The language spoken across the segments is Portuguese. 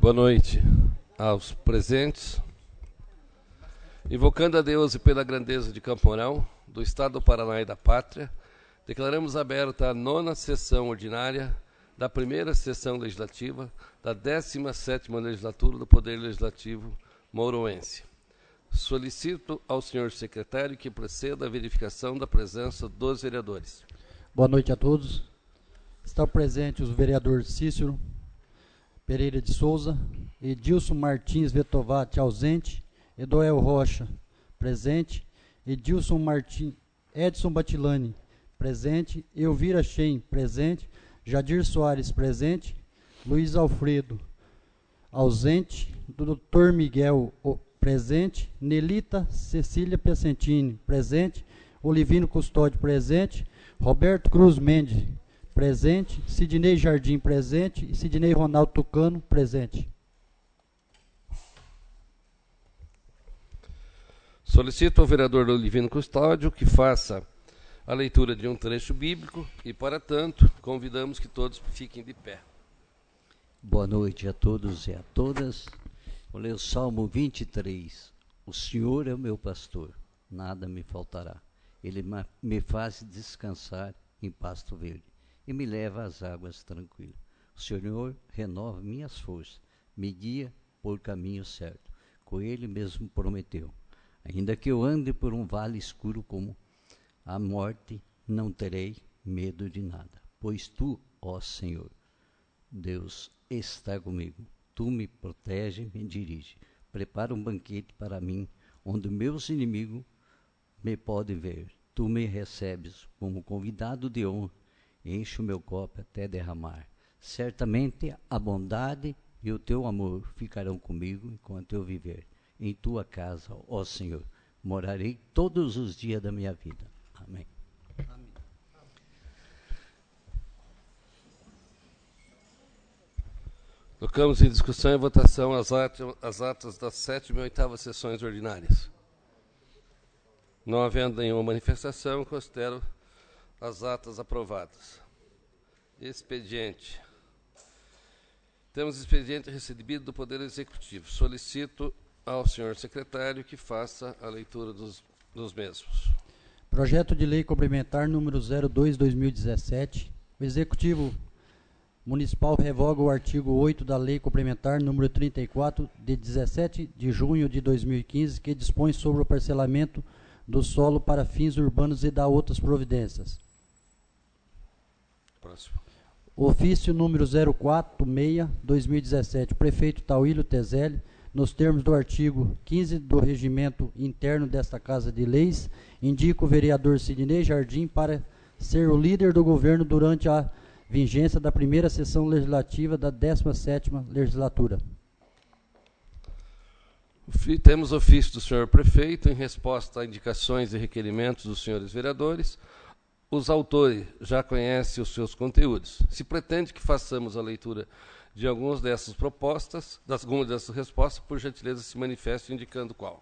Boa noite aos presentes. Invocando a Deus e pela grandeza de Campo Mourão, do Estado do Paraná e da Pátria, declaramos aberta a 9ª sessão ordinária da primeira sessão legislativa da 17ª legislatura do Poder Legislativo mouroense. Solicito ao senhor secretário que proceda à verificação da presença dos vereadores. Boa noite a todos. Estão presentes os vereadores Cícero Pereira de Souza, Edilson Martins Vetovati, ausente, Edoel Rocha, presente, Edilson Martins, Edson Batilani, presente, Elvira Shen, presente, Jadir Soares, presente, Luiz Alfredo, ausente, Dr. Miguel, presente, Nelita Cecília Piacentini, presente, Olivino Custódio, presente, Roberto Cruz Mendes, presente, Sidnei Jardim, presente, e Sidnei Ronaldo Tucano, presente. Solicito ao vereador Olivino Custódio que faça a leitura de um trecho bíblico e, para tanto, convidamos que todos fiquem de pé. Boa noite a todos e a todas. Vou ler o Salmo 23. O Senhor é o meu pastor, nada me faltará. Ele me faz descansar em pasto verde e me leva às águas tranquilas. O Senhor renova minhas forças, me guia por caminho certo. Com Ele mesmo prometeu. Ainda que eu ande por um vale escuro como a morte, não terei medo de nada. Pois Tu, ó Senhor, Deus, está comigo. Tu me protege e me dirige. Prepara um banquete para mim, onde meus inimigos me podem ver. Tu me recebes como convidado de honra, enche o meu copo até derramar. Certamente a bondade e o Teu amor ficarão comigo enquanto eu viver. Em Tua casa, ó Senhor, morarei todos os dias da minha vida. Amém. Amém. Colocamos em discussão e votação as atas das 7ª e 8ª sessões ordinárias. Não havendo nenhuma manifestação, considero as atas aprovadas. Expediente. Temos expediente recebido do Poder Executivo. Solicito ao senhor secretário que faça a leitura dos mesmos. Projeto de Lei Complementar número 02/2017. O Executivo Municipal revoga o artigo 8 da Lei Complementar número 34, de 17 de junho de 2015, que dispõe sobre o parcelamento do solo para fins urbanos e dá outras providências. Próximo. Ofício número 046/2017. O prefeito Tauílio Tezelli, nos termos do artigo 15 do regimento interno desta Casa de Leis, indica o vereador Sidnei Jardim para ser o líder do governo durante a vigência da primeira sessão legislativa da 17ª legislatura. Temos ofício do senhor prefeito em resposta a indicações e requerimentos dos senhores vereadores. Os autores já conhecem os seus conteúdos. Se pretende que façamos a leitura de algumas dessas propostas, algumas dessas respostas, por gentileza se manifeste indicando qual.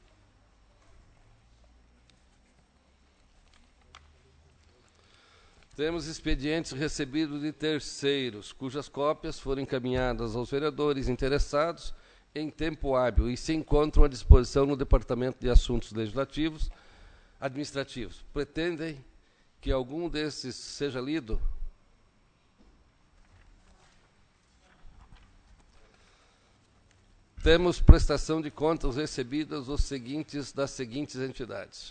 Temos expedientes recebidos de terceiros, cujas cópias foram encaminhadas aos vereadores interessados em tempo hábil e se encontram à disposição no Departamento de Assuntos Legislativos Administrativos. Pretendem que algum desses seja lido? Temos prestação de contas recebidas das seguintes entidades.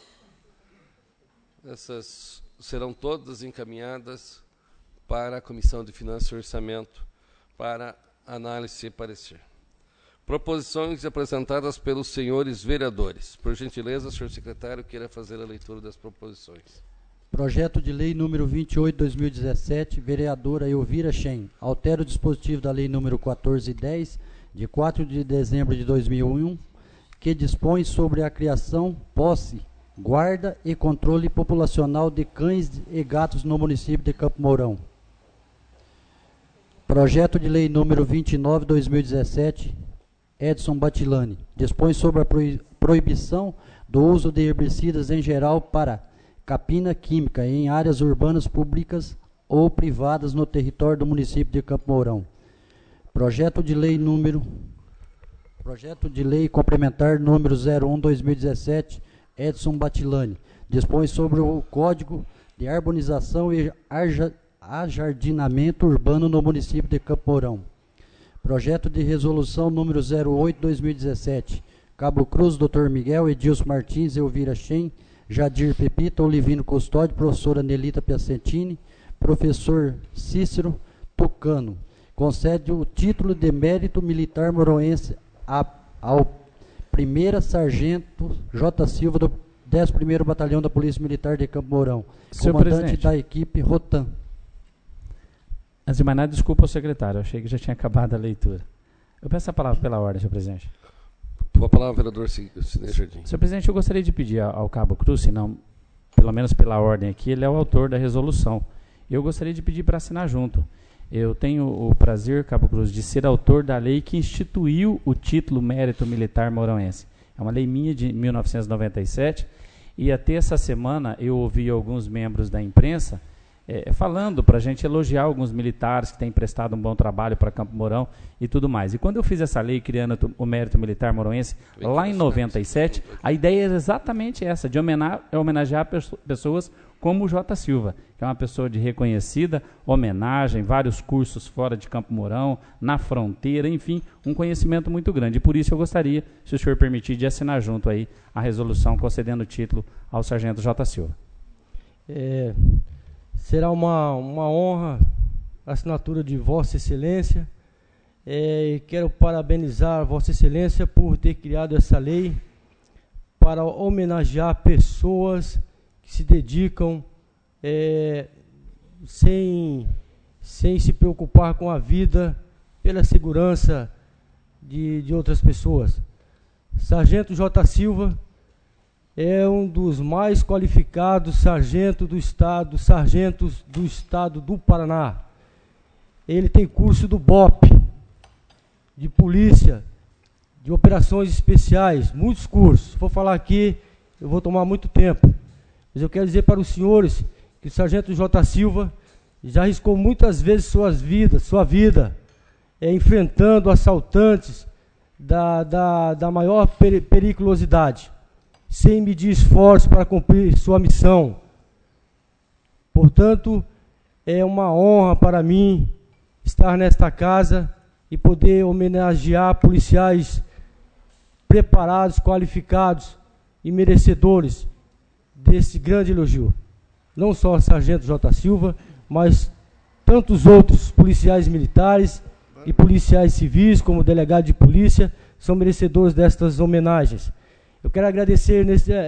Essas serão todas encaminhadas para a Comissão de Finanças e Orçamento para análise e parecer. Proposições apresentadas pelos senhores vereadores. Por gentileza, senhor secretário, queira fazer a leitura das proposições. Projeto de Lei número 28/2017, vereadora Elvira Shen, altera o dispositivo da Lei número 1410, de 4 de dezembro de 2001, que dispõe sobre a criação, posse, guarda e controle populacional de cães e gatos no município de Campo Mourão. Projeto de Lei número 29/2017, Edson Batilani, dispõe sobre a proibição do uso de herbicidas em geral para capina química em áreas urbanas públicas ou privadas no território do município de Campo Mourão. Projeto de lei complementar número 01/2017, Edson Batilani, dispõe sobre o Código de Arborização e Ajardinamento Urbano no município de Campo Mourão. Projeto de resolução número 08/2017, Cabo Cruz, Dr. Miguel, Edilson Martins, Elvira Shen, Jadir Pepita, Olivino Custódio, professora Nelita Piacentini, professor Cícero Tucano. Concede o título de mérito militar mouroense ao primeira sargento J. Silva, do 11º Batalhão da Polícia Militar de Campo Mourão, comandante da equipe Rotan. Antes de mais nada, desculpa ao secretário, eu achei que já tinha acabado a leitura. Eu peço a palavra pela ordem, senhor presidente. Com a palavra, vereador Sidnei Jardim. Senhor presidente, eu gostaria de pedir ao Cabo Cruz, se não, pelo menos pela ordem aqui, ele é o autor da resolução. Eu gostaria de pedir para assinar junto. Eu tenho o prazer, Cabo Cruz, de ser autor da lei que instituiu o título Mérito Militar Mouroense. É uma lei minha de 1997, e até essa semana eu ouvi alguns membros da imprensa falando para a gente elogiar alguns militares que têm prestado um bom trabalho para Campo Mourão e tudo mais. E quando eu fiz essa lei criando o Mérito Militar Mouroense, lá em 97, a ideia era exatamente essa, de homenagear pessoas como o J. Silva, que é uma pessoa de reconhecida homenagem, vários cursos fora de Campo Mourão, na fronteira, enfim, um conhecimento muito grande. E por isso eu gostaria, se o senhor permitir, de assinar junto aí a resolução concedendo o título ao sargento J. Silva. Será uma honra a assinatura de Vossa Excelência. Quero parabenizar Vossa Excelência por ter criado essa lei para homenagear pessoas que se dedicam sem se preocupar com a vida pela segurança de outras pessoas. Sargento J. Silva é um dos mais qualificados sargentos do estado do Paraná. Ele tem curso do BOP, de polícia, de operações especiais, muitos cursos. Se for falar aqui, eu vou tomar muito tempo. Mas eu quero dizer para os senhores que o sargento J. Silva já arriscou muitas vezes sua vida, enfrentando assaltantes da maior periculosidade, sem medir esforço para cumprir sua missão. Portanto, é uma honra para mim estar nesta casa e poder homenagear policiais preparados, qualificados e merecedores desse grande elogio. Não só o sargento J. Silva, mas tantos outros policiais militares e policiais civis, como o delegado de polícia, são merecedores destas homenagens. Eu quero agradecer,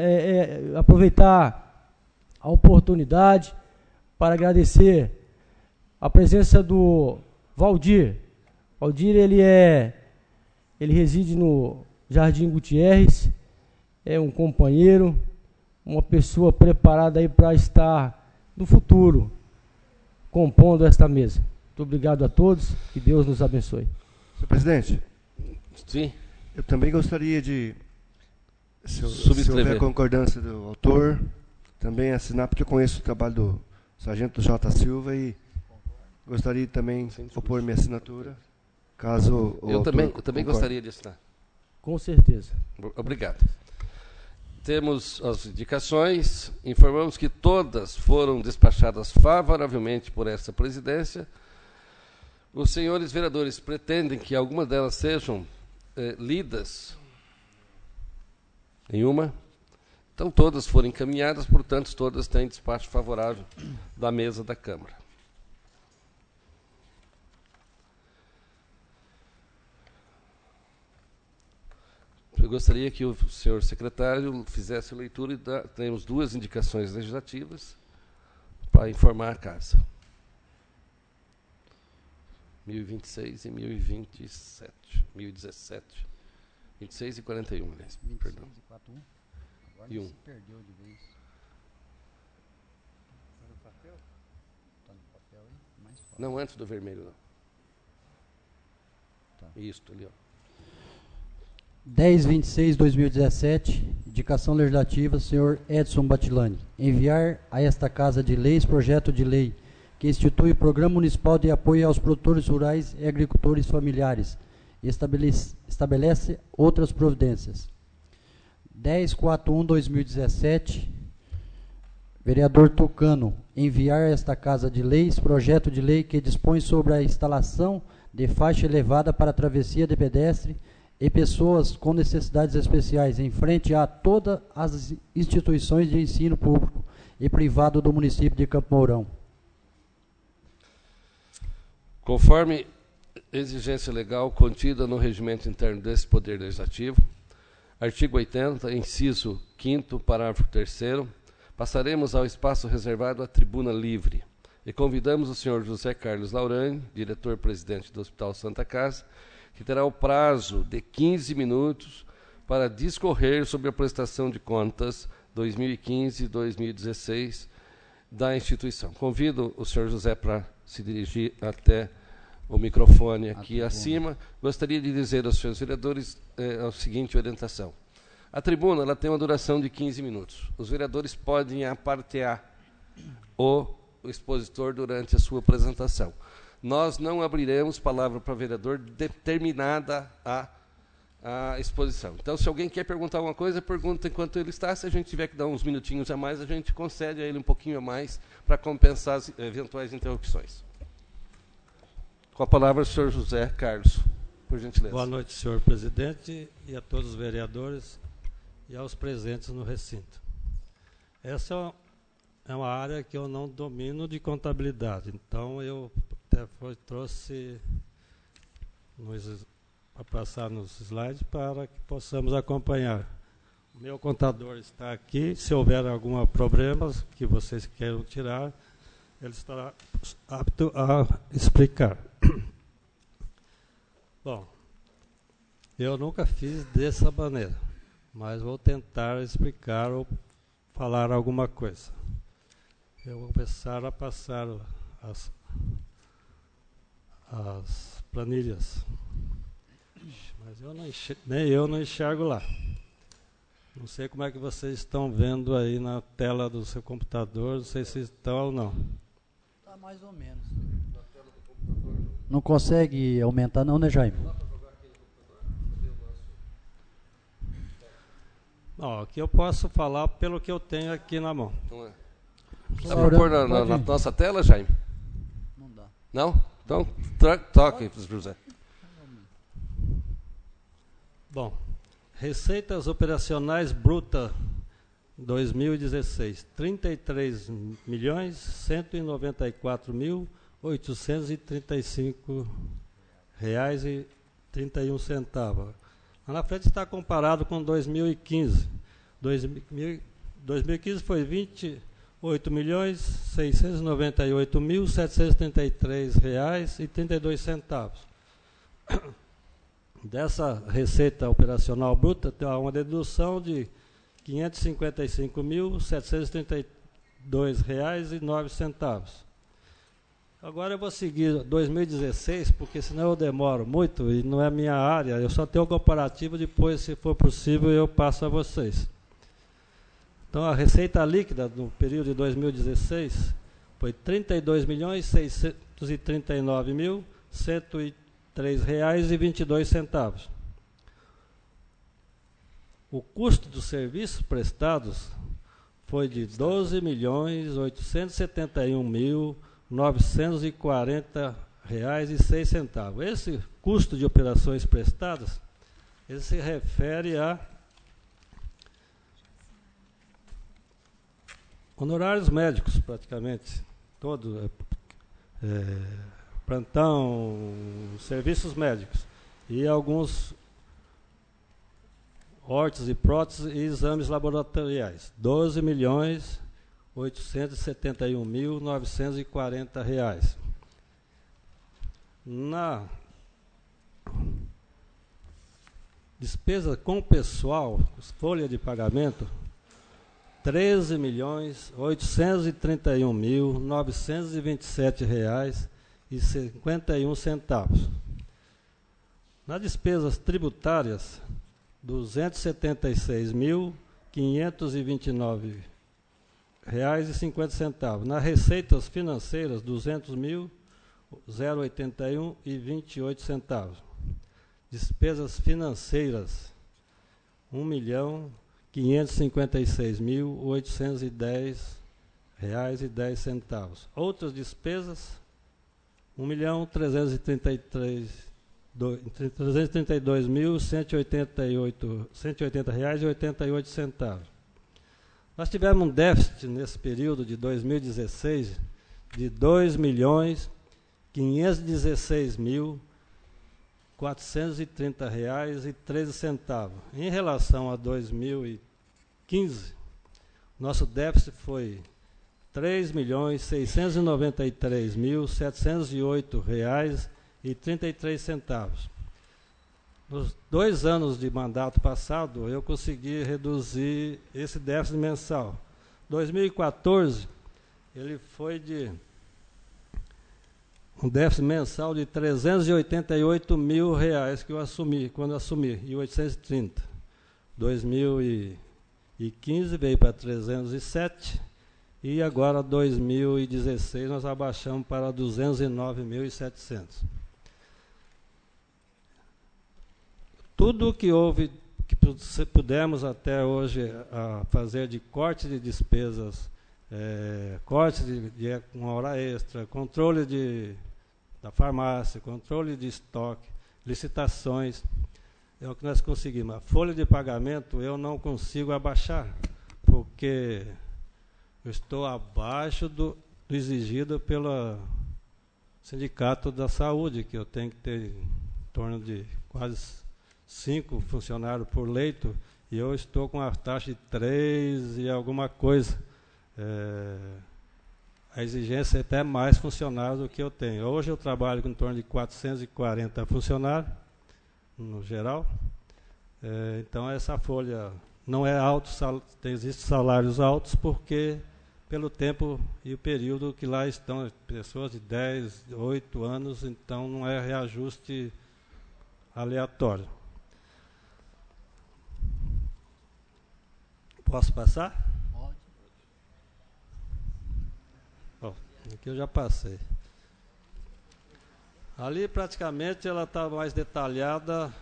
aproveitar a oportunidade para agradecer a presença do Valdir. Valdir, ele reside no Jardim Gutierrez, é um companheiro, uma pessoa preparada aí para estar no futuro compondo esta mesa. Muito obrigado a todos, que Deus nos abençoe. Senhor presidente, sim, eu também gostaria de, se houver concordância do autor, também assinar, porque eu conheço o trabalho do sargento J. Silva e gostaria também de opor minha assinatura, caso o eu também gostaria de assinar. Com certeza. Obrigado. Temos as indicações, informamos que todas foram despachadas favoravelmente por esta presidência. Os senhores vereadores pretendem que algumas delas sejam lidas? Nenhuma? Então todas foram encaminhadas, portanto todas têm despacho favorável da mesa da Câmara. Eu gostaria que o senhor secretário fizesse a leitura e temos duas indicações legislativas para informar a Casa. 1026 e 1027. 1017. 26 e 41, aliás. 26 perdão. E 41. Agora E 1. se perdeu de vez. Está no papel? Está no papel aí? Mais fácil. Não, antes do vermelho, não. Tá. Isto ali, ó. 10/26/2017, indicação legislativa, senhor Edson Batilani. Enviar a esta Casa de Leis projeto de lei que institui o Programa Municipal de Apoio aos Produtores Rurais e Agricultores Familiares e estabelece outras providências. 10.41/2017, vereador Tucano, enviar a esta Casa de Leis projeto de lei que dispõe sobre a instalação de faixa elevada para a travessia de pedestre e pessoas com necessidades especiais em frente a todas as instituições de ensino público e privado do município de Campo Mourão. Conforme exigência legal contida no regimento interno desse Poder Legislativo, artigo 80, inciso 5º, parágrafo 3º, passaremos ao espaço reservado à tribuna livre e convidamos o senhor José Carlos Laurani, diretor-presidente do Hospital Santa Casa, que terá o prazo de 15 minutos para discorrer sobre a prestação de contas 2015 e 2016 da instituição. Convido o senhor José para se dirigir até o microfone aqui acima. Gostaria de dizer aos senhores vereadores a seguinte orientação. A tribuna ela tem uma duração de 15 minutos. Os vereadores podem apartear o expositor durante a sua apresentação. Nós não abriremos palavra para vereador determinada a exposição. Então, se alguém quer perguntar alguma coisa, pergunta enquanto ele está. Se a gente tiver que dar uns minutinhos a mais, a gente concede a ele um pouquinho a mais para compensar as eventuais interrupções. Com a palavra, o senhor José Carlos, por gentileza. Boa noite, senhor presidente, e a todos os vereadores e aos presentes no recinto. Essa é uma área que eu não domino de contabilidade, então eu até trouxe para passar nos slides para que possamos acompanhar. O meu contador está aqui, se houver algum problema que vocês queiram tirar, ele estará apto a explicar. Bom, eu nunca fiz dessa maneira, mas vou tentar explicar ou falar alguma coisa. Eu vou começar a passar as planilhas, mas nem eu não enxergo lá. Não sei como é que vocês estão vendo aí na tela do seu computador, não sei se estão ou não. Está mais ou menos. Não consegue aumentar não, né, Jaime? Não, aqui eu posso falar pelo que eu tenho aqui na mão. Não é. Dá para pôr na nossa tela, Jaime? Não dá. Não? Então, toque, José. Bom, receitas operacionais bruta 2016, R$ 33.194.835,31. Lá na frente está comparado com 2015. 2015 foi R$ 28.698.733,32. Dessa receita operacional bruta, tem uma dedução de R$ 555.732,09. Agora eu vou seguir 2016, porque senão eu demoro muito e não é minha área. Eu só tenho o comparativo, depois, se for possível, eu passo a vocês. Então, a receita líquida no período de 2016 foi R$ 32.639.103,22. O custo dos serviços prestados foi de R$ 12.871.940,06. Esse custo de operações prestadas, ele se refere a honorários médicos, praticamente, todo, plantão, serviços médicos, e alguns órteses e próteses e exames laboratoriais, R$ 12.871.940. Na despesa com pessoal, folha de pagamento, R$ 13.831.927,51. Nas despesas tributárias, R$ 276.529 R$200,50. Nas receitas financeiras, 200.081,28. Despesas financeiras, R$1.556.810,10. Outras despesas, R$332.180,88. Nós tivemos um déficit nesse período de 2016 de R$2.516.430,13. Em relação a 2015, nosso déficit foi R$3.693.708,33. Nos 2 anos de mandato passado, eu consegui reduzir esse déficit mensal. 2014, ele foi de um déficit mensal de R$388 mil que eu assumi, quando assumi, e 830. 2015 veio para 307 e agora 2016 nós abaixamos para 209.700. Tudo que houve, que pudemos até hoje fazer de corte de despesas, corte de uma hora extra, controle da farmácia, controle de estoque, licitações, é o que nós conseguimos. A folha de pagamento eu não consigo abaixar, porque eu estou abaixo do exigido pelo Sindicato da Saúde, que eu tenho que ter em torno de quase 5 funcionários por leito, e eu estou com a taxa de 3 e alguma coisa. A exigência é até mais funcionários do que eu tenho. Hoje eu trabalho com em torno de 440 funcionários, no geral. Então essa folha não é alta, existem salários altos porque pelo tempo e o período que lá estão, pessoas de 10, 8 anos, então não é reajuste aleatório. Posso passar? Pode. Aqui eu já passei. Ali praticamente ela está mais detalhada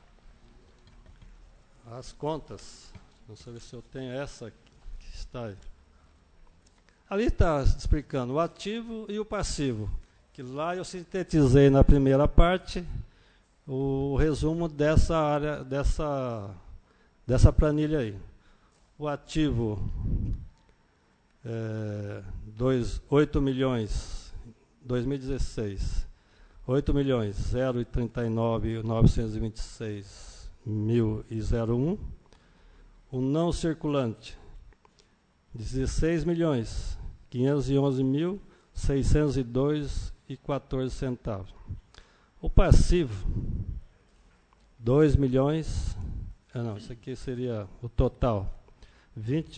as contas. Não sei se eu tenho essa que está aí. Ali está explicando o ativo e o passivo, que lá eu sintetizei na primeira parte o resumo dessa área, dessa planilha aí. O ativo 8 milhões 2016, 8.039.926.001. O não circulante 16.511.602,14. O passivo 2 milhões, não, isso aqui seria o total. 20.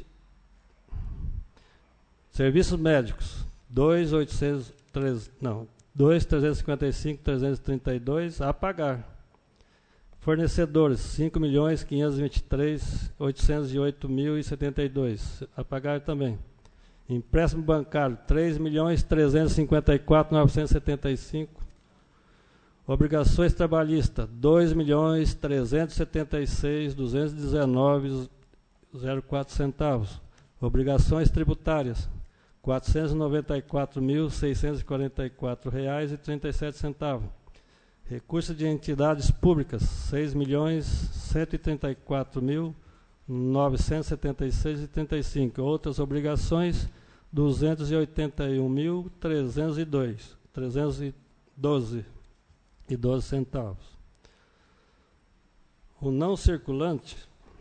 Serviços médicos 2.355.332 a pagar. Fornecedores 5.523.808.072 a pagar também. Empréstimo bancário 3.354.975. Obrigações trabalhistas 2.376.219,04 centavos. Obrigações tributárias R$ 494.644,37. Recursos de entidades públicas, R$ 6.134.976,35. Outras obrigações, R$ 281.312,12 centavos. O não circulante,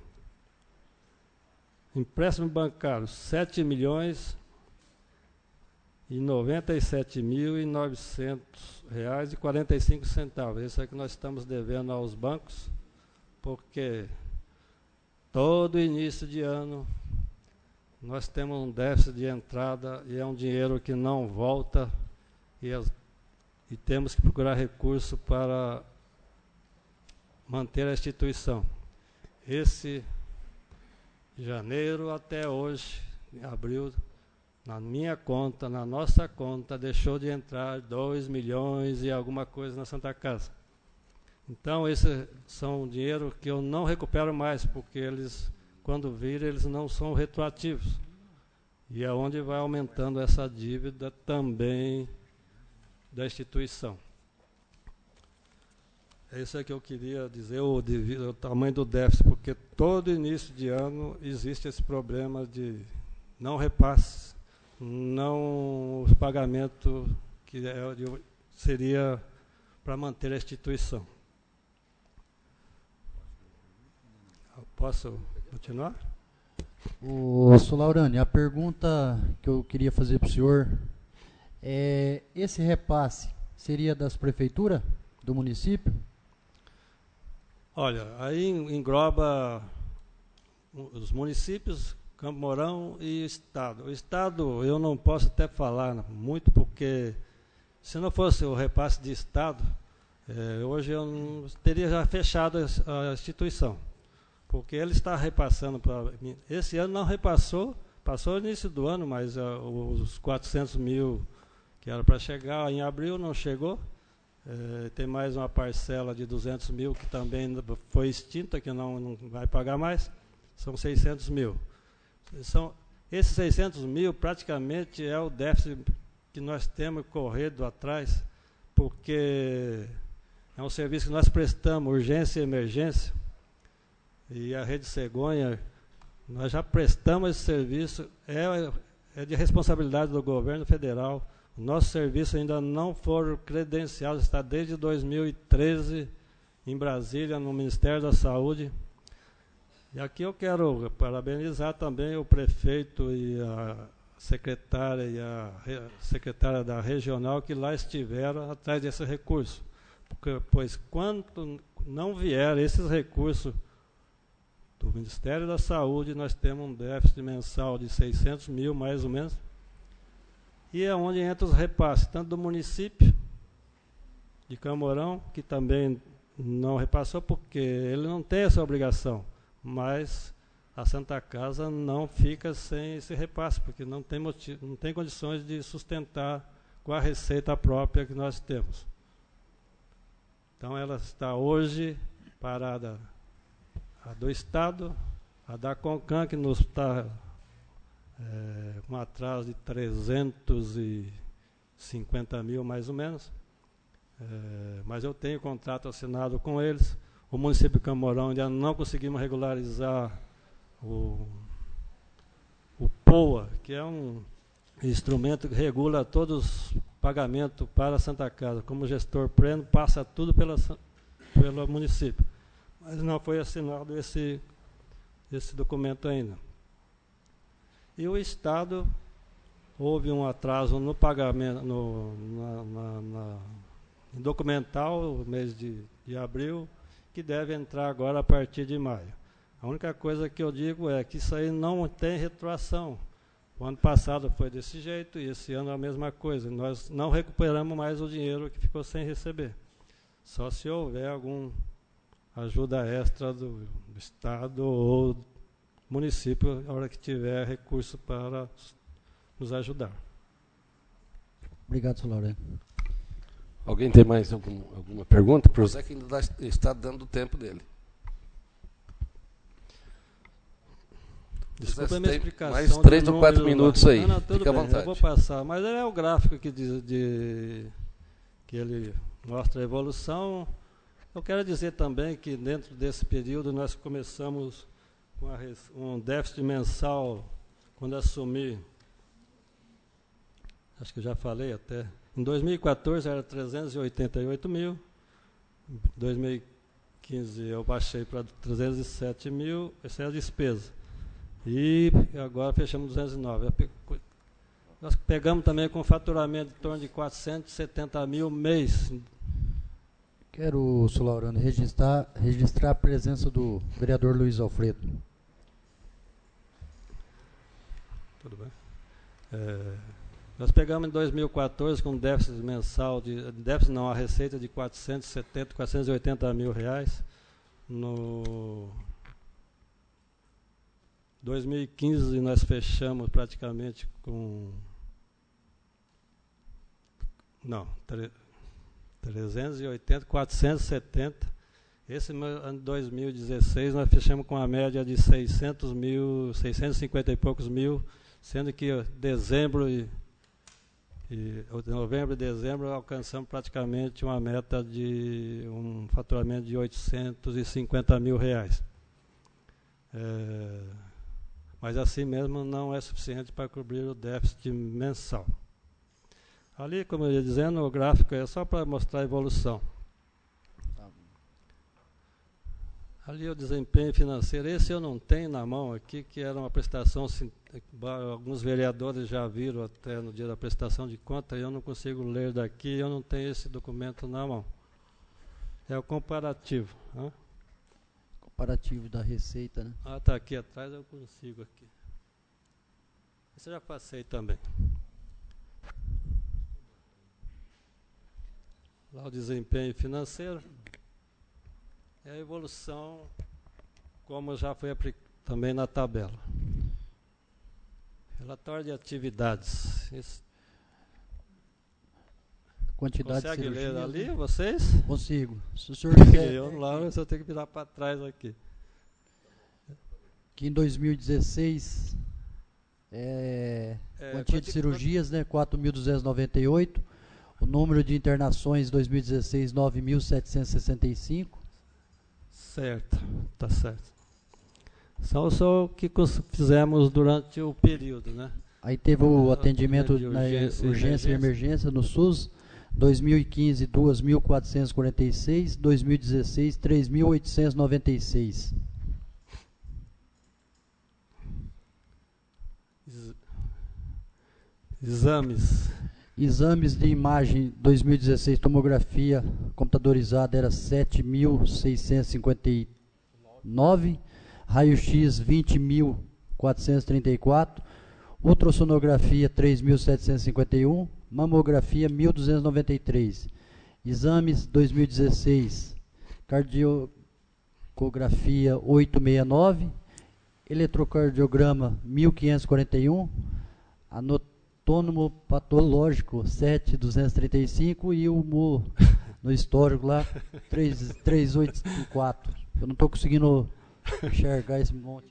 empréstimo bancário, R$ 7.097.900,45. Isso é que nós estamos devendo aos bancos, porque todo início de ano nós temos um déficit de entrada e é um dinheiro que não volta e temos que procurar recurso para manter a instituição. Esse janeiro até hoje, em abril, na minha conta, na nossa conta, deixou de entrar 2 milhões e alguma coisa na Santa Casa. Então, esses são dinheiro que eu não recupero mais, porque eles, quando virem, eles não são retroativos. E é onde vai aumentando essa dívida também da instituição. É isso que eu queria dizer, o tamanho do déficit, porque todo início de ano existe esse problema de não repasse, não os pagamentos que seria para manter a instituição. Posso continuar? O Solaurani, a pergunta que eu queria fazer para o senhor é: esse repasse seria das prefeituras, do município? Olha, aí engloba os municípios, Campo Mourão e Estado. O Estado eu não posso até falar muito, porque se não fosse o repasse de Estado, hoje eu não teria já fechado a instituição. Porque ele está repassando para mim. Esse ano não repassou, passou no início do ano, mas os 400 mil que era para chegar em abril não chegou. Tem mais uma parcela de 200 mil que também foi extinta, que não vai pagar mais. São 600 mil. Esses 600 mil praticamente é o déficit que nós temos corrido atrás, porque é um serviço que nós prestamos, urgência e emergência. E a Rede Cegonha, nós já prestamos esse serviço, é de responsabilidade do governo federal. O nosso serviço ainda não foi credenciado, está desde 2013 em Brasília, no Ministério da Saúde. E aqui eu quero parabenizar também o prefeito e a secretária da regional que lá estiveram atrás desse recurso. Pois quando não vier esses recursos do Ministério da Saúde, nós temos um déficit mensal de 600 mil, mais ou menos. E é onde entra os repasses, tanto do município de Campo Mourão, que também não repassou, porque ele não tem essa obrigação, mas a Santa Casa não fica sem esse repasse, porque não tem condições de sustentar com a receita própria que nós temos. Então ela está hoje parada, a do Estado, a da CONCAN, que nos está com um atraso de 350 mil, mais ou menos. Mas eu tenho contrato assinado com eles. O município de Campo Mourão ainda não conseguimos regularizar o POA, que é um instrumento que regula todos os pagamentos para a Santa Casa. Como gestor pleno, passa tudo pelo município. Mas não foi assinado esse documento ainda. E o Estado, houve um atraso no pagamento, no documental, no mês de abril, que deve entrar agora a partir de maio. A única coisa que eu digo é que isso aí não tem retroação. O ano passado foi desse jeito e esse ano é a mesma coisa. Nós não recuperamos mais o dinheiro que ficou sem receber. Só se houver alguma ajuda extra do Estado ou município, na hora que tiver recurso para nos ajudar. Obrigado, Solaurani. Alguém tem mais alguma pergunta para o Zé, que ainda está dando o tempo dele? Desculpa a minha explicação. Mais 3 ou 4 minutos aí. Não, tudo Fica à bem, vontade. eu vou passar. Mas é o gráfico que ele mostra a evolução. Eu quero dizer também que dentro desse período nós começamos com um déficit mensal, quando assumi, acho que eu já falei até, em 2014 era 388 mil, em 2015 eu baixei para 307 mil, essa é a despesa. E agora fechamos 209. Nós pegamos também com faturamento em torno de 470 mil mês. Quero, Solaurani, registrar a presença do vereador Luiz Alfredo. Tudo bem. Nós pegamos em 2014 com déficit mensal, a receita de 480 mil reais. 2015 nós fechamos praticamente com... Não, 380, 470. Esse ano de 2016 nós fechamos com a média de 600 mil, 650 e poucos mil, sendo que novembro e dezembro alcançamos praticamente uma meta de um faturamento de 850 mil reais. Mas assim mesmo não é suficiente para cobrir o déficit mensal. Ali, como eu ia dizendo, o gráfico é só para mostrar a evolução. Ali o desempenho financeiro, esse eu não tenho na mão aqui, que era uma prestação, alguns vereadores já viram até no dia da prestação de conta, eu não consigo ler daqui, eu não tenho esse documento na mão. É o comparativo. Hein? Comparativo da receita, né? Ah, está aqui atrás, eu consigo aqui. Esse eu já passei também. Lá o desempenho financeiro. É a evolução, como já foi também na tabela. Relatório de atividades. Isso. Quantidade consegue de cirurgias, ler ali, né? vocês? Consigo. Se o senhor quiser, eu lá, eu tenho que virar para trás aqui. Que em 2016, quantia de cirurgias, né, 4.298. O número de internações 2016, 9.765. Certo, está certo. São só o que fizemos durante o período, né? Aí teve o atendimento na urgência e emergência no SUS, 2015, 2.446, 2016, 3.896. Exames. Exames de imagem 2016, tomografia computadorizada era 7.659, raio-x 20.434, ultrassonografia 3.751, mamografia 1.293. Exames 2016, cardiografia 869, eletrocardiograma 1.541, autônomo patológico 7.235 e o no histórico lá 384. Eu não estou conseguindo enxergar esse monte.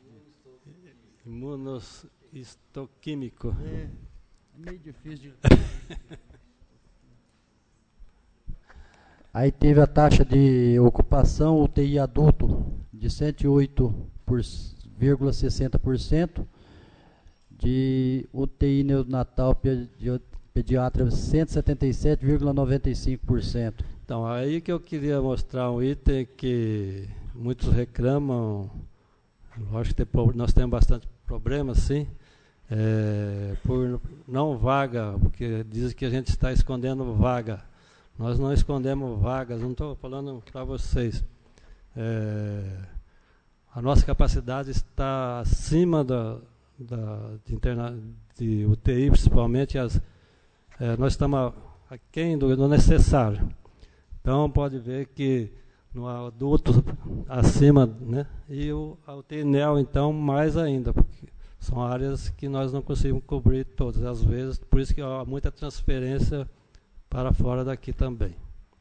Imunohistoquímico. É meio difícil de... Aí teve a taxa de ocupação UTI adulto de 108,60%. De UTI neonatal pediatra 177,95%. Então, aí que eu queria mostrar um item que muitos reclamam, lógico que nós temos bastante problema, sim, por não vaga, porque dizem que a gente está escondendo vaga. Nós não escondemos vagas, não estou falando para vocês. A nossa capacidade está acima de UTI, principalmente, nós estamos aquém do necessário. Então, pode ver que no adulto acima, né, e a UTI neo, então, mais ainda, porque são áreas que nós não conseguimos cobrir todas, às vezes, por isso que há muita transferência para fora daqui também.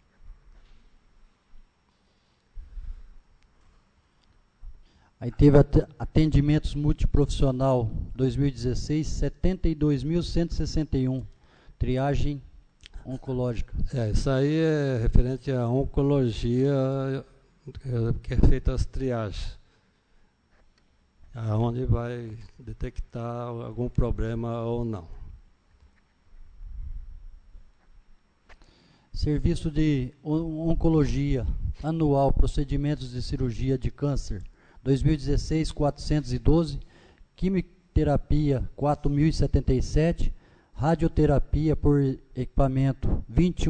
Aí teve atendimentos multiprofissional 2016, 72.161, triagem oncológica. Isso aí é referente à oncologia, que é feita as triagens, aonde vai detectar algum problema ou não. Serviço de oncologia anual, procedimentos de cirurgia de câncer, 2016, 412, quimioterapia, 4.077, radioterapia por equipamento,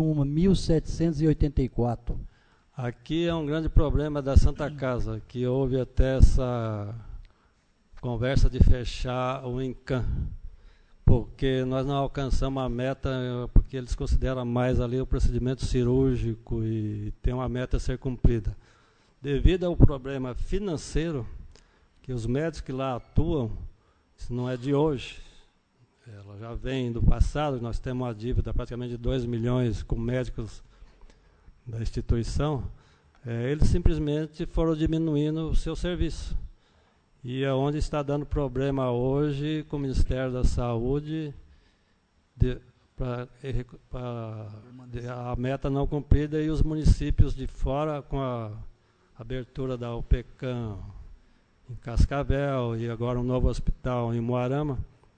21.784. Aqui é um grande problema da Santa Casa, que houve até essa conversa de fechar o INCAM, porque nós não alcançamos a meta, porque eles consideram mais ali o procedimento cirúrgico e tem uma meta a ser cumprida. Devido ao problema financeiro, que os médicos que lá atuam, isso não é de hoje, ela já vem do passado, nós temos uma dívida praticamente de 2 milhões com médicos da instituição, eles simplesmente foram diminuindo o seu serviço. E é onde está dando problema hoje com o Ministério da Saúde, a meta não cumprida, e os municípios de fora, com a abertura da UPECAM em Cascavel e agora um novo hospital em Moarama,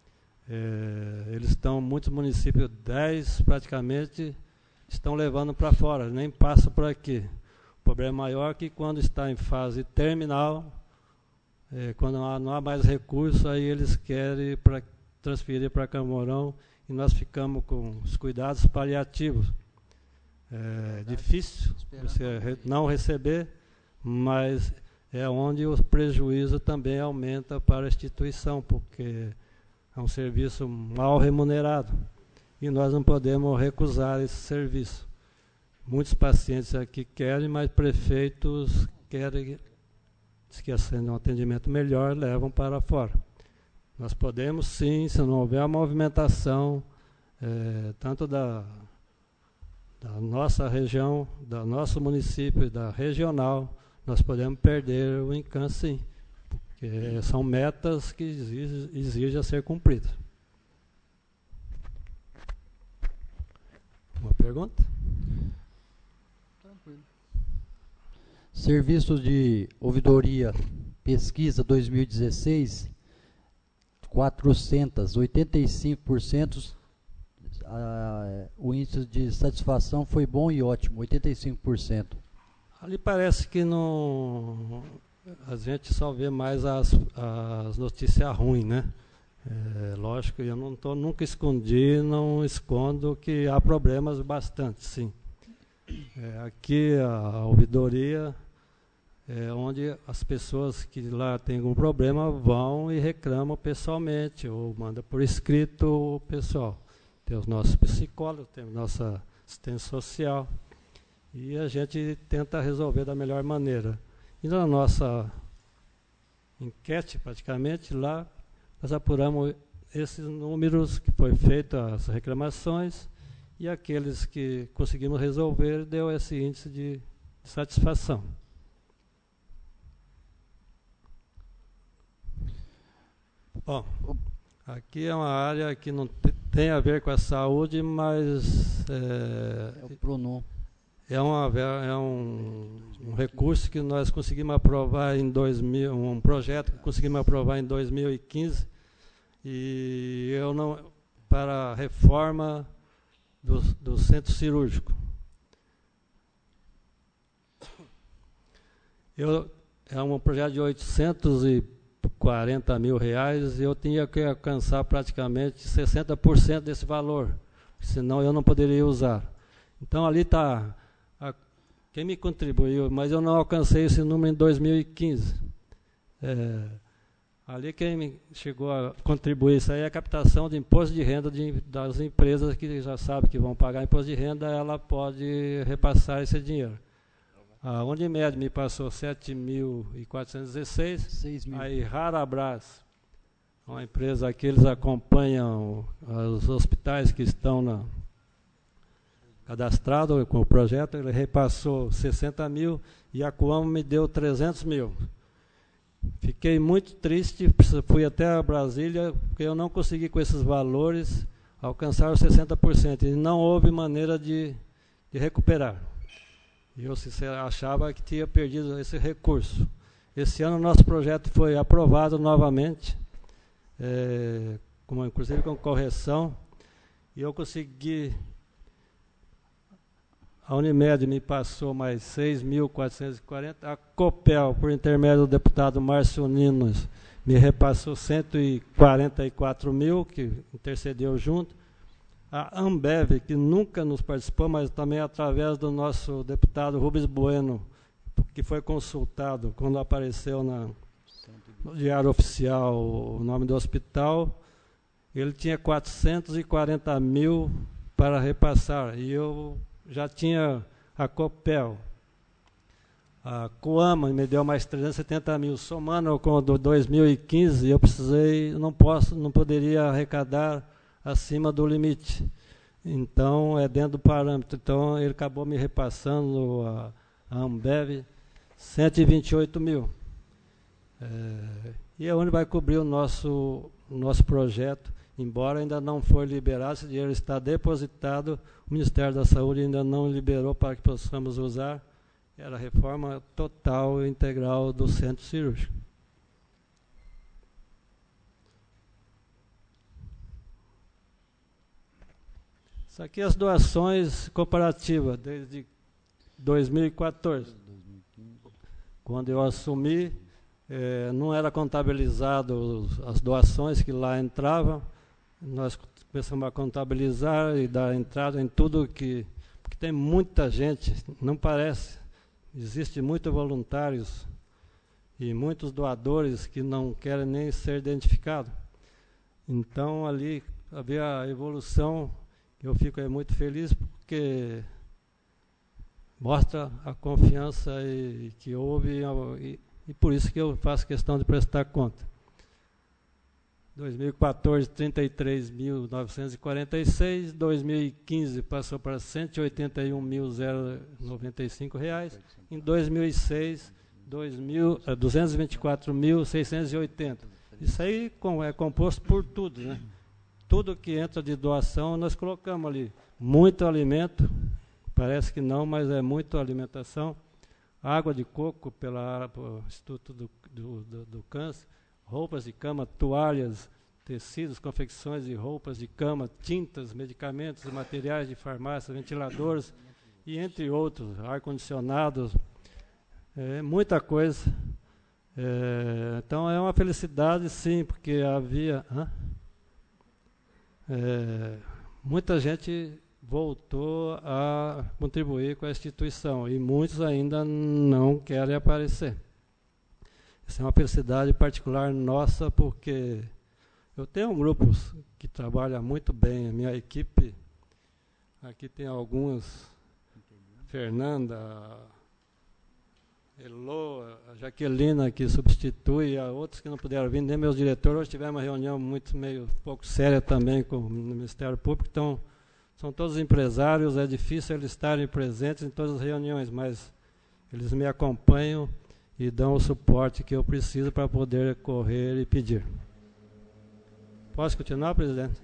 muitos municípios, 10 praticamente, estão levando para fora, nem passam por aqui. O problema maior é que quando está em fase terminal, quando não há mais recursos, aí eles querem transferir para Camorão e nós ficamos com os cuidados paliativos. É difícil você não receber, mas é onde o prejuízo também aumenta para a instituição, porque é um serviço mal remunerado e nós não podemos recusar esse serviço. Muitos pacientes aqui querem, mas prefeitos querem, esquecendo um atendimento melhor, levam para fora. Nós podemos sim, se não houver a movimentação, tanto da nossa região, do nosso município e da regional, nós podemos perder o INCAM sim, porque são metas que exigem a ser cumpridas. Uma pergunta? Tranquilo. Serviços de ouvidoria, pesquisa 2016, 485%, o índice de satisfação foi bom e ótimo, 85%. Ali parece que não, a gente só vê mais as notícias ruins, né? Lógico, eu nunca escondi, não escondo que há problemas bastante, sim. Aqui a ouvidoria é onde as pessoas que lá têm algum problema vão e reclamam pessoalmente, ou manda por escrito o pessoal. Tem os nossos psicólogos, tem a nossa assistência social, e a gente tenta resolver da melhor maneira. E na nossa enquete, praticamente, lá nós apuramos esses números que foi feito as reclamações, e aqueles que conseguimos resolver deu esse índice de satisfação. Bom, aqui é uma área que não tem a ver com a saúde, mas o PRONON. É um recurso que nós conseguimos aprovar em 2000, um projeto que conseguimos aprovar em 2015, e para a reforma do centro cirúrgico. É um projeto de 840 mil reais, e eu tinha que alcançar praticamente 60% desse valor, senão eu não poderia usar. Então ali está quem me contribuiu, mas eu não alcancei esse número em 2015. Ali quem me chegou a contribuir, isso aí é a captação de imposto de renda das empresas que já sabem que vão pagar imposto de renda, ela pode repassar esse dinheiro. A Unimed me passou 7.416, aí Rarabras, uma empresa que eles acompanham os hospitais que estão cadastrados com o projeto, ele repassou 60 mil, e a Coamo me deu 300 mil. Fiquei muito triste, fui até a Brasília, porque eu não consegui com esses valores alcançar os 60%, e não houve maneira de recuperar. E eu achava que tinha perdido esse recurso. Esse ano o nosso projeto foi aprovado novamente, inclusive com correção, e eu consegui. A Unimed me passou mais 6.440, a Copel, por intermédio do deputado Márcio Ninos, me repassou 144 mil, que intercedeu junto. A Ambev, que nunca nos participou, mas também através do nosso deputado Rubens Bueno, que foi consultado quando apareceu no Diário Oficial o nome do hospital, ele tinha 440 mil para repassar, e eu já tinha a Copel. A Coama me deu mais 370 mil. Somando com o 2015, eu não poderia arrecadar acima do limite. Então, é dentro do parâmetro. Então, ele acabou me repassando a Ambev 128 mil. E é onde vai cobrir o nosso projeto, embora ainda não foi liberado, esse dinheiro está depositado, o Ministério da Saúde ainda não liberou para que possamos usar. Era a reforma total e integral do centro cirúrgico. Isso aqui é as doações comparativas, desde 2014. Quando eu assumi, não era contabilizado as doações que lá entravam. Nós começamos a contabilizar e dar entrada em tudo porque tem muita gente, não parece. Existem muitos voluntários e muitos doadores que não querem nem ser identificados. Então, ali havia a evolução, eu fico muito feliz porque mostra a confiança que houve e por isso que eu faço questão de prestar conta. 2014, 33.946, 2015 passou para R$ 181.095, em 2006, 224.680. Isso aí é composto por tudo, né? Tudo que entra de doação nós colocamos ali. Muito alimento, parece que não, mas é muita alimentação. Água de coco pelo Instituto do Câncer. Roupas de cama, toalhas, tecidos, confecções de roupas de cama, tintas, medicamentos, materiais de farmácia, ventiladores e entre outros, ar-condicionados, muita coisa. Então é uma felicidade, sim, porque havia muita gente voltou a contribuir com a instituição e muitos ainda não querem aparecer. Essa é uma felicidade particular nossa, porque eu tenho um grupo que trabalha muito bem, a minha equipe, aqui tem algumas, Fernanda, Elô, a Jaquelina, que substitui, a outros que não puderam vir, nem meus diretores. Hoje tivemos uma reunião pouco séria também com o Ministério Público, então são todos empresários, é difícil eles estarem presentes em todas as reuniões, mas eles me acompanham e dão o suporte que eu preciso para poder correr e pedir. Posso continuar, presidente?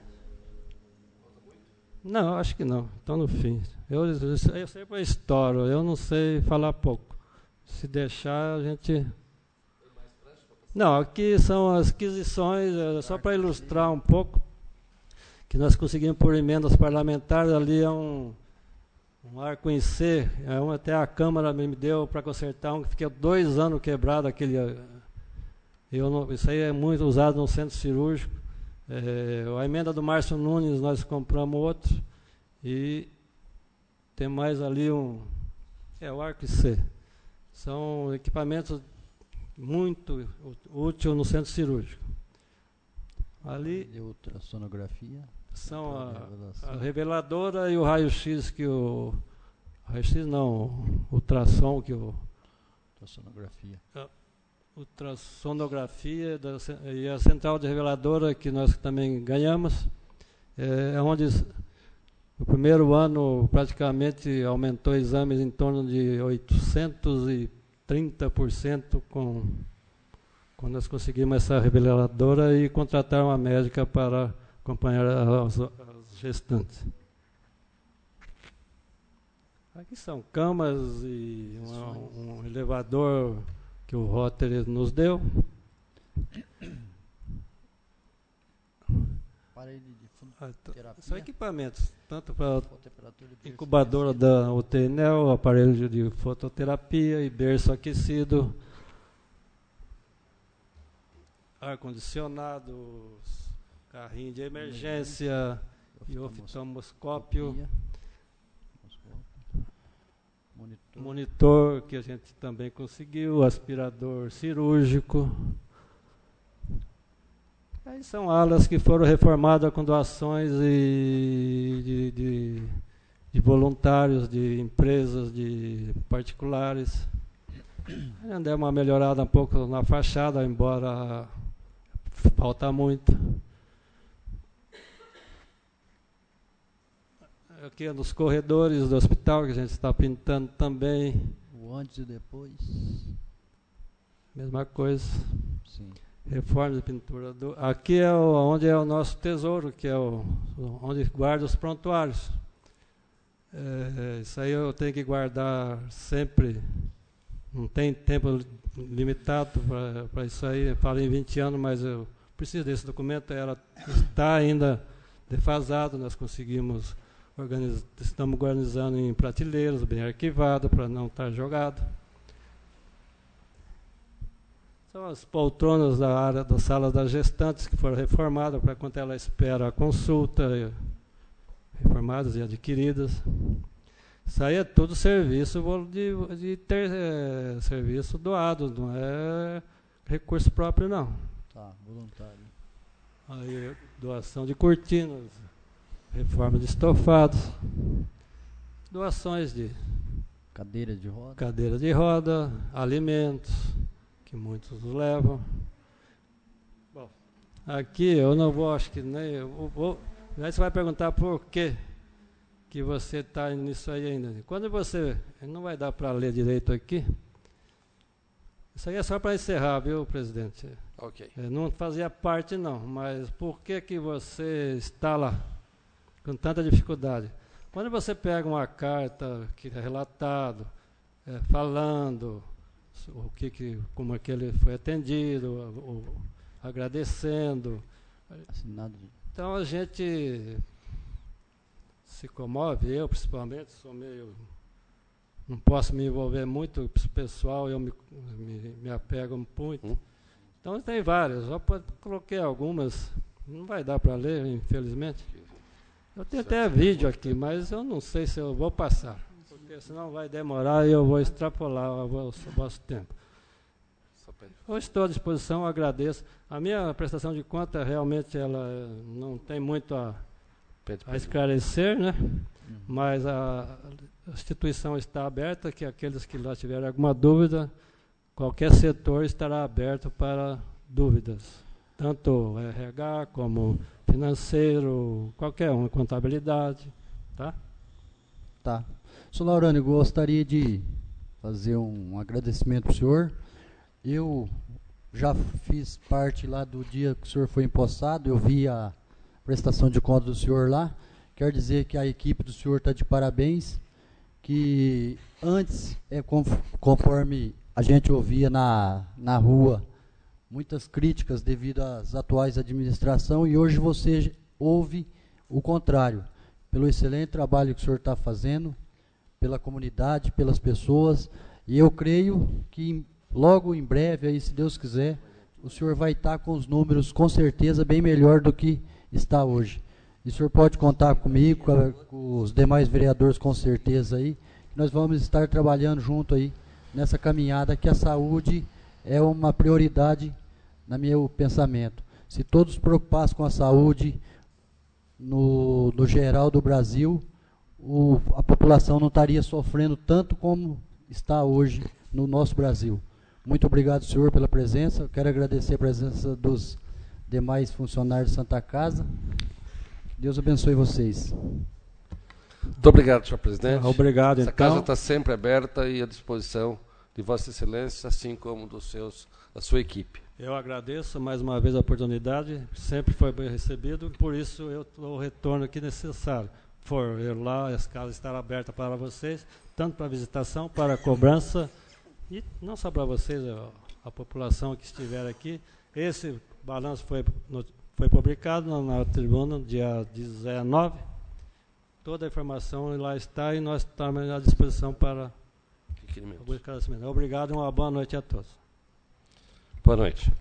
Não, acho que não. Então, no fim. Eu sempre estouro, eu não sei falar pouco. Se deixar, a gente... Não, aqui são as aquisições, só para ilustrar um pouco, que nós conseguimos por emendas parlamentares, ali é um arco em C, até a Câmara me deu para consertar que fiquei 2 anos quebrado, isso aí é muito usado no centro cirúrgico. A emenda do Márcio Nunes, nós compramos outro, e tem mais ali o arco em C. São equipamentos muito úteis no centro cirúrgico. Ali ultrassonografia. São a reveladora e o raio-x raio-x não, ultrassom ultrassonografia. Ultrassonografia e a central de reveladora que nós também ganhamos, onde no primeiro ano praticamente aumentou exames em torno de 830% quando nós conseguimos essa reveladora e contratar uma médica para acompanhar as gestantes. Aqui são camas e um elevador que o Rotary nos deu. São equipamentos, tanto para incubadora da UTNEL, aparelho de fototerapia e berço aquecido, ar-condicionado, carrinho de emergência e oftalmoscópio, monitor que a gente também conseguiu, aspirador cirúrgico. Aí são alas que foram reformadas com doações de voluntários, de empresas, de particulares. Deu uma melhorada um pouco na fachada, embora falta muito. Aqui nos corredores do hospital, que a gente está pintando também. O antes e depois. Mesma coisa. Sim. Reforma de pintura. Aqui é onde é o nosso tesouro, que é onde guarda os prontuários. Isso aí eu tenho que guardar sempre. Não tem tempo limitado para isso aí. Eu falo em 20 anos, mas eu preciso desse documento. Ela está ainda defasado. Nós conseguimos estamos organizando em prateleiras, bem arquivado, para não estar jogado. São as poltronas da área das salas das gestantes que foram reformadas para quando ela espera a consulta, reformadas e adquiridas. Isso aí é tudo serviço serviço doado, não é recurso próprio, não. Tá, voluntário. Aí, doação de cortinas, reforma de estofados, doações de cadeira de roda, alimentos, que muitos levam. Bom, aqui eu não vou, acho que nem aí você vai perguntar por quê que você está nisso aí ainda. Quando você, não vai dar para ler direito aqui, isso aí é só para encerrar, viu, presidente? Ok. Não fazia parte não, mas por que você está lá com tanta dificuldade? Quando você pega uma carta que é relatado, falando como é que ele foi atendido, agradecendo. Assinado. Então a gente se comove, eu principalmente, não posso me envolver muito com o pessoal, eu me apego muito. Então tem várias, só coloquei algumas, não vai dar para ler, infelizmente. Eu tenho até vídeo aqui, mas eu não sei se eu vou passar, porque senão vai demorar e eu vou extrapolar o vosso tempo. Eu estou à disposição, agradeço. A minha prestação de conta realmente ela não tem muito a esclarecer, né? Mas a instituição está aberta, que aqueles que lá tiverem alguma dúvida, qualquer setor estará aberto para dúvidas, tanto RH como financeiro, qualquer um, contabilidade, tá? Tá. Sr. Laurânio, gostaria de fazer um agradecimento para o senhor. Eu já fiz parte lá do dia que o senhor foi empossado, eu vi a prestação de contas do senhor lá. Quero dizer que a equipe do senhor está de parabéns, que antes, conforme a gente ouvia na rua, muitas críticas devido às atuais administrações, e hoje você ouve o contrário, pelo excelente trabalho que o senhor está fazendo, pela comunidade, pelas pessoas, e eu creio que logo em breve, aí, se Deus quiser, o senhor vai estar com os números, com certeza, bem melhor do que está hoje. E o senhor pode contar comigo, com os demais vereadores, com certeza, aí, que nós vamos estar trabalhando junto aí, nessa caminhada, que a saúde é uma prioridade no meu pensamento. Se todos se preocupassem com a saúde no geral do Brasil, a população não estaria sofrendo tanto como está hoje no nosso Brasil. Muito obrigado, senhor, pela presença. Eu quero agradecer a presença dos demais funcionários de Santa Casa. Deus abençoe vocês. Muito obrigado, senhor presidente. Obrigado, Essa casa está sempre aberta e à disposição de Vossa Excelência, assim como da sua equipe. Eu agradeço mais uma vez a oportunidade, sempre foi bem recebido, por isso eu dou o retorno que necessário. For eu lá, as casas estarão abertas para vocês, tanto para visitação, para cobrança, e não só para vocês, a população que estiver aqui. Esse balanço foi publicado na tribuna, dia 19. Toda a informação lá está e nós estamos à disposição para o esclarecimento. Obrigado e uma boa noite a todos. Boa noite.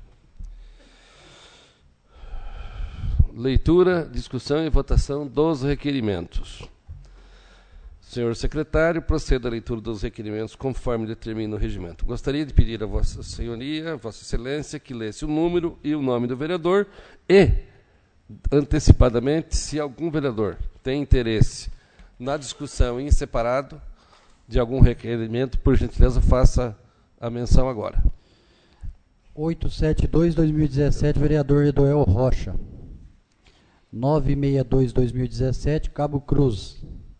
Leitura, discussão e votação dos requerimentos. Senhor secretário, proceda à leitura dos requerimentos conforme determina o regimento. Gostaria de pedir a Vossa Senhoria, Vossa Excelência, que lesse o número e o nome do vereador e, antecipadamente, se algum vereador tem interesse na discussão em separado de algum requerimento, por gentileza, faça a menção agora. 872-2017, vereador Edoel Rocha. 962-2017, Cabo Cruz.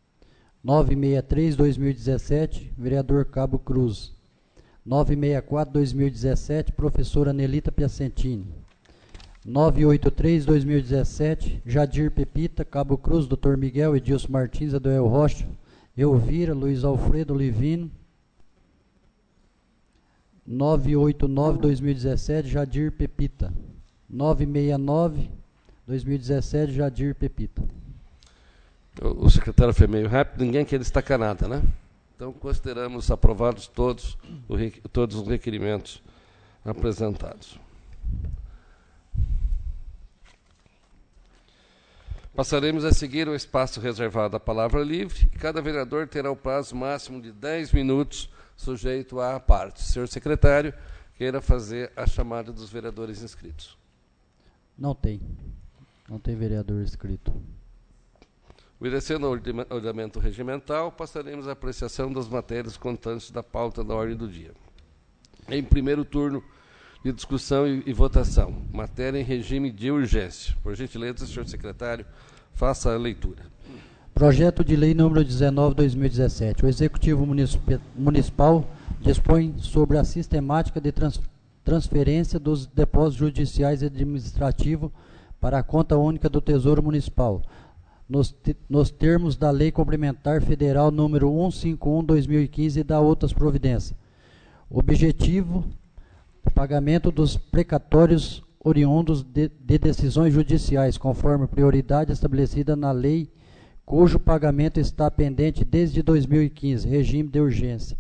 963-2017, vereador Cabo Cruz. 964-2017, professora Nelita Piacentini. 983-2017, Jadir Pepita, Cabo Cruz, Dr. Miguel, Edilson Martins, Edoel Rocha, Elvira, Luiz Alfredo Livino. 989-2017, Jadir Pepita. 969-2017, Jadir Pepita. O secretário foi meio rápido, ninguém quer destacar nada, né? Então, consideramos aprovados todos os requerimentos apresentados. Passaremos a seguir o espaço reservado à palavra livre, e cada vereador terá o prazo máximo de 10 minutos, sujeito à parte. Senhor secretário, queira fazer a chamada dos vereadores inscritos. Não tem vereador inscrito. Obedecendo ao ordenamento regimental, passaremos à apreciação das matérias constantes da pauta da ordem do dia. Em primeiro turno de discussão e votação, matéria em regime de urgência. Por gentileza, senhor secretário, faça a leitura. Projeto de lei número 19/2017. O Executivo Municipal dispõe sobre a sistemática de transferência dos depósitos judiciais e administrativos para a conta única do Tesouro Municipal, nos termos da Lei Complementar Federal número 151/2015 e da outras providências. Objetivo: pagamento dos precatórios oriundos de decisões judiciais, conforme prioridade estabelecida na lei, cujo pagamento está pendente desde 2015, regime de urgência.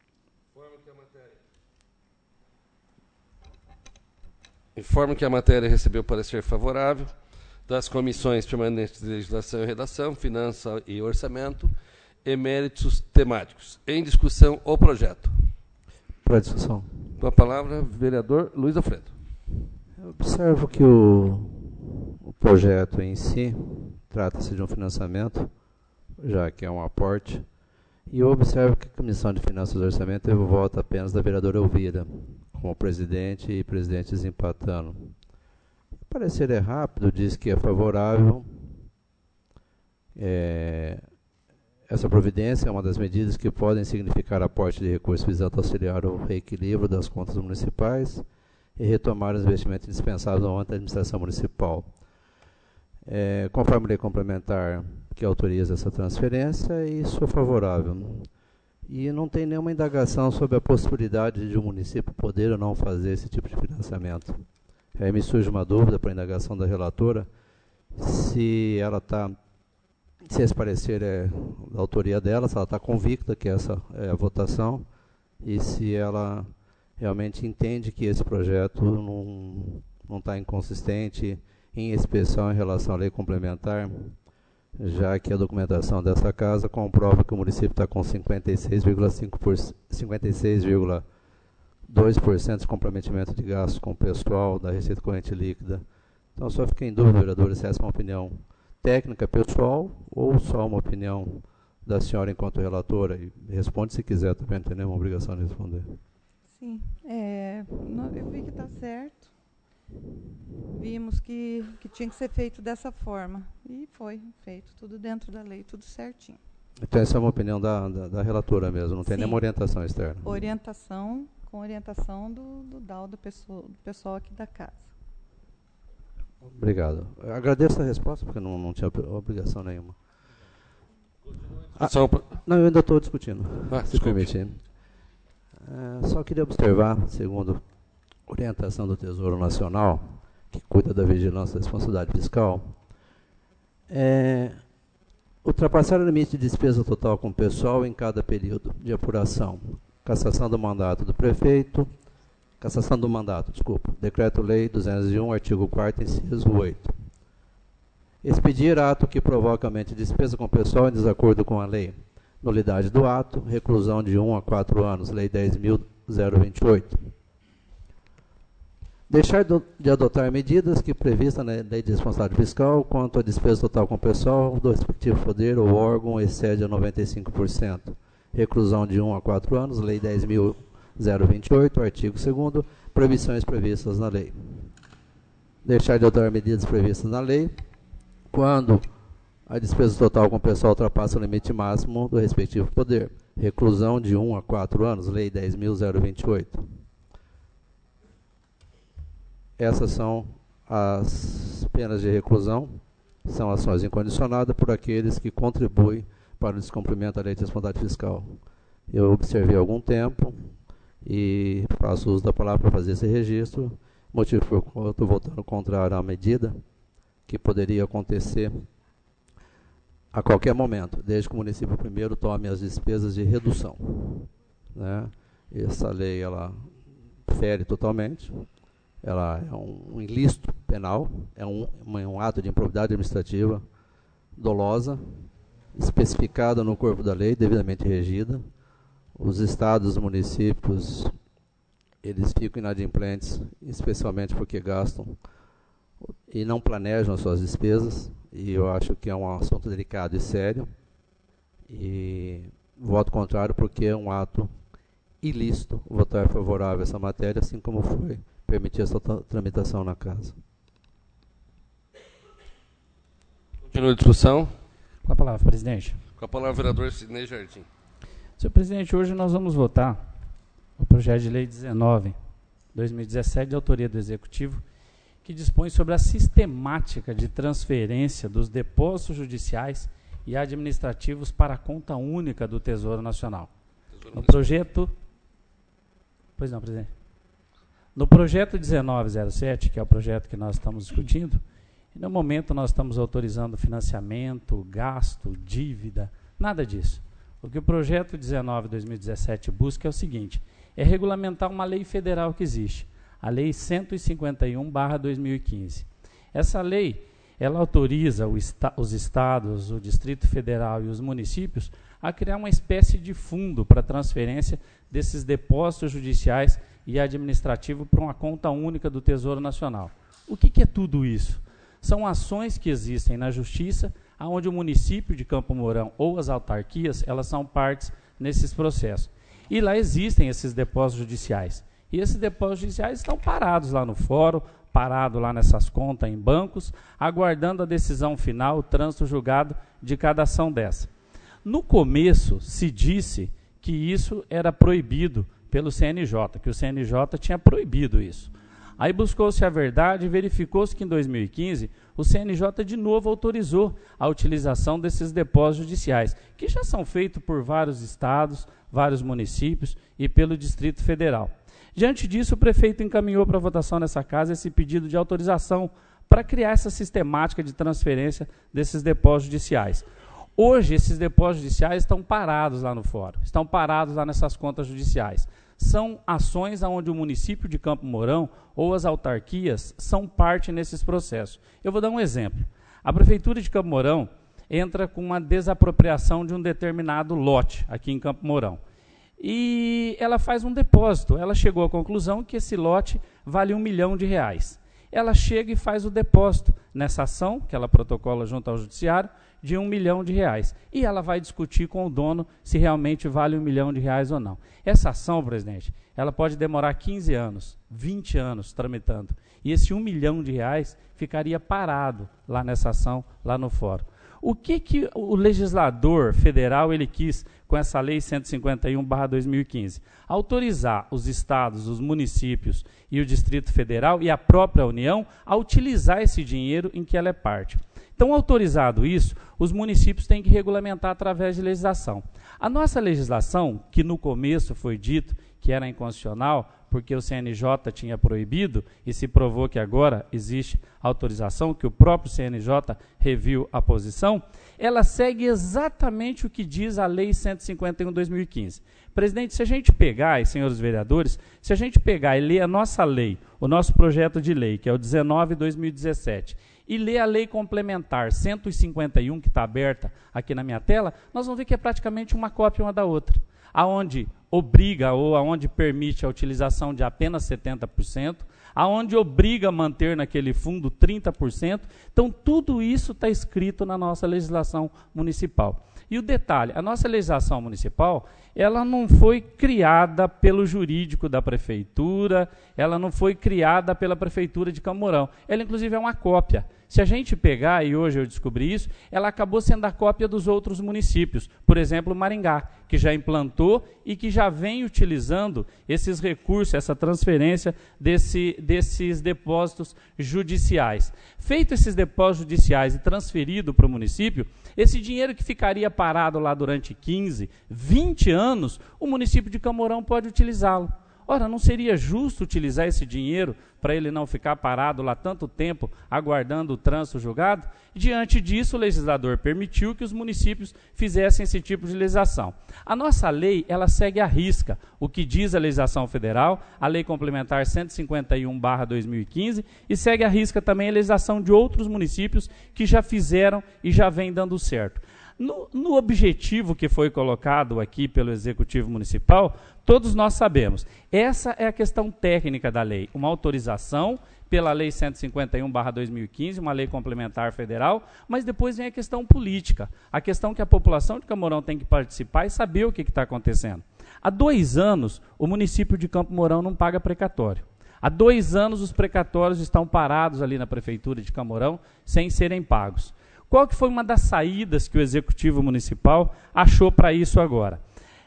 Informo que a matéria recebeu parecer favorável das comissões permanentes de legislação e redação, finança e orçamento, e méritos temáticos. Em discussão, o projeto. Para discussão. Com a palavra, vereador Luiz Alfredo. Eu observo que o projeto em si trata-se de um financiamento, já que é um aporte, e eu observo que a Comissão de Finanças e Orçamento teve o voto apenas da vereadora Elvira, como presidente e presidente desempatando. O parecer é rápido, diz que é favorável. Essa providência é uma das medidas que podem significar aporte de recursos visando auxiliar o reequilíbrio das contas municipais e retomar os investimentos indispensáveis ao âmbito da administração municipal. Conforme a lei complementar que autoriza essa transferência, e sou favorável. E não tem nenhuma indagação sobre a possibilidade de um município poder ou não fazer esse tipo de financiamento. Aí me surge uma dúvida para a indagação da relatora, se esse parecer é da autoria dela, se ela está convicta que essa é a votação, e se ela realmente entende que esse projeto não está inconsistente, em especial em relação à lei complementar, já que a documentação dessa casa comprova que o município está com 56,2% de comprometimento de gastos com o pessoal da Receita Corrente Líquida. Então, só fiquei em dúvida, vereadora, se essa é uma opinião técnica, pessoal, ou só uma opinião da senhora enquanto relatora. E responde se quiser também, não tem nenhuma obrigação de responder. Sim, eu vi que está certo. Vimos que tinha que ser feito dessa forma. E foi feito, tudo dentro da lei, tudo certinho. Então, essa é uma opinião da relatora mesmo, não tem nenhuma orientação externa? Com orientação do DAO, do pessoal aqui da casa. Obrigado. Eu agradeço a resposta, porque não tinha obrigação nenhuma. Não, eu ainda estou discutindo, se permitir. Só queria observar, segundo orientação do Tesouro Nacional, que cuida da vigilância da responsabilidade fiscal, ultrapassar o limite de despesa total com o pessoal em cada período de apuração. Cassação do mandato do prefeito, Decreto-Lei 201, artigo 4º, inciso 8. Expedir ato que provoca aumento de despesa com o pessoal em desacordo com a lei. Nulidade do ato, reclusão de 1 a 4 anos, Lei 10.028. Deixar de adotar medidas que previstas na Lei de Responsabilidade Fiscal quanto à despesa total com o pessoal do respectivo poder ou órgão excede a 95%. Reclusão de 1 a 4 anos, Lei 10.028. 028, artigo 2º, proibições previstas na lei. Deixar de adotar medidas previstas na lei quando a despesa total com o pessoal ultrapassa o limite máximo do respectivo poder. Reclusão de 1 a 4 anos, Lei 10.028. Essas são as penas de reclusão, são ações incondicionadas por aqueles que contribuem para o descumprimento da lei de responsabilidade fiscal. Eu observei há algum tempo e faço uso da palavra para fazer esse registro, motivo por qual eu estou votando contrário à medida, que poderia acontecer a qualquer momento, desde que o município primeiro tome as despesas de redução. Né? Essa lei, ela fere totalmente, ela é um ilícito penal, é um ato de improbidade administrativa dolosa, especificada no corpo da lei, devidamente regida. Os estados e municípios, eles ficam inadimplentes, especialmente porque gastam e não planejam as suas despesas, e eu acho que é um assunto delicado e sério, e voto contrário porque é um ato ilícito votar favorável a essa matéria, assim como foi permitir essa tramitação na casa. Continua a discussão. Com a palavra, presidente. Com a palavra, vereador Sidney Jardim. Senhor presidente, hoje nós vamos votar o projeto de lei 19/2017, de autoria do Executivo, que dispõe sobre a sistemática de transferência dos depósitos judiciais e administrativos para a conta única do Tesouro Nacional. No projeto... Pois não, presidente. No projeto 1907, que é o projeto que nós estamos discutindo, no momento nós estamos autorizando financiamento, gasto, dívida, nada disso. O que o projeto 19/2017 busca é o seguinte, é regulamentar uma lei federal que existe, a Lei 151/2015. Essa lei, ela autoriza os estados, o Distrito Federal e os municípios a criar uma espécie de fundo para transferência desses depósitos judiciais e administrativos para uma conta única do Tesouro Nacional. O que é tudo isso? São ações que existem na Justiça, onde o município de Campo Mourão ou as autarquias, elas são partes nesses processos. E lá existem esses depósitos judiciais. E esses depósitos judiciais estão parados lá no fórum, parados lá nessas contas em bancos, aguardando a decisão final, o trânsito julgado de cada ação dessa. No começo, se disse que isso era proibido pelo CNJ, que o CNJ tinha proibido isso. Aí buscou-se a verdade e verificou-se que em 2015 o CNJ de novo autorizou a utilização desses depósitos judiciais, que já são feitos por vários estados, vários municípios e pelo Distrito Federal. Diante disso, o prefeito encaminhou para votação nessa casa esse pedido de autorização para criar essa sistemática de transferência desses depósitos judiciais. Hoje, esses depósitos judiciais estão parados lá no fórum, estão parados lá nessas contas judiciais. São ações onde o município de Campo Mourão ou as autarquias são parte nesses processos. Eu vou dar um exemplo. A Prefeitura de Campo Mourão entra com uma desapropriação de um determinado lote aqui em Campo Mourão. E ela faz um depósito. Ela chegou à conclusão que esse lote vale R$1 milhão. Ela chega e faz o depósito nessa ação, que ela protocola junto ao judiciário, de R$1 milhão. E ela vai discutir com o dono se realmente vale R$1 milhão ou não. Essa ação, presidente, ela pode demorar 15 anos, 20 anos tramitando. E esse R$1 milhão ficaria parado lá nessa ação, lá no fórum. O que o legislador federal ele quis com essa lei 151/2015? Autorizar os estados, os municípios e o Distrito Federal e a própria União a utilizar esse dinheiro em que ela é parte. Então, autorizado isso, os municípios têm que regulamentar através de legislação. A nossa legislação, que no começo foi dito que era inconstitucional, porque o CNJ tinha proibido, e se provou que agora existe autorização, que o próprio CNJ reviu a posição, ela segue exatamente o que diz a Lei 151/2015. Presidente, se a gente pegar, e senhores vereadores, se a gente pegar e ler a nossa lei, o nosso projeto de lei, que é o 19/2017, e ler a lei complementar 151, que está aberta aqui na minha tela, nós vamos ver que é praticamente uma cópia uma da outra, aonde obriga ou aonde permite a utilização de apenas 70%, aonde obriga a manter naquele fundo 30%. Então, tudo isso está escrito na nossa legislação municipal. E o detalhe, a nossa legislação municipal, ela não foi criada pelo jurídico da prefeitura, ela não foi criada pela prefeitura de Campo Mourão. Ela, inclusive, é uma cópia. Se a gente pegar, e hoje eu descobri isso, ela acabou sendo a cópia dos outros municípios. Por exemplo, Maringá, que já implantou e que já vem utilizando esses recursos, essa transferência desses depósitos judiciais. Feito esses depósitos judiciais e transferido para o município, esse dinheiro que ficaria parado lá durante 15, 20 anos, o município de Campo Mourão pode utilizá-lo. Ora, não seria justo utilizar esse dinheiro para ele não ficar parado lá tanto tempo aguardando o trânsito julgado? Diante disso, o legislador permitiu que os municípios fizessem esse tipo de legislação. A nossa lei, ela segue à risca o que diz a legislação federal, a Lei Complementar 151/2015, e segue à risca também a legislação de outros municípios que já fizeram e já vem dando certo. No objetivo que foi colocado aqui pelo Executivo Municipal, todos nós sabemos, essa é a questão técnica da lei, uma autorização pela Lei 151/2015, uma lei complementar federal, mas depois vem a questão política, a questão que a população de Campo Mourão tem que participar e saber o que está acontecendo. Há 2 anos, o município de Campo Mourão não paga precatório. Há 2 anos, os precatórios estão parados ali na Prefeitura de Campo Mourão, sem serem pagos. Qual que foi uma das saídas que o Executivo Municipal achou para isso agora?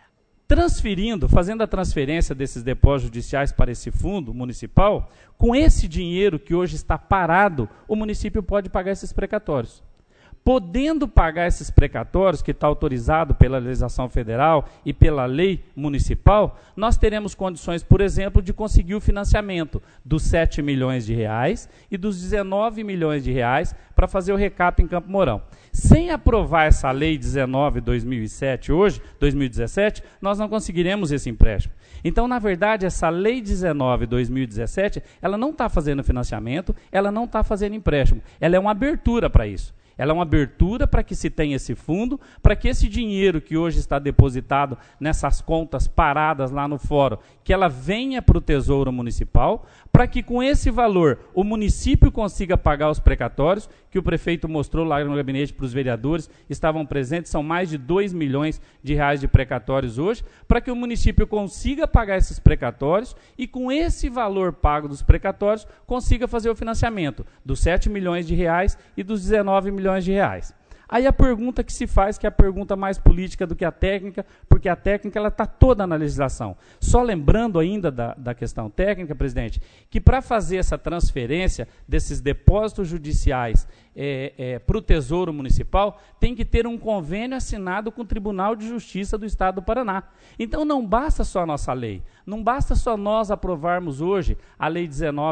Fazendo a transferência desses depósitos judiciais para esse fundo municipal, com esse dinheiro que hoje está parado, o município pode pagar esses precatórios. Podendo pagar esses precatórios, que está autorizado pela legislação federal e pela lei municipal, nós teremos condições, por exemplo, de conseguir o financiamento dos 7 milhões de reais e dos 19 milhões de reais para fazer o recap em Campo Mourão. Sem aprovar essa lei 19/2007 hoje, 2017, nós não conseguiremos esse empréstimo. Então, na verdade, essa lei 19/2017, ela não está fazendo financiamento, ela não está fazendo empréstimo, ela é uma abertura para isso. Ela é uma abertura para que se tenha esse fundo, para que esse dinheiro que hoje está depositado nessas contas paradas lá no fórum, que ela venha para o Tesouro Municipal, para que com esse valor o município consiga pagar os precatórios, que o prefeito mostrou lá no gabinete para os vereadores, estavam presentes, são mais de 2 milhões de reais de precatórios hoje, para que o município consiga pagar esses precatórios e com esse valor pago dos precatórios, consiga fazer o financiamento dos 7 milhões de reais e dos 19 milhões de reais. Aí a pergunta que se faz, que é a pergunta mais política do que a técnica, porque a técnica está toda na legislação. Só lembrando ainda da questão técnica, presidente, que para fazer essa transferência desses depósitos judiciais para o Tesouro Municipal, tem que ter um convênio assinado com o Tribunal de Justiça do Estado do Paraná. Então não basta só a nossa lei, não basta só nós aprovarmos hoje a Lei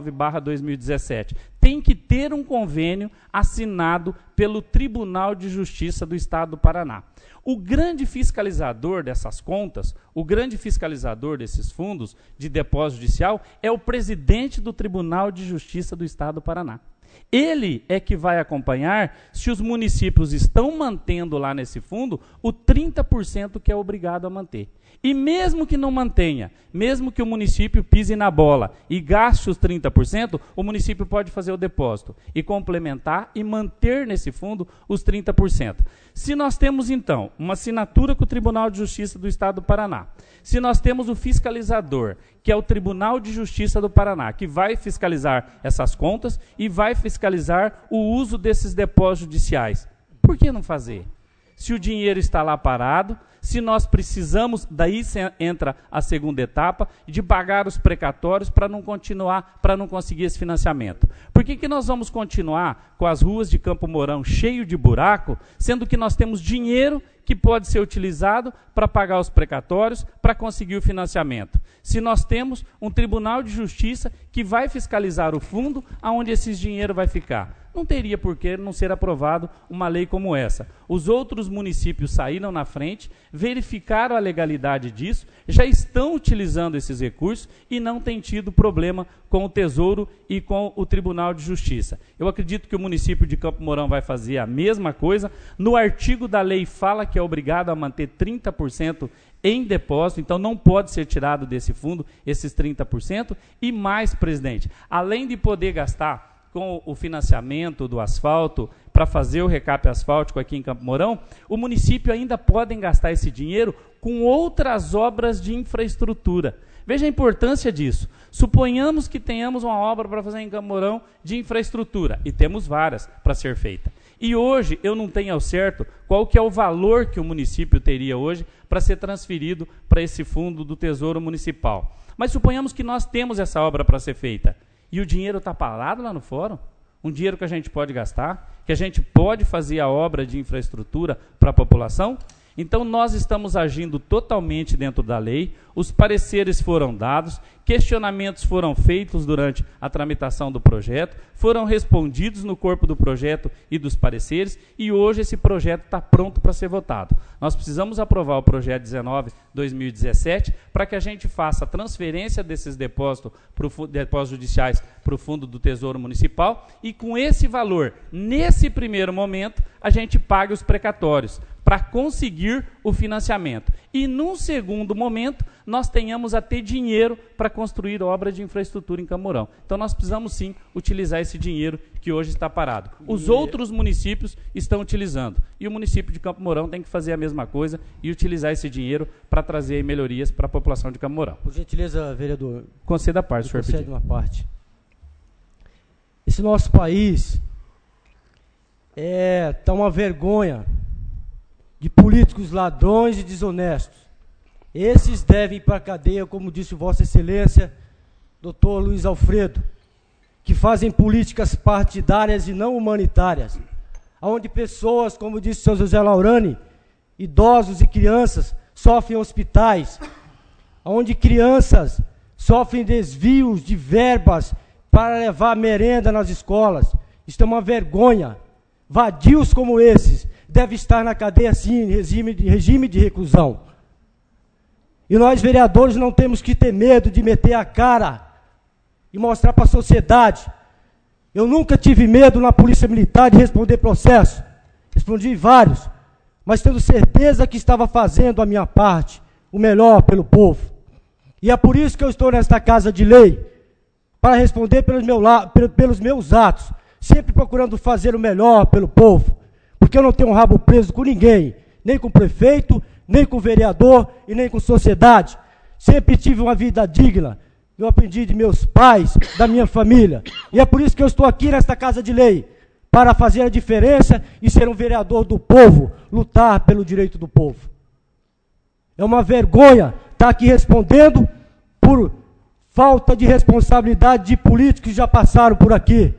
19/2017. Tem que ter um convênio assinado pelo Tribunal de Justiça do Estado do Paraná. O grande fiscalizador dessas contas, o grande fiscalizador desses fundos de depósito judicial é o presidente do Tribunal de Justiça do Estado do Paraná. Ele é que vai acompanhar se os municípios estão mantendo lá nesse fundo o 30% que é obrigado a manter. E mesmo que não mantenha, mesmo que o município pise na bola e gaste os 30%, o município pode fazer o depósito e complementar e manter nesse fundo os 30%. Se nós temos, então, uma assinatura com o Tribunal de Justiça do Estado do Paraná, se nós temos o fiscalizador, que é o Tribunal de Justiça do Paraná, que vai fiscalizar essas contas e vai fiscalizar o uso desses depósitos judiciais, por que não fazer? Se o dinheiro está lá parado, se nós precisamos, daí entra a segunda etapa, de pagar os precatórios para não continuar, para não conseguir esse financiamento. Por que nós vamos continuar com as ruas de Campo Mourão cheio de buraco, sendo que nós temos dinheiro que pode ser utilizado para pagar os precatórios, para conseguir o financiamento? Se nós temos um Tribunal de Justiça que vai fiscalizar o fundo aonde esse dinheiro vai ficar. Não teria por que não ser aprovado uma lei como essa. Os outros municípios saíram na frente, verificaram a legalidade disso, já estão utilizando esses recursos e não têm tido problema com o Tesouro e com o Tribunal de Justiça. Eu acredito que o município de Campo Mourão vai fazer a mesma coisa. No artigo da lei fala que é obrigado a manter 30% em depósito, então não pode ser tirado desse fundo esses 30%. E mais, presidente, além de poder gastar com o financiamento do asfalto, para fazer o recap asfáltico aqui em Campo Mourão, o município ainda pode gastar esse dinheiro com outras obras de infraestrutura. Veja a importância disso. Suponhamos que tenhamos uma obra para fazer em Campo Mourão de infraestrutura, e temos várias para ser feita. E hoje eu não tenho ao certo qual que é o valor que o município teria hoje para ser transferido para esse fundo do Tesouro Municipal. Mas suponhamos que nós temos essa obra para ser feita, e o dinheiro está parado lá no fórum, um dinheiro que a gente pode gastar, que a gente pode fazer a obra de infraestrutura para a população. Então, nós estamos agindo totalmente dentro da lei, os pareceres foram dados, questionamentos foram feitos durante a tramitação do projeto, foram respondidos no corpo do projeto e dos pareceres, e hoje esse projeto está pronto para ser votado. Nós precisamos aprovar o projeto 19/2017 para que a gente faça a transferência desses depósitos judiciais para o Fundo do Tesouro Municipal, e com esse valor, nesse primeiro momento, a gente pague os precatórios, para conseguir o financiamento. E, num segundo momento, nós tenhamos a ter dinheiro para construir obras de infraestrutura em Campo Mourão. Então, nós precisamos, sim, utilizar esse dinheiro que hoje está parado. Os outros municípios estão utilizando. E o município de Campo Mourão tem que fazer a mesma coisa e utilizar esse dinheiro para trazer melhorias para a população de Campo Mourão. Por gentileza, vereador. Conceda a parte, senhor. Concede uma parte. Esse nosso país está uma vergonha de políticos ladrões e desonestos. Esses devem ir para a cadeia, como disse Vossa Excelência, doutor Luiz Alfredo, que fazem políticas partidárias e não humanitárias, onde pessoas, como disse o senhor José Laurani, idosos e crianças sofrem em hospitais, onde crianças sofrem desvios de verbas para levar merenda nas escolas. Isso é uma vergonha. Vadios como esses devem estar na cadeia, sim, em regime de reclusão. E nós, vereadores, não temos que ter medo de meter a cara e mostrar para a sociedade. Eu nunca tive medo na Polícia Militar de responder processo. Respondi vários, mas tendo certeza que estava fazendo a minha parte, o melhor pelo povo. E é por isso que eu estou nesta Casa de Lei, para responder pelos meus atos, sempre procurando fazer o melhor pelo povo, porque eu não tenho um rabo preso com ninguém, nem com o prefeito, nem com o vereador e nem com a sociedade. Sempre tive uma vida digna, eu aprendi de meus pais, da minha família, e é por isso que eu estou aqui nesta Casa de Lei, para fazer a diferença e ser um vereador do povo, lutar pelo direito do povo. É uma vergonha estar aqui respondendo por falta de responsabilidade de políticos que já passaram por aqui.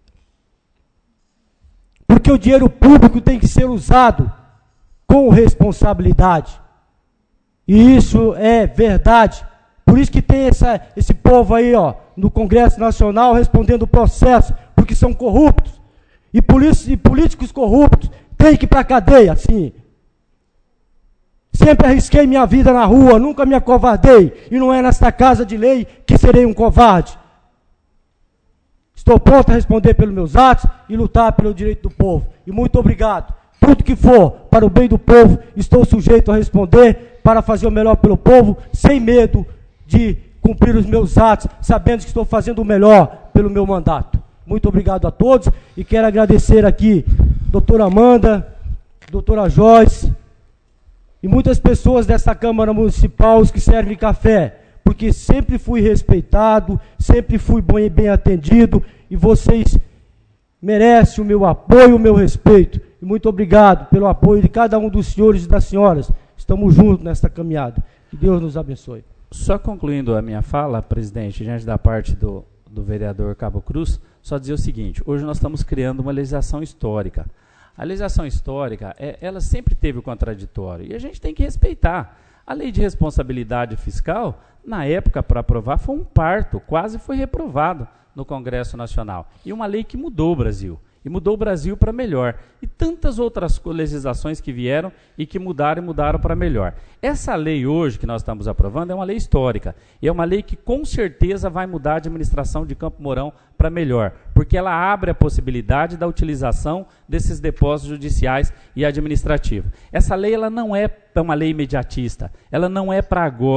Porque o dinheiro público tem que ser usado com responsabilidade. E isso é verdade. Por isso que tem esse povo aí, no Congresso Nacional respondendo o processo, porque são corruptos. E políticos corruptos têm que ir para a cadeia, sim. Sempre arrisquei minha vida na rua, nunca me acovardei. E não é nesta Casa de Lei que serei um covarde. Estou pronto a responder pelos meus atos e lutar pelo direito do povo. E muito obrigado. Tudo que for para o bem do povo, estou sujeito a responder para fazer o melhor pelo povo, sem medo de cumprir os meus atos, sabendo que estou fazendo o melhor pelo meu mandato. Muito obrigado a todos e quero agradecer aqui doutora Amanda, doutora Joyce e muitas pessoas dessa Câmara Municipal, os que servem café, porque sempre fui respeitado, sempre fui bem atendido e vocês merecem o meu apoio, o meu respeito. E muito obrigado pelo apoio de cada um dos senhores e das senhoras. Estamos juntos nesta caminhada. Que Deus nos abençoe. Só concluindo a minha fala, presidente, diante da parte do vereador Cabo Cruz, só dizer o seguinte: hoje nós estamos criando uma legislação histórica. A legislação histórica, ela sempre teve o contraditório, e a gente tem que respeitar. A lei de responsabilidade fiscal, na época, para aprovar, foi um parto, quase foi reprovado no Congresso Nacional. E uma lei que mudou o Brasil. E mudou o Brasil para melhor. E tantas outras legislações que vieram e que mudaram e mudaram para melhor. Essa lei hoje que nós estamos aprovando é uma lei histórica. E é uma lei que com certeza vai mudar a administração de Campo Mourão para melhor. Porque ela abre a possibilidade da utilização desses depósitos judiciais e administrativos. Essa lei ela não é uma lei imediatista. Ela não é para agora.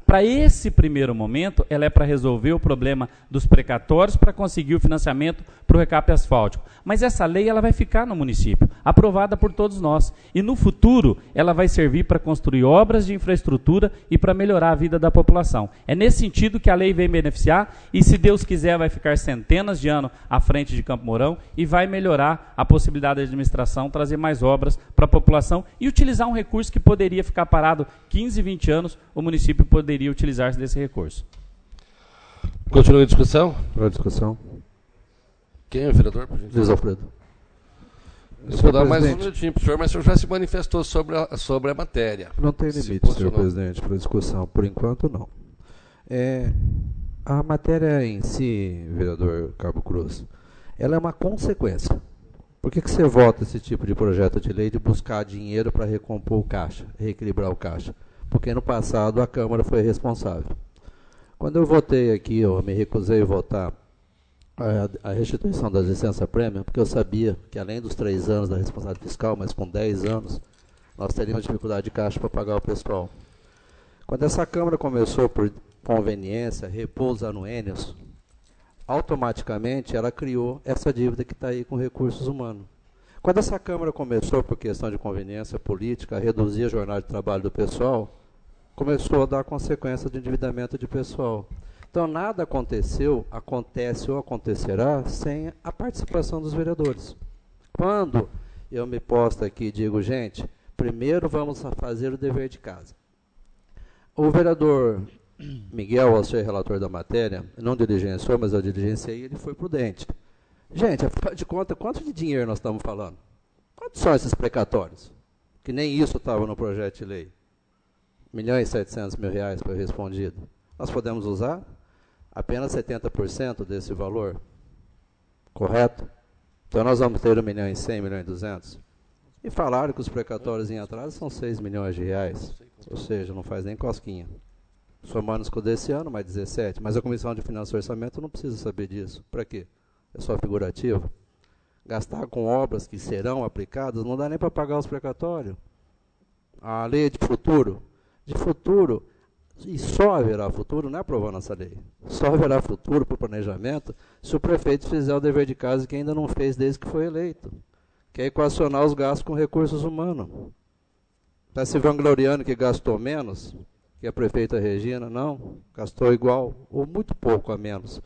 Para esse primeiro momento, ela é para resolver o problema dos precatórios, para conseguir o financiamento para o recap asfáltico. Mas essa lei ela vai ficar no município, aprovada por todos nós. E no futuro, ela vai servir para construir obras de infraestrutura e para melhorar a vida da população. É nesse sentido que a lei vem beneficiar e, se Deus quiser, vai ficar centenas de anos à frente de Campo Mourão e vai melhorar a possibilidade da administração, trazer mais obras para a população e utilizar um recurso que poderia ficar parado 15, 20 anos, o município poderia utilizar-se desse recurso. Continua a discussão? Para a discussão. Quem é o vereador? Luiz Alfredo. Eu vou dar mais um minutinho para o senhor, mas o senhor já se manifestou sobre a matéria. Não tem limite, senhor presidente, para a discussão. Por enquanto, não. A matéria em si, vereador Cabo Cruz, ela é uma consequência. Por que você vota esse tipo de projeto de lei de buscar dinheiro para recompor o caixa, reequilibrar o caixa? Porque no passado a Câmara foi responsável. Quando eu votei aqui, eu me recusei a votar a restituição da licença prêmio, porque eu sabia que além dos 3 anos da responsabilidade fiscal, mas com 10 anos, nós teríamos dificuldade de caixa para pagar o pessoal. Quando essa Câmara começou por conveniência, repor os anuênios, automaticamente ela criou essa dívida que está aí com recursos humanos. Quando essa Câmara começou, por questão de conveniência política, a reduzir a jornada de trabalho do pessoal, começou a dar consequência de endividamento de pessoal. Então, nada aconteceu, acontece ou acontecerá sem a participação dos vereadores. Quando eu me posto aqui e digo, gente, primeiro vamos fazer o dever de casa. O vereador Miguel, ao ser relator da matéria, não diligenciou, mas eu diligenciei, ele foi prudente. Gente, afinal de contas, quanto de dinheiro nós estamos falando? Quantos são esses precatórios? Que nem isso estava no projeto de lei. R$1.700.000 foi respondido. Nós podemos usar apenas 70% desse valor, correto? Então nós vamos ter R$1.100.000, R$1.200.000. E falaram que os precatórios em atraso são R$6 milhões, ou seja, não faz nem cosquinha. Somando com o desse ano, mais 17. Mas a Comissão de Finanças e Orçamento não precisa saber disso. Para quê? É só figurativo. Gastar com obras que serão aplicadas não dá nem para pagar os precatórios. A lei de futuro, e só haverá futuro, não é aprovando essa lei, só haverá futuro para o planejamento se o prefeito fizer o dever de casa que ainda não fez desde que foi eleito, que é equacionar os gastos com recursos humanos. Está se vangloriando que gastou menos que a prefeita Regina? Não, gastou igual, ou muito pouco a menos.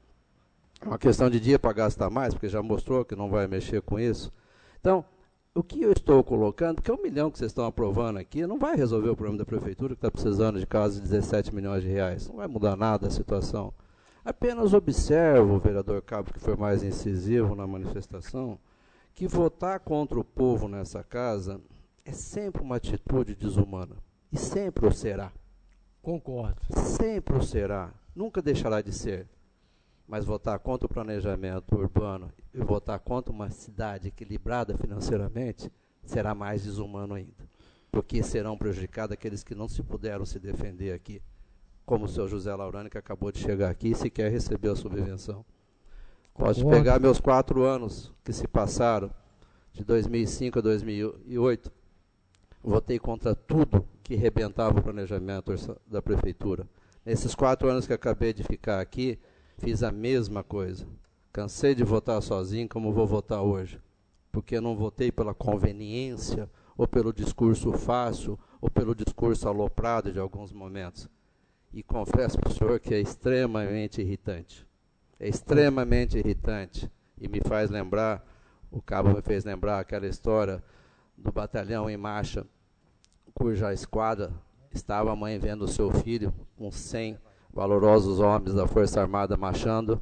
É uma questão de dia para gastar mais, porque já mostrou que não vai mexer com isso. Então, o que eu estou colocando, que é R$1 milhão que vocês estão aprovando aqui, não vai resolver o problema da prefeitura, que está precisando de quase R$17 milhões. Não vai mudar nada a situação. Apenas observo, o vereador Cabo, que foi mais incisivo na manifestação, que votar contra o povo nessa casa é sempre uma atitude desumana. E sempre o será. Concordo. Sempre o será. Nunca deixará de ser. Mas votar contra o planejamento urbano e votar contra uma cidade equilibrada financeiramente será mais desumano ainda. Porque serão prejudicados aqueles que não se puderam se defender aqui. Como o seu José Laurani, que acabou de chegar aqui e sequer recebeu a subvenção. Pode pegar meus 4 anos que se passaram, de 2005 a 2008, votei contra tudo que rebentava o planejamento da prefeitura. Nesses 4 anos que acabei de ficar aqui, fiz a mesma coisa. Cansei de votar sozinho como vou votar hoje. Porque eu não votei pela conveniência, ou pelo discurso fácil, ou pelo discurso aloprado de alguns momentos. E confesso para o senhor que é extremamente irritante. É extremamente irritante. E me faz lembrar, o Cabo me fez lembrar aquela história do batalhão em marcha, cuja esquadra estava a mãe vendo o seu filho com 100 valorosos homens da Força Armada marchando,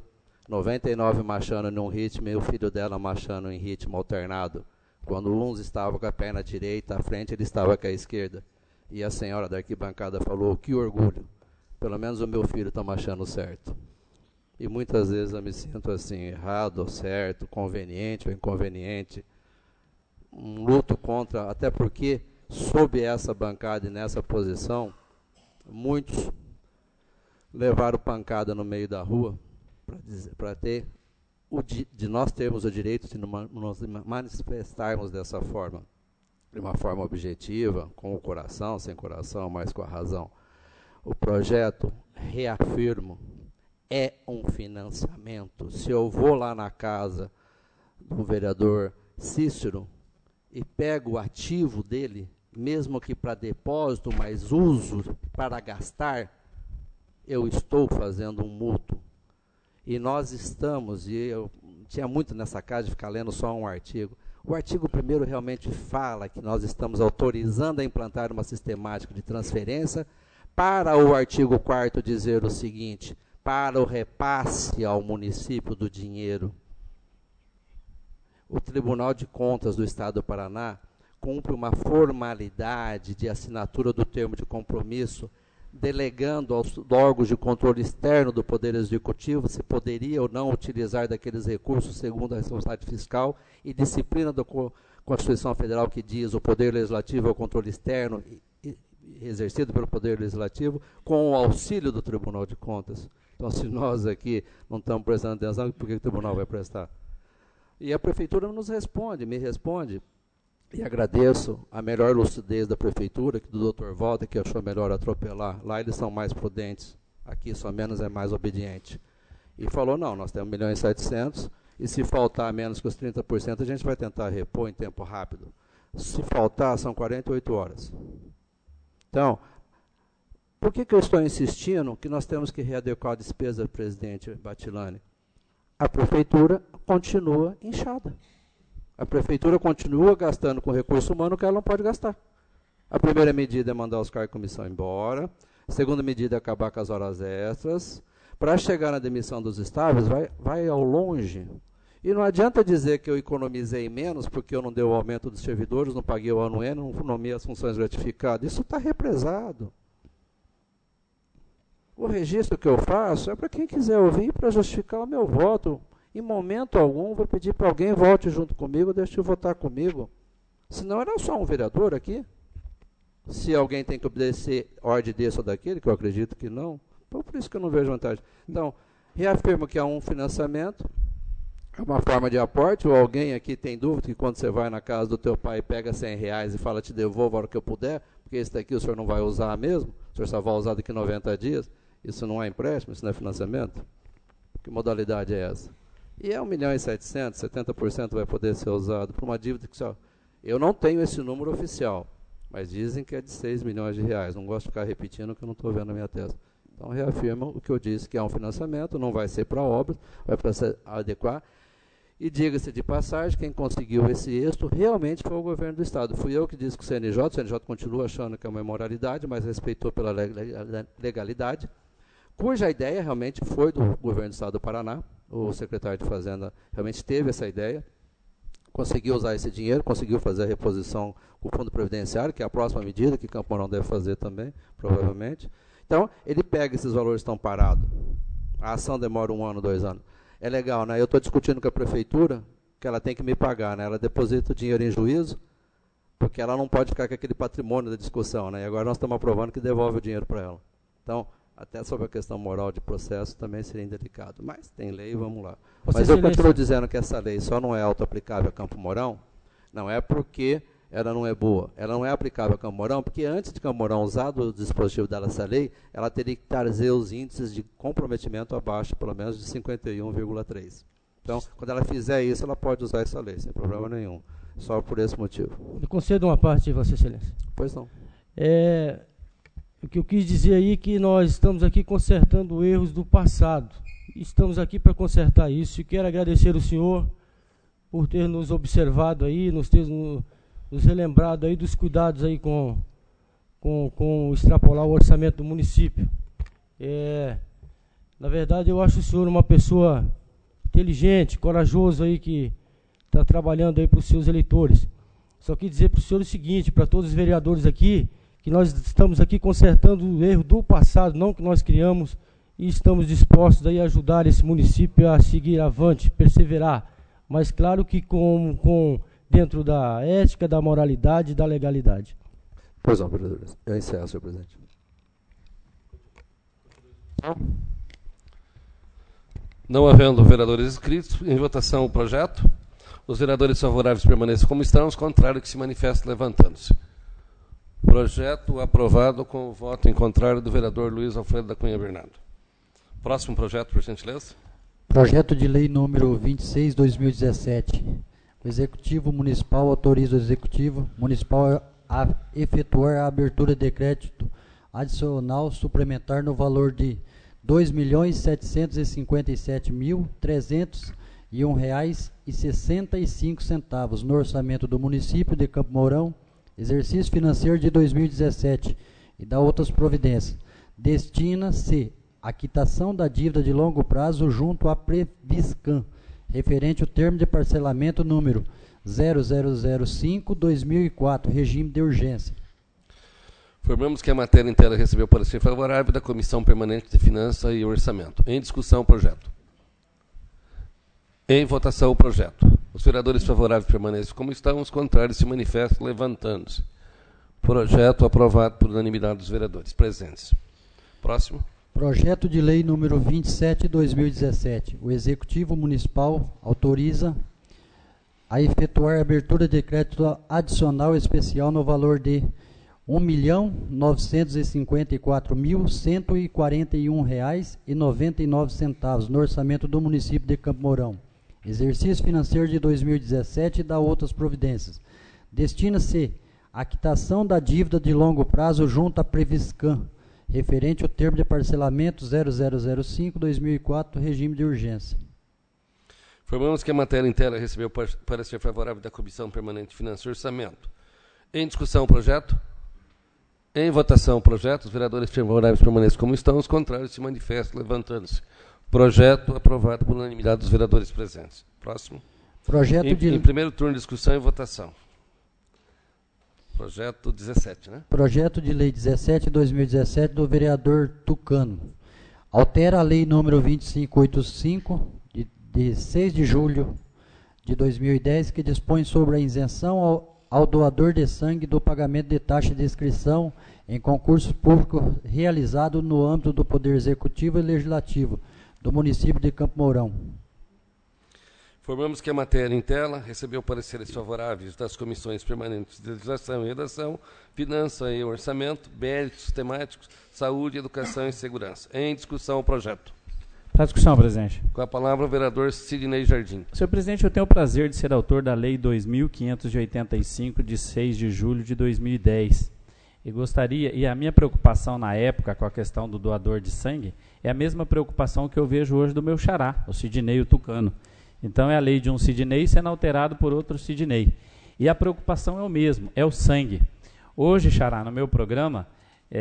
99 marchando num ritmo e o filho dela marchando em ritmo alternado. Quando uns estavam com a perna direita à frente, ele estava com a esquerda. E a senhora da arquibancada falou, que orgulho, pelo menos o meu filho está marchando certo. E muitas vezes eu me sinto assim, errado ou certo, conveniente ou inconveniente. Um luto contra, até porque, sob essa bancada e nessa posição, muitos levaram pancada no meio da rua para ter de nós termos o direito de nos manifestarmos dessa forma, de uma forma objetiva, com o coração, sem coração, mas com a razão. O projeto, reafirmo, é um financiamento. Se eu vou lá na casa do vereador Cícero e pego o ativo dele, mesmo que para depósito, mas uso para gastar, eu estou fazendo um mútuo. E nós estamos, e eu tinha muito nessa casa de ficar lendo só um artigo. O artigo 1º realmente fala que nós estamos autorizando a implantar uma sistemática de transferência, para o artigo 4º dizer o seguinte: para o repasse ao município do dinheiro. O Tribunal de Contas do Estado do Paraná cumpre uma formalidade de assinatura do termo de compromisso, delegando aos órgãos de controle externo do Poder Executivo se poderia ou não utilizar daqueles recursos segundo a responsabilidade fiscal e disciplina da Constituição Federal que diz o Poder Legislativo é o controle externo exercido pelo Poder Legislativo com o auxílio do Tribunal de Contas. Então, se nós aqui não estamos prestando atenção, por que o Tribunal vai prestar? E a Prefeitura nos responde, me responde, e agradeço a melhor lucidez da Prefeitura, que do Dr. Walter, que achou melhor atropelar. Lá eles são mais prudentes, aqui só menos é mais obediente. E falou, não, nós temos 1.700.000, e se faltar menos que os 30%, a gente vai tentar repor em tempo rápido. Se faltar, são 48 horas. Então, por que eu estou insistindo que nós temos que readequar a despesa, presidente Batilani? A Prefeitura continua inchada. A Prefeitura continua gastando com recurso humano que ela não pode gastar. A primeira medida é mandar os cargos de comissão embora. A segunda medida é acabar com as horas extras. Para chegar na demissão dos estáveis, vai ao longe. E não adianta dizer que eu economizei menos porque eu não dei o aumento dos servidores, não paguei o ano N, não nomeei as funções gratificadas. Isso está represado. O registro que eu faço é para quem quiser ouvir, para justificar o meu voto. Em momento algum, vou pedir para alguém volte junto comigo, deixe eu votar comigo. Senão era só um vereador aqui. Se alguém tem que obedecer ordem desse ou daquele, que eu acredito que não. Então, por isso que eu não vejo vantagem. Então, reafirmo que há um financiamento, é uma forma de aporte, ou alguém aqui tem dúvida que quando você vai na casa do teu pai, pega R$100 e fala, te devolvo a hora que eu puder, porque esse daqui o senhor não vai usar mesmo, o senhor só vai usar daqui 90 dias. Isso não é empréstimo, isso não é financiamento? Que modalidade é essa? E é 1.700.000, 70% vai poder ser usado por uma dívida que só... Eu não tenho esse número oficial, mas dizem que é de R$6 milhões. Não gosto de ficar repetindo que eu não estou vendo na minha tese. Então, reafirmo o que eu disse, que é um financiamento, não vai ser para obras, vai para se adequar. E diga-se de passagem, quem conseguiu esse êxito realmente foi o governo do Estado. Fui eu que disse que o CNJ continua achando que é uma imoralidade, mas respeitou pela legalidade, cuja ideia realmente foi do governo do Estado do Paraná. O secretário de Fazenda realmente teve essa ideia, conseguiu usar esse dinheiro, conseguiu fazer a reposição com o Fundo Previdenciário, que é a próxima medida que Campo Mourão deve fazer também, provavelmente. Então, ele pega esses valores que estão parados. A ação demora 1 ano, 2 anos. É legal, né? Eu estou discutindo com a Prefeitura que ela tem que me pagar, né? Ela deposita o dinheiro em juízo, porque ela não pode ficar com aquele patrimônio da discussão, né? E agora nós estamos aprovando que devolve o dinheiro para ela. Então, até sobre a questão moral de processo também seria indelicado. Mas tem lei, vamos lá. Mas eu continuo dizendo que essa lei só não é auto-aplicável a Campo Mourão, não é porque ela não é boa. Ela não é aplicável a Campo Mourão, porque antes de Campo Mourão usar o dispositivo dessa lei, ela teria que trazer os índices de comprometimento abaixo, pelo menos de 51,3. Então, quando ela fizer isso, ela pode usar essa lei, sem problema nenhum. Só por esse motivo. Me conceda uma parte, Vossa Excelência. Pois não. O que eu quis dizer aí é que nós estamos aqui consertando erros do passado. Estamos aqui para consertar isso. E quero agradecer o senhor por ter nos observado aí, nos relembrado aí dos cuidados aí com extrapolar o orçamento do município. Na verdade, eu acho o senhor uma pessoa inteligente, corajoso aí, que está trabalhando aí para os seus eleitores. Só quis dizer para o senhor o seguinte, para todos os vereadores aqui, que nós estamos aqui consertando o erro do passado, não que nós criamos, e estamos dispostos aí a ajudar esse município a seguir avante, perseverar, mas claro que dentro da ética, da moralidade e da legalidade. Pois não, vereador. Eu encerro, senhor presidente. Não havendo vereadores inscritos, em votação o projeto. Os vereadores favoráveis permaneçam como estão, os contrários que se manifestem levantando-se. Projeto aprovado com o voto em contrário do vereador Luiz Alfredo da Cunha Bernardo. Próximo projeto, por gentileza. Projeto de lei número 26/2017. O Executivo Municipal autoriza o Executivo Municipal a efetuar a abertura de crédito adicional suplementar no valor de R$ 2.757.301,65 no orçamento do município de Campo Mourão, exercício financeiro de 2017, e da outras providências. Destina-se à quitação da dívida de longo prazo junto à Previscan, referente ao termo de parcelamento número 0005/2004, regime de urgência. Informamos que a matéria inteira recebeu parecer favorável da Comissão Permanente de Finanças e Orçamento. Em discussão, o projeto. Em votação, o projeto. Os vereadores favoráveis permanecem como estão, os contrários se manifestam levantando-se. Projeto aprovado por unanimidade dos vereadores presentes. Próximo. Projeto de lei número 27/2017. O Executivo Municipal autoriza a efetuar a abertura de crédito adicional especial no valor de R$ 1.954.141,99 no orçamento do município de Campo Mourão, exercício financeiro de 2017 e da outras providências. Destina-se à quitação da dívida de longo prazo junto à Previscan, referente ao termo de parcelamento 0005/2004, regime de urgência. Informamos que a matéria inteira recebeu parecer favorável da Comissão Permanente de Finanças e Orçamento. Em discussão, o projeto. Em votação, o projeto. Os vereadores favoráveis permanecem como estão, os contrários se manifestam levantando-se. Projeto aprovado por unanimidade dos vereadores presentes. Próximo. Projeto em primeiro turno de discussão e votação. Projeto 17, né? Projeto de lei 17/2017 do vereador Tucano. Altera a lei número 2585, de 6 de julho de 2010, que dispõe sobre a isenção ao doador de sangue do pagamento de taxa de inscrição em concurso público realizado no âmbito do Poder Executivo e Legislativo do município de Campo Mourão. Informamos que a matéria em tela recebeu pareceres favoráveis das comissões permanentes de legislação e redação, finança e orçamento, méritos temáticos, saúde, educação e segurança. Em discussão, o projeto. Para discussão, presidente. Com a palavra, o vereador Sidney Jardim. Senhor presidente, eu tenho o prazer de ser autor da Lei 2.585, de 6 de julho de 2010. E gostaria, e a minha preocupação na época com a questão do doador de sangue é a mesma preocupação que eu vejo hoje do meu xará, o Sidney Tucano. Então é a lei de um Sidney sendo alterado por outro Sidney. E a preocupação é o mesmo, é o sangue. Hoje, xará, no meu programa,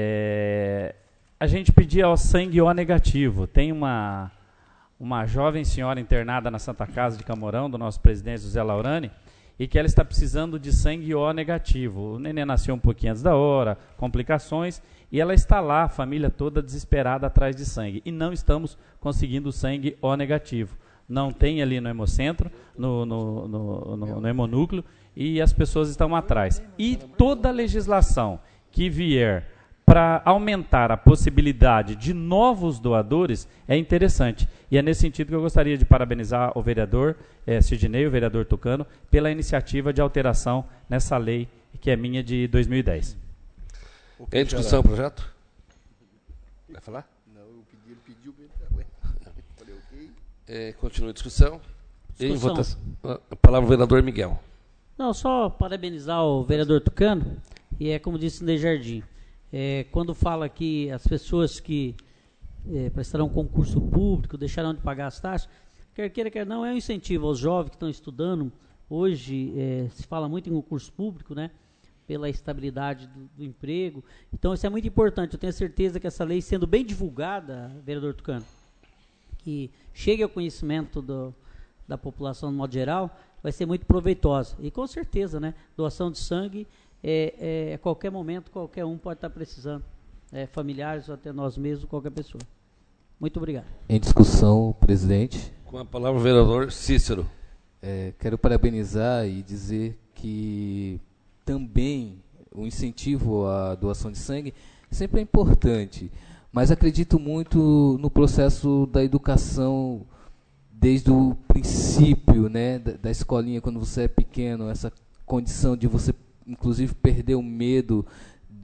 a gente pedia o sangue O negativo. Tem uma jovem senhora internada na Santa Casa de Camorão, do nosso presidente José Laurani, e que ela está precisando de sangue O negativo. O neném nasceu um pouquinho antes da hora, complicações, e ela está lá, a família toda desesperada atrás de sangue. E não estamos conseguindo sangue O negativo. Não tem ali no Hemocentro, no Hemonúcleo, e as pessoas estão atrás. E toda a legislação que vier para aumentar a possibilidade de novos doadores é interessante. E é nesse sentido que eu gostaria de parabenizar o vereador Sidney, o vereador Tucano, pela iniciativa de alteração nessa lei, que é minha, de 2010. Em discussão, projeto? Vai falar? Não, ele pediu mesmo. Falei, ok. Continua a discussão. Em votação. A palavra ao vereador Miguel. Não, só parabenizar o vereador Tucano, e como disse o Ney Jardim, quando fala que as pessoas que prestarão concurso público deixarão de pagar as taxas, quer queira, quer não, é um incentivo aos jovens que estão estudando. Hoje se fala muito em concurso público, né, pela estabilidade do emprego. Então isso é muito importante. Eu tenho certeza que essa lei, sendo bem divulgada, vereador Tucano, que chegue ao conhecimento da população no modo geral, vai ser muito proveitosa. E com certeza, né, doação de sangue, a qualquer momento, qualquer um pode estar precisando, familiares ou até nós mesmos, qualquer pessoa. Muito obrigado. Em discussão, presidente. Com a palavra o vereador Cícero. Quero parabenizar e dizer que também o incentivo à doação de sangue sempre é importante, mas acredito muito no processo da educação desde o princípio, né, da escolinha, quando você é pequeno, essa condição de você inclusive perder o medo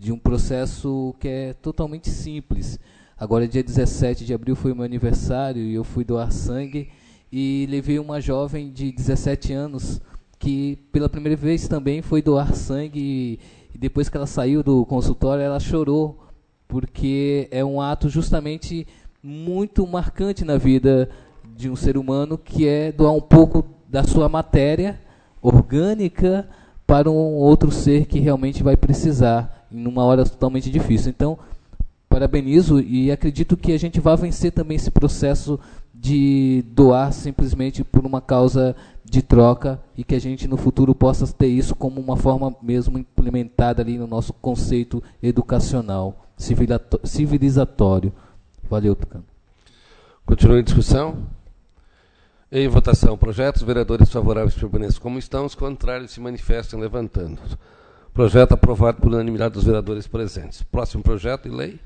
de um processo que é totalmente simples. Agora, dia 17 de abril foi o meu aniversário e eu fui doar sangue e levei uma jovem de 17 anos que pela primeira vez também foi doar sangue e depois que ela saiu do consultório ela chorou, porque é um ato justamente muito marcante na vida de um ser humano, que é doar um pouco da sua matéria orgânica para um outro ser que realmente vai precisar em uma hora totalmente difícil. Então, parabenizo e acredito que a gente vai vencer também esse processo de doar simplesmente por uma causa de troca e que a gente no futuro possa ter isso como uma forma mesmo implementada ali no nosso conceito educacional, civilizatório. Valeu, Tucano. Continua em discussão. Em votação, projetos. Vereadores favoráveis permaneçam como estão, os contrários se manifestem levantando. Projeto aprovado por unanimidade dos vereadores presentes. Próximo projeto de lei.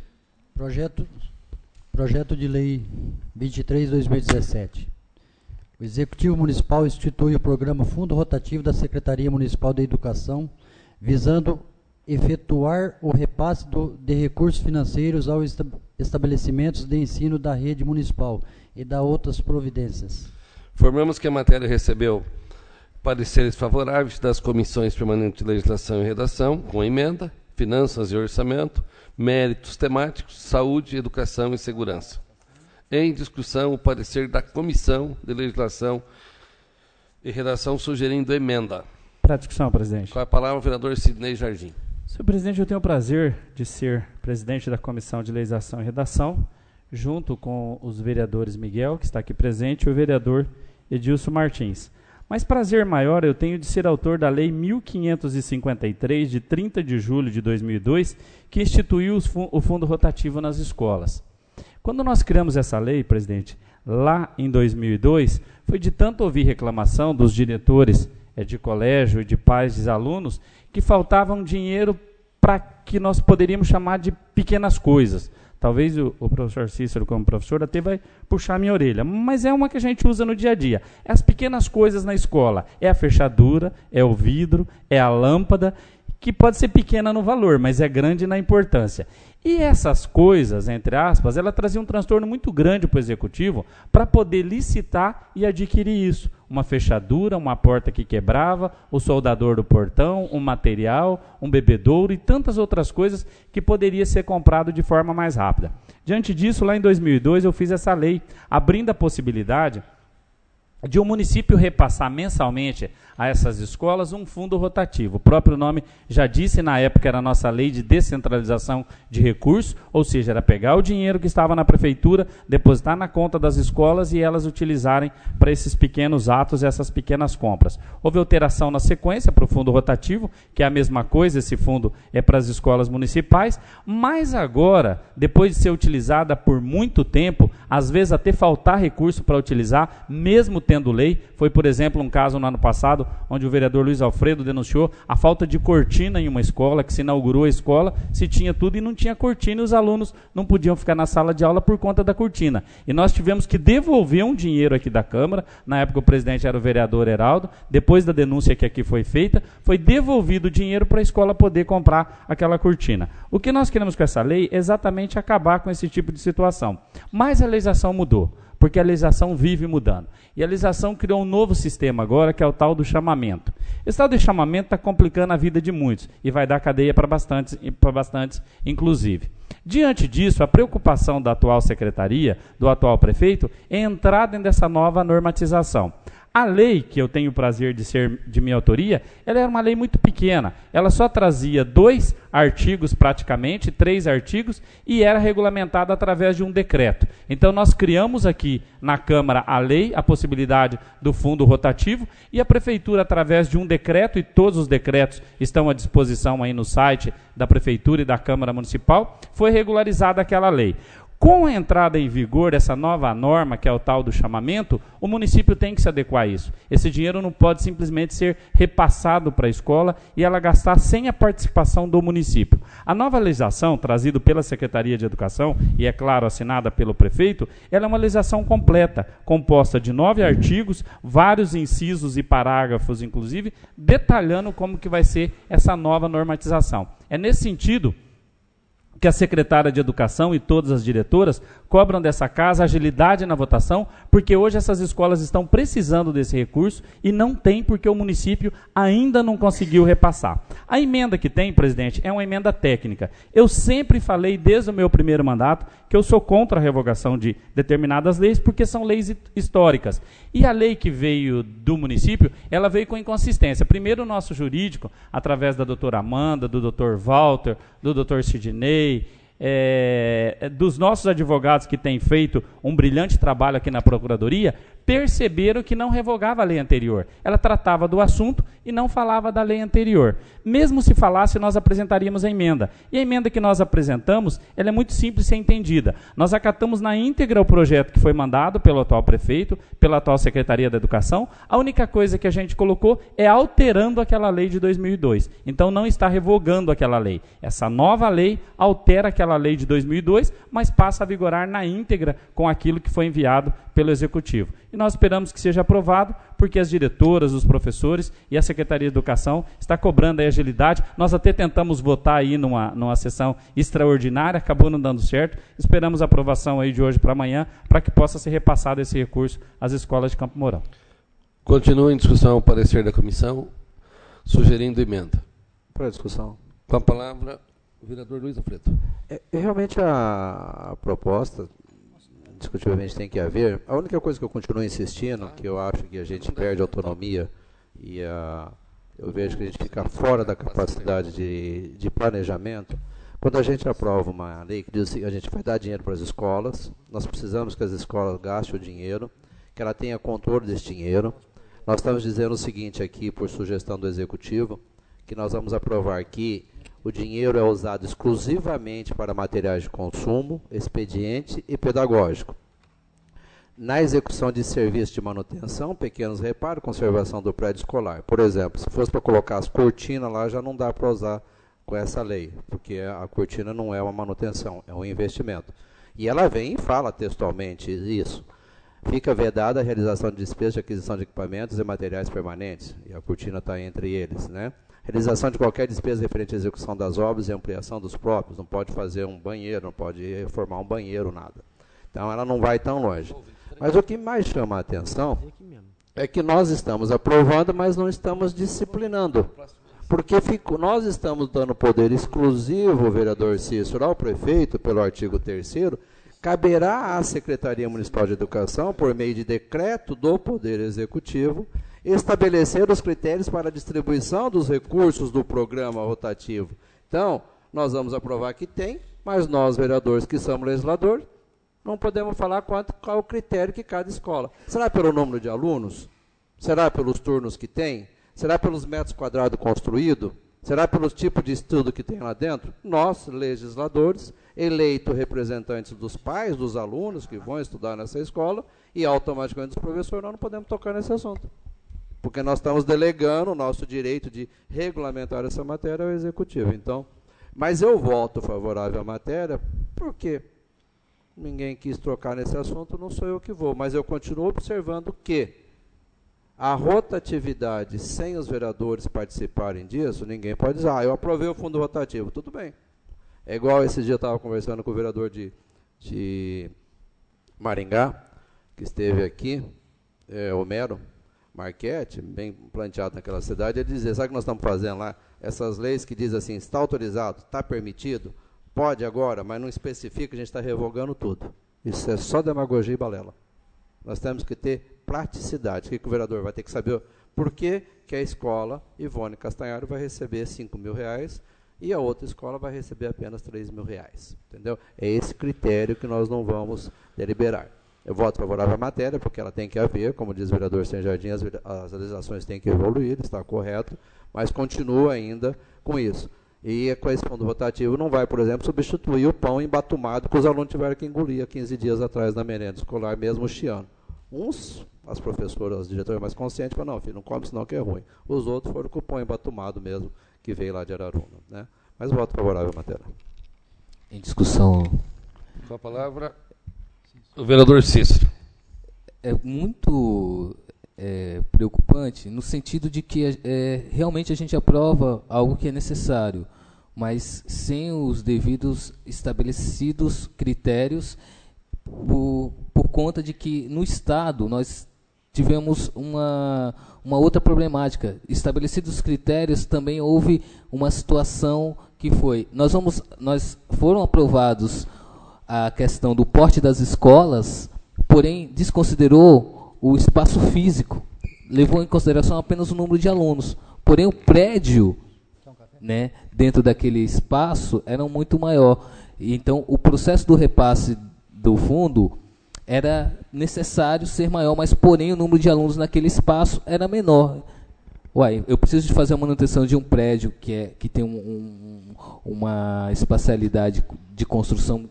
Projeto de lei 23/2017. O Executivo Municipal institui o programa Fundo Rotativo da Secretaria Municipal da Educação, visando efetuar o repasse de recursos financeiros aos estabelecimentos de ensino da rede municipal e da outras providências. Informamos que a matéria recebeu pareceres favoráveis das comissões permanentes de legislação e redação, com emenda, finanças e orçamento, méritos temáticos, saúde, educação e segurança. Em discussão, o parecer da Comissão de Legislação e Redação sugerindo emenda. Para discussão, presidente. Com a palavra o vereador Sidnei Jardim. Senhor presidente, eu tenho o prazer de ser presidente da Comissão de Legislação e Redação, junto com os vereadores Miguel, que está aqui presente, e o vereador Edilson Martins. Mas prazer maior eu tenho de ser autor da Lei 1553, de 30 de julho de 2002, que instituiu o Fundo Rotativo nas escolas. Quando nós criamos essa lei, presidente, lá em 2002, foi de tanto ouvir reclamação dos diretores de colégio e de pais de alunos que faltavam dinheiro para que nós poderíamos chamar de pequenas coisas. Talvez o professor Cícero, como professor, até vai puxar a minha orelha, mas é uma que a gente usa no dia a dia. É as pequenas coisas na escola. É a fechadura, é o vidro, é a lâmpada, que pode ser pequena no valor, mas é grande na importância. E essas coisas, entre aspas, ela trazia um transtorno muito grande para o executivo para poder licitar e adquirir isso. Uma fechadura, uma porta que quebrava, o soldador do portão, um material, um bebedouro e tantas outras coisas que poderia ser comprado de forma mais rápida. Diante disso, lá em 2002, eu fiz essa lei, abrindo a possibilidade de um município repassar mensalmente a essas escolas um fundo rotativo. O próprio nome já disse, na época era a nossa lei de descentralização de recursos, ou seja, era pegar o dinheiro que estava na prefeitura, depositar na conta das escolas e elas utilizarem para esses pequenos atos, essas pequenas compras. Houve alteração na sequência para o fundo rotativo, que é a mesma coisa, esse fundo é para as escolas municipais, mas agora, depois de ser utilizada por muito tempo, às vezes até faltar recurso para utilizar, mesmo tendo lei, foi, por exemplo, um caso no ano passado, onde o vereador Luiz Alfredo denunciou a falta de cortina em uma escola, que se inaugurou a escola, se tinha tudo e não tinha cortina, e os alunos não podiam ficar na sala de aula por conta da cortina. E nós tivemos que devolver um dinheiro aqui da Câmara, na época o presidente era o vereador Heraldo, depois da denúncia que aqui foi feita, foi devolvido o dinheiro para a escola poder comprar aquela cortina. O que nós queremos com essa lei é exatamente acabar com esse tipo de situação. Mas a legislação mudou, porque a legislação vive mudando. E a legislação criou um novo sistema agora, que é o tal do chamamento. Esse tal de chamamento está complicando a vida de muitos e vai dar cadeia para bastantes, inclusive. Diante disso, a preocupação da atual secretaria, do atual prefeito, é entrar dentro dessa nova normatização. A lei, que eu tenho o prazer de ser de minha autoria, ela era uma lei muito pequena. Ela só trazia 2 artigos praticamente, 3 artigos, e era regulamentada através de um decreto. Então nós criamos aqui na Câmara a lei, a possibilidade do fundo rotativo, e a Prefeitura, através de um decreto, e todos os decretos estão à disposição aí no site da Prefeitura e da Câmara Municipal, foi regularizada aquela lei. Com a entrada em vigor dessa nova norma, que é o tal do chamamento, o município tem que se adequar a isso. Esse dinheiro não pode simplesmente ser repassado para a escola e ela gastar sem a participação do município. A nova legislação, trazida pela Secretaria de Educação, e é claro, assinada pelo prefeito, ela é uma legislação completa, composta de 9 artigos, vários incisos e parágrafos, inclusive, detalhando como que vai ser essa nova normatização. É nesse sentido que a secretária de Educação e todas as diretoras cobram dessa casa agilidade na votação, porque hoje essas escolas estão precisando desse recurso e não tem porque o município ainda não conseguiu repassar. A emenda que tem, presidente, é uma emenda técnica. Eu sempre falei desde o meu primeiro mandato que eu sou contra a revogação de determinadas leis, porque são leis históricas. E a lei que veio do município, ela veio com inconsistência. Primeiro o nosso jurídico, através da doutora Amanda, do doutor Walter, do doutor Sidney, dos nossos advogados que têm feito um brilhante trabalho aqui na Procuradoria, perceberam que não revogava a lei anterior. Ela tratava do assunto e não falava da lei anterior. Mesmo se falasse, nós apresentaríamos a emenda. E a emenda que nós apresentamos, ela é muito simples de ser entendida. Nós acatamos na íntegra o projeto que foi mandado pelo atual prefeito, pela atual Secretaria da Educação. A única coisa que a gente colocou é alterando aquela lei de 2002. Então não está revogando aquela lei. Essa nova lei altera aquela lei de 2002, mas passa a vigorar na íntegra com aquilo que foi enviado pelo Executivo. E nós esperamos que seja aprovado, porque as diretoras, os professores e a Secretaria de Educação está cobrando aí agilidade. Nós até tentamos votar aí numa sessão extraordinária, acabou não dando certo. Esperamos a aprovação aí de hoje para amanhã, para que possa ser repassado esse recurso às escolas de Campo Mourão. Continua em discussão o parecer da comissão, sugerindo emenda. Para a discussão. Com a palavra, o vereador Luiz Alfredo. Realmente a proposta, discutivelmente, tem que haver. A única coisa que eu continuo insistindo, que eu acho que a gente perde autonomia e eu vejo que a gente fica fora da capacidade de planejamento, quando a gente aprova uma lei que diz que a gente vai dar dinheiro para as escolas, nós precisamos que as escolas gastem o dinheiro, que ela tenha controle desse dinheiro. Nós estamos dizendo o seguinte aqui, por sugestão do Executivo, que nós vamos aprovar que o dinheiro é usado exclusivamente para materiais de consumo, expediente e pedagógico. Na execução de serviços de manutenção, pequenos reparos, conservação do prédio escolar. Por exemplo, se fosse para colocar as cortinas lá, já não dá para usar com essa lei, porque a cortina não é uma manutenção, é um investimento. E ela vem e fala textualmente isso. Fica vedada a realização de despesas de aquisição de equipamentos e materiais permanentes, e a cortina está entre eles, né? Realização de qualquer despesa referente à execução das obras e ampliação dos próprios. Não pode fazer um banheiro, não pode reformar um banheiro, nada. Então, ela não vai tão longe. Mas o que mais chama a atenção é que nós estamos aprovando, mas não estamos disciplinando. Porque nós estamos dando poder exclusivo, vereador Cícero, ao prefeito, pelo artigo 3º, caberá à Secretaria Municipal de Educação, por meio de decreto do Poder Executivo, estabelecer os critérios para a distribuição dos recursos do programa rotativo. Então, nós vamos aprovar que tem, mas nós, vereadores que somos legisladores, não podemos falar qual é o critério que cada escola. Será pelo número de alunos? Será pelos turnos que tem? Será pelos metros quadrados construídos? Será pelo tipo de estudo que tem lá dentro? Nós, legisladores, eleitos representantes dos pais, dos alunos que vão estudar nessa escola, e automaticamente dos professores, nós não podemos tocar nesse assunto. Porque nós estamos delegando o nosso direito de regulamentar essa matéria ao Executivo. Então, mas eu voto favorável à matéria, porque ninguém quis trocar nesse assunto, não sou eu que vou. Mas eu continuo observando que a rotatividade, sem os vereadores participarem disso, ninguém pode dizer, eu aprovei o fundo rotativo. Tudo bem. É igual esse dia eu estava conversando com o vereador de Maringá, que esteve aqui, Homero Marchetti, bem planteado naquela cidade, ele dizia, sabe o que nós estamos fazendo lá? Essas leis que dizem assim, está autorizado, está permitido, pode agora, mas não especifica, a gente está revogando tudo. Isso é só demagogia e balela. Nós temos que ter praticidade. O que o vereador vai ter que saber? Por que a escola Ivone Castanharo vai receber R$5.000 e a outra escola vai receber apenas R$3.000. Entendeu? É esse critério que nós não vamos deliberar. Eu voto favorável à matéria, porque ela tem que haver, como diz o vereador Sem Jardim, as legislações têm que evoluir, está correto, mas continua ainda com isso. E com esse fundo rotativo não vai, por exemplo, substituir o pão embatumado que os alunos tiveram que engolir há 15 dias atrás na merenda escolar, mesmo chiando. As professoras, as diretoras mais conscientes, falaram, não, filho, não come senão que é ruim. Os outros foram com o pão embatumado mesmo, que veio lá de Araruna. Né? Mas voto favorável à matéria. Em discussão. Com a palavra, o vereador Cícero. É muito preocupante no sentido de que realmente a gente aprova algo que é necessário. mas sem os devidos estabelecidos critérios, por conta de que no Estado nós tivemos uma outra problemática. Estabelecidos os critérios, também houve uma situação que foi, foram aprovados a questão do porte das escolas, porém desconsiderou o espaço físico, levou em consideração apenas o número de alunos, porém o prédio, né, dentro daquele espaço era muito maior. Então o processo do repasse do fundo era necessário ser maior, mas porém o número de alunos naquele espaço era menor. Eu preciso de fazer a manutenção de um prédio que tem uma espacialidade de construção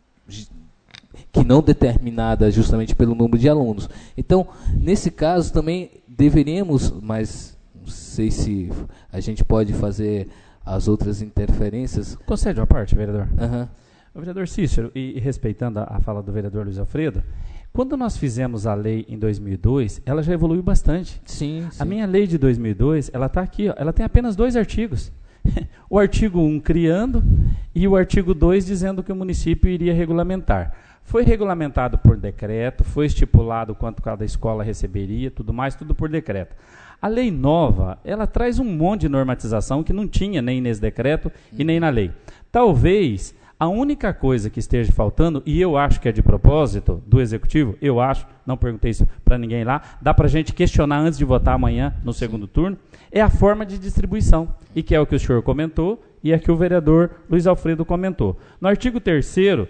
que não determinada justamente pelo número de alunos. Então, nesse caso também deveríamos, mas não sei se a gente pode fazer as outras interferências. Concede uma parte, vereador. Uhum. O vereador Cícero, e respeitando a fala do vereador Luiz Alfredo, quando nós fizemos a lei em 2002, ela já evoluiu bastante. Sim. A minha lei de 2002, ela está aqui, ó, ela tem apenas 2 artigos. O artigo 1 criando e o artigo 2 dizendo que o município iria regulamentar. Foi regulamentado por decreto, foi estipulado quanto cada escola receberia, tudo mais, tudo por decreto. A lei nova, ela traz um monte de normatização que não tinha nem nesse decreto e nem na lei. Talvez a única coisa que esteja faltando, e eu acho que é de propósito do Executivo, eu acho, não perguntei isso para ninguém lá, dá para a gente questionar antes de votar amanhã, no segundo turno, é a forma de distribuição, e que é o que o senhor comentou, e é que o vereador Luiz Alfredo comentou. No artigo 3º,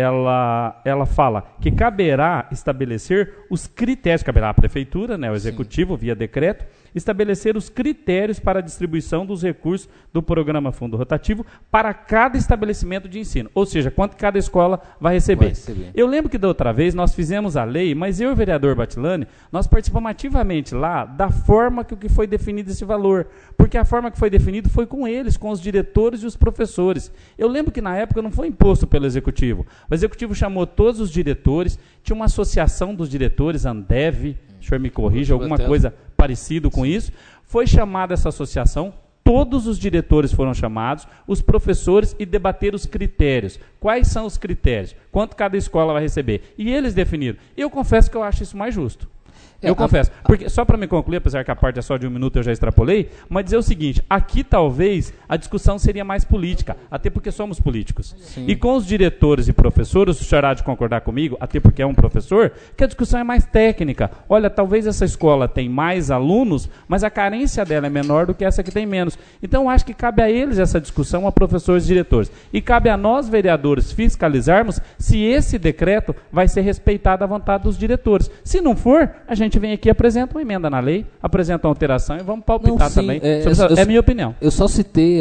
ela fala que caberá estabelecer os critérios, caberá à prefeitura, né, o executivo, via decreto, estabelecer os critérios para a distribuição dos recursos do programa Fundo Rotativo para cada estabelecimento de ensino, ou seja, quanto cada escola vai receber. Eu lembro que da outra vez nós fizemos a lei, mas eu e o vereador Batilani, nós participamos ativamente lá da forma que foi definido esse valor, porque a forma que foi definido foi com eles, com os diretores e os professores. Eu lembro que na época não foi imposto pelo Executivo, o Executivo chamou todos os diretores, tinha uma associação dos diretores, Andev, o senhor me corrija, alguma coisa parecido com isso, foi chamada essa associação, todos os diretores foram chamados, os professores, e debateram os critérios. Quais são os critérios? Quanto cada escola vai receber? E eles definiram. Eu confesso que eu acho isso mais justo. Eu confesso. Porque, só para me concluir, apesar que a parte é só de 1 minuto, eu já extrapolei, mas dizer o seguinte, aqui talvez a discussão seria mais política, até porque somos políticos. Sim. E com os diretores e professores, o senhor há de concordar comigo, até porque é um professor, que a discussão é mais técnica. Olha, talvez essa escola tem mais alunos, mas a carência dela é menor do que essa que tem menos. Então, eu acho que cabe a eles essa discussão, a professores e diretores. E cabe a nós, vereadores, fiscalizarmos se esse decreto vai ser respeitado à vontade dos diretores. Se não for, a gente vem aqui, apresenta uma emenda na lei, apresenta uma alteração e vamos palpitar também. É minha opinião. Eu só citei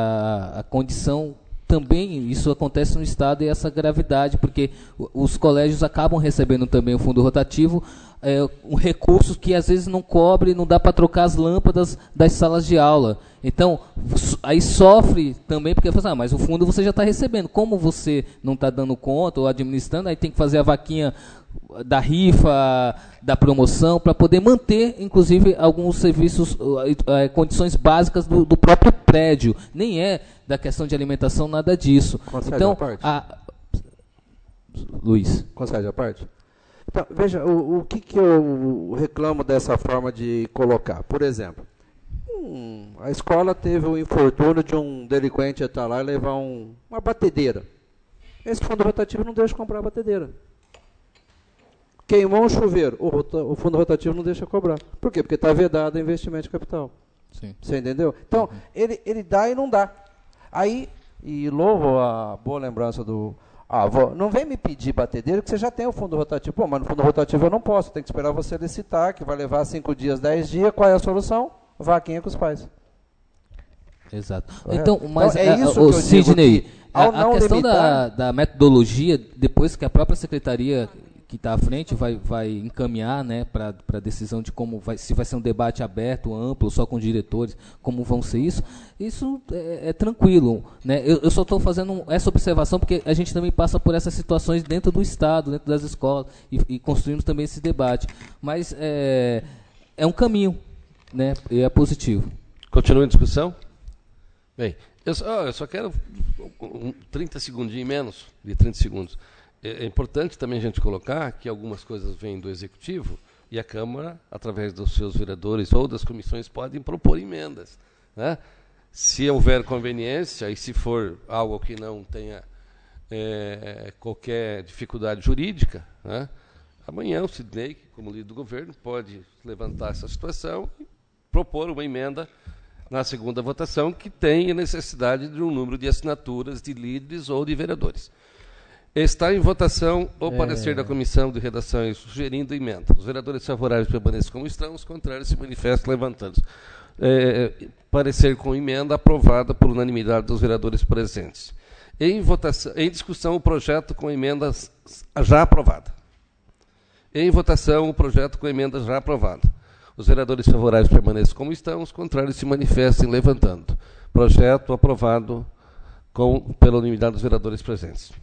a condição, também isso acontece no Estado, e essa gravidade, porque os colégios acabam recebendo também o fundo rotativo, um recurso que às vezes não cobre, não dá para trocar as lâmpadas das salas de aula. Então, aí sofre também, porque fala, mas o fundo você já está recebendo. Como você não está dando conta ou administrando, aí tem que fazer a vaquinha da rifa, da promoção, para poder manter, inclusive, alguns serviços, condições básicas do próprio prédio. Nem é da questão de alimentação, nada disso. Concede então, a parte? Luiz. Concede a parte? Então, veja, o que eu reclamo dessa forma de colocar? Por exemplo, a escola teve o infortúnio de um delinquente estar lá e levar uma batedeira. Esse fundo rotativo não deixa comprar a batedeira. Queimou um chuveiro, o fundo rotativo não deixa cobrar. Por quê? Porque está vedado o investimento de capital. Sim. Você entendeu? Então, ele dá e não dá. Aí, e louvo a boa lembrança do... não vem me pedir batedeira, que você já tem o fundo rotativo. Pô, mas no fundo rotativo eu não posso, tem que esperar você licitar, que vai levar 5 dias, 10 dias. Qual é a solução? Vaquinha com os pais. Exato. Correto? Então, mas é isso que eu Sidney, digo, que, a questão limitar... da metodologia, depois que a própria secretaria que está à frente vai encaminhar, né, para a decisão de como se vai ser um debate aberto, amplo, só com diretores, como vão ser isso é tranquilo, né? Eu só estou fazendo essa observação porque a gente também passa por essas situações dentro do Estado, dentro das escolas, e construímos também esse debate. Mas é um caminho, né, e é positivo. Continua a discussão? Bem, Eu só quero 30 segundinhos menos de 30 segundos. É importante também a gente colocar que algumas coisas vêm do Executivo e a Câmara, através dos seus vereadores ou das comissões, podem propor emendas, né? Se houver conveniência e se for algo que não tenha qualquer dificuldade jurídica, né? Amanhã o Sidney, como líder do governo, pode levantar essa situação e propor uma emenda na segunda votação que tenha necessidade de um número de assinaturas de líderes ou de vereadores. Está em votação o parecer da comissão de redação e sugerindo emenda. Os vereadores favoráveis permaneçam como estão, os contrários se manifestam levantando. Parecer com emenda aprovada por unanimidade dos vereadores presentes. Em discussão o projeto com emendas já aprovada. Em votação o projeto com emendas já aprovada. Os vereadores favoráveis permaneçam como estão, os contrários se manifestem levantando. Projeto aprovado pela unanimidade dos vereadores presentes.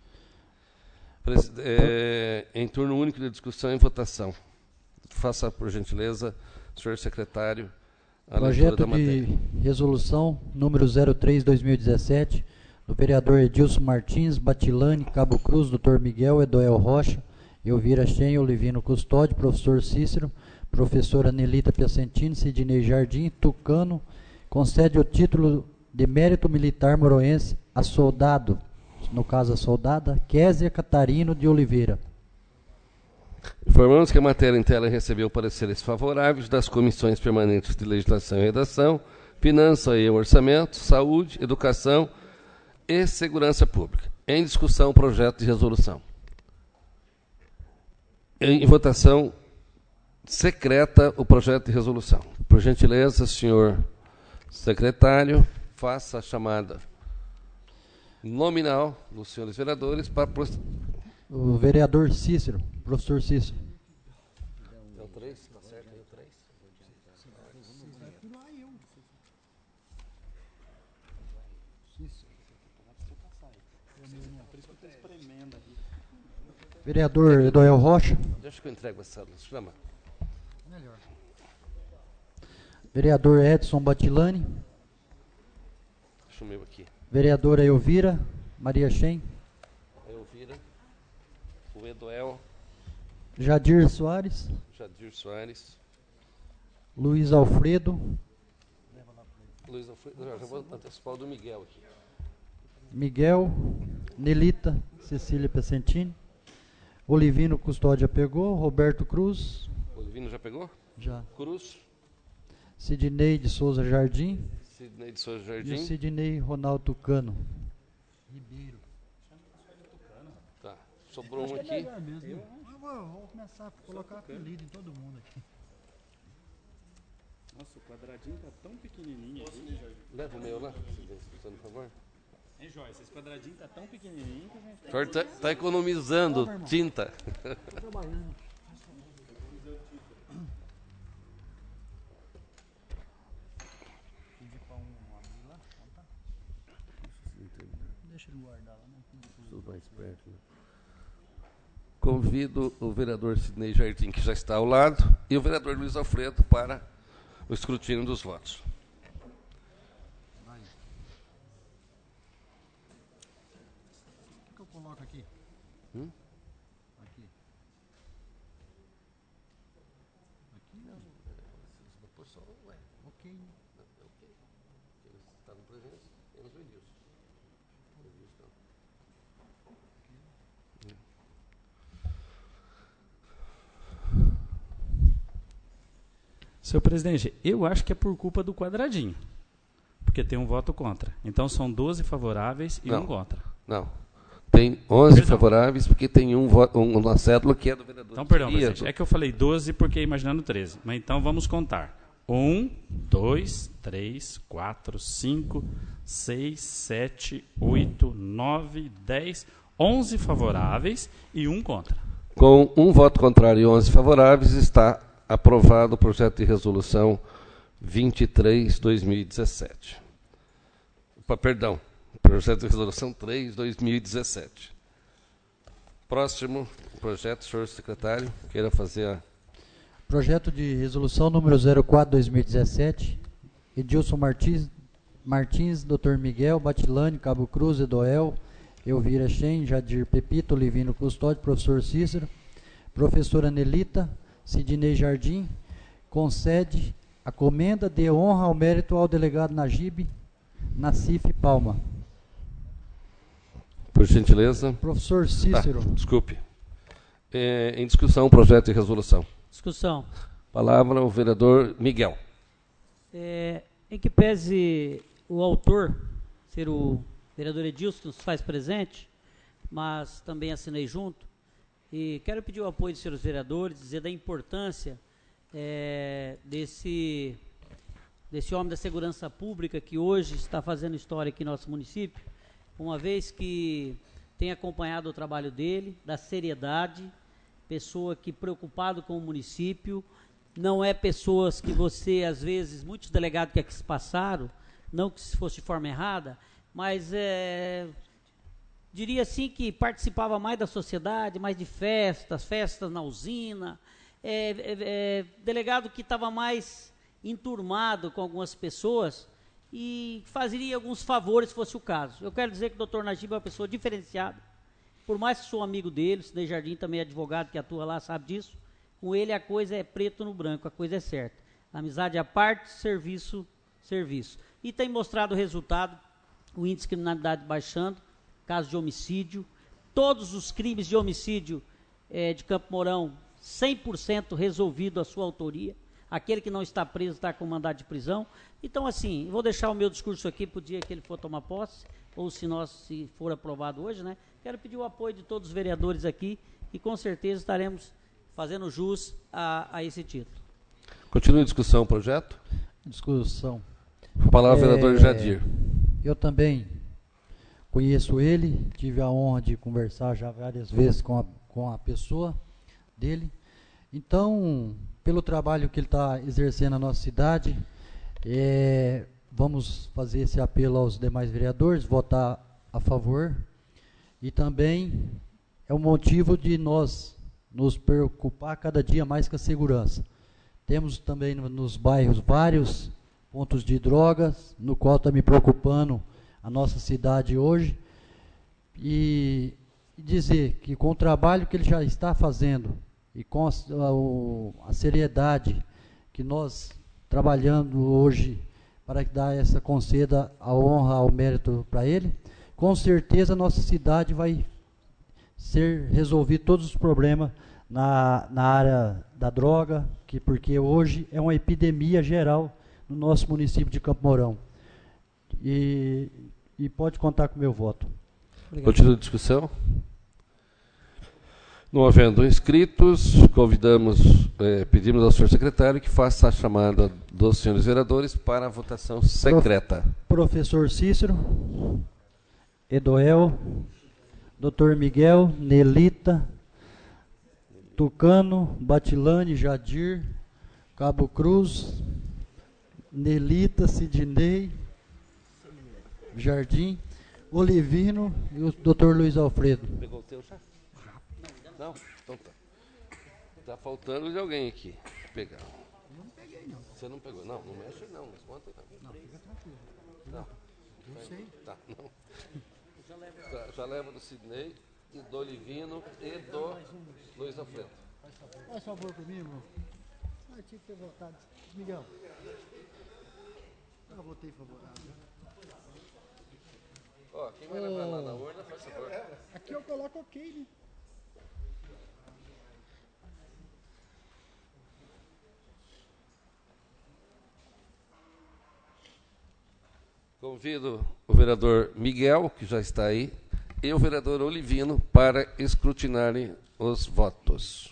Em turno único de discussão e votação. Faça, por gentileza, senhor secretário, a leitura da matéria. Projeto de resolução número 03/2017, do vereador Edilson Martins, Batilani, Cabo Cruz, Dr. Miguel, Edoel Rocha, Elvira Shen, Olivino Custódio, professor Cícero, professora Nelita Piacentini, Sidney Jardim, Tucano, concede o título de mérito militar moroense a soldado, no caso a soldada, Késia Catarino de Oliveira. Informamos que a matéria em tela recebeu pareceres favoráveis das comissões permanentes de legislação e redação, finanças e orçamento, saúde, educação e segurança pública. Em discussão o projeto de resolução. Em votação secreta o projeto de resolução. Por gentileza, senhor secretário, faça a chamada nominal dos senhores vereadores para... O vereador Cícero, professor Cícero. É o 3, está certo? É o 3. Vereador Edoel Rocha. Deixa que eu entrego essa chama. Melhor. Vereador Edson Batilani. Deixa o meu aqui. Vereadora Elvira Maria Shen. Elvira. O Edoel. Jadir Soares. Jadir Soares. Luiz Alfredo. Luiz Alfredo. Já vou antecipar o do Miguel aqui. Miguel. Nelita Cecília Piacentini. Olivino Custódio já pegou. Roberto Cruz. Olivino já pegou? Já. Cruz. Sidney de Souza Jardim. Sidney de Souza Jardim. E o Sidney Ronaldo Tucano. Ribeiro. Tá. Sobrou um aqui. Vou começar a colocar apelido em todo mundo aqui. Nossa, o quadradinho tá tão pequenininho aqui. Leva o meu lá, por favor. Hein, Joyce, esse quadradinho tá tão pequenininho que a gente... O senhor tá economizando tinta. Tô trabalhando. Deixa ele guardar lá, né? Convido o vereador Sidney Jardim, que já está ao lado, e o vereador Luiz Alfredo para o escrutínio dos votos. O que eu coloco aqui? Aqui. Aqui não. Ok. Está no presença, temos o Edilson. Senhor presidente, eu acho que é por culpa do quadradinho, porque tem um voto contra. Então são 12 favoráveis e um contra. Não. Tem 11 favoráveis, porque tem uma cédula que é do vereador. Então, perdão, presidente. É que eu falei 12 porque imaginando 13. Mas então vamos contar. 1, 2, 3, 4, 5, 6, 7, 8, 9, 10, 11 favoráveis e um contra. Com um voto contrário e 11 favoráveis, está aprovado o projeto de resolução 23/2017. Perdão, projeto de resolução 3/2017. Próximo projeto, senhor secretário, queira fazer a... Projeto de resolução número 04/2017, Edilson Martins, Martins, Dr. Miguel, Batilane, Cabo Cruz, Edoel, Elvira Shen, Jadir Pepito, Olivino Custódio, professor Cícero, professora Nelita, Sidney Jardim, concede a comenda de honra ao mérito ao delegado Najib Nassif Palma. Por gentileza. Professor Cícero. Desculpe. Em discussão, projeto de resolução. Discussão. Palavra ao vereador Miguel. Em que pese o autor ser o vereador Edilson, que nos faz presente, mas também assinei junto, e quero pedir o apoio dos senhores vereadores, dizer da importância desse homem da segurança pública que hoje está fazendo história aqui no nosso município, uma vez que tem acompanhado o trabalho dele, da seriedade, pessoa que preocupado com o município, não é pessoas que você, às vezes, muitos delegados que aqui se passaram, não que se fosse de forma errada, mas diria assim que participava mais da sociedade, mais de festas na usina, delegado que estava mais enturmado com algumas pessoas e fazia alguns favores se fosse o caso. Eu quero dizer que o doutor Najib é uma pessoa diferenciada, por mais que sou amigo dele, o Sidney Jardim também é advogado que atua lá, sabe disso, com ele a coisa é preto no branco, a coisa é certa. Amizade à parte, serviço. E tem mostrado o resultado, o índice de criminalidade baixando, caso de homicídio, todos os crimes de homicídio de Campo Mourão, 100% resolvido a sua autoria. Aquele que não está preso está com mandado de prisão. Então, assim, vou deixar o meu discurso aqui para o dia que ele for tomar posse, ou se for aprovado hoje, né? Quero pedir o apoio de todos os vereadores aqui e com certeza estaremos fazendo jus a esse título. Continue a discussão, projeto. Discussão. A palavra ao vereador Jadir. Eu também conheço ele, tive a honra de conversar já várias vezes com a pessoa dele. Então, pelo trabalho que ele está exercendo na nossa cidade, vamos fazer esse apelo aos demais vereadores, votar a favor. E também é um motivo de nós nos preocupar cada dia mais com a segurança. Temos também nos bairros vários pontos de drogas, no qual está me preocupando a nossa cidade hoje. E dizer que com o trabalho que ele já está fazendo e com a seriedade que nós trabalhando hoje para dar essa conceda a honra, ao mérito para ele, com certeza a nossa cidade vai ser resolvido todos os problemas na área da droga, porque hoje é uma epidemia geral no nosso município de Campo Mourão. E pode contar com o meu voto. Obrigado. Continua a discussão. Não havendo inscritos, pedimos ao senhor secretário que faça a chamada dos senhores vereadores para a votação secreta. Professor Cícero, Edoel, Dr. Miguel, Nelita, Tucano, Batilane, Jadir, Cabo Cruz, Nelita, Sidney, Jardim, Olivino e o Dr. Luiz Alfredo. Pegou o teu já? Não? Então tá. Está faltando de alguém aqui. Pegar. Não peguei, não. Você não pegou? Não mexe não. Mas conta não. Não, fica tranquilo. Não. Não sei. Tá, não. Já leva do Sidney, e do Olivino e do Luiz Alfredo. Faz favor por mim, irmão. Tinha que ter votado. Miguel. Eu votei favorável. Ó, quem vai levar lá na urna, faz favor. Aqui eu coloco ok, né? Convido o vereador Miguel, que já está aí, e o vereador Olivino para escrutinarem os votos.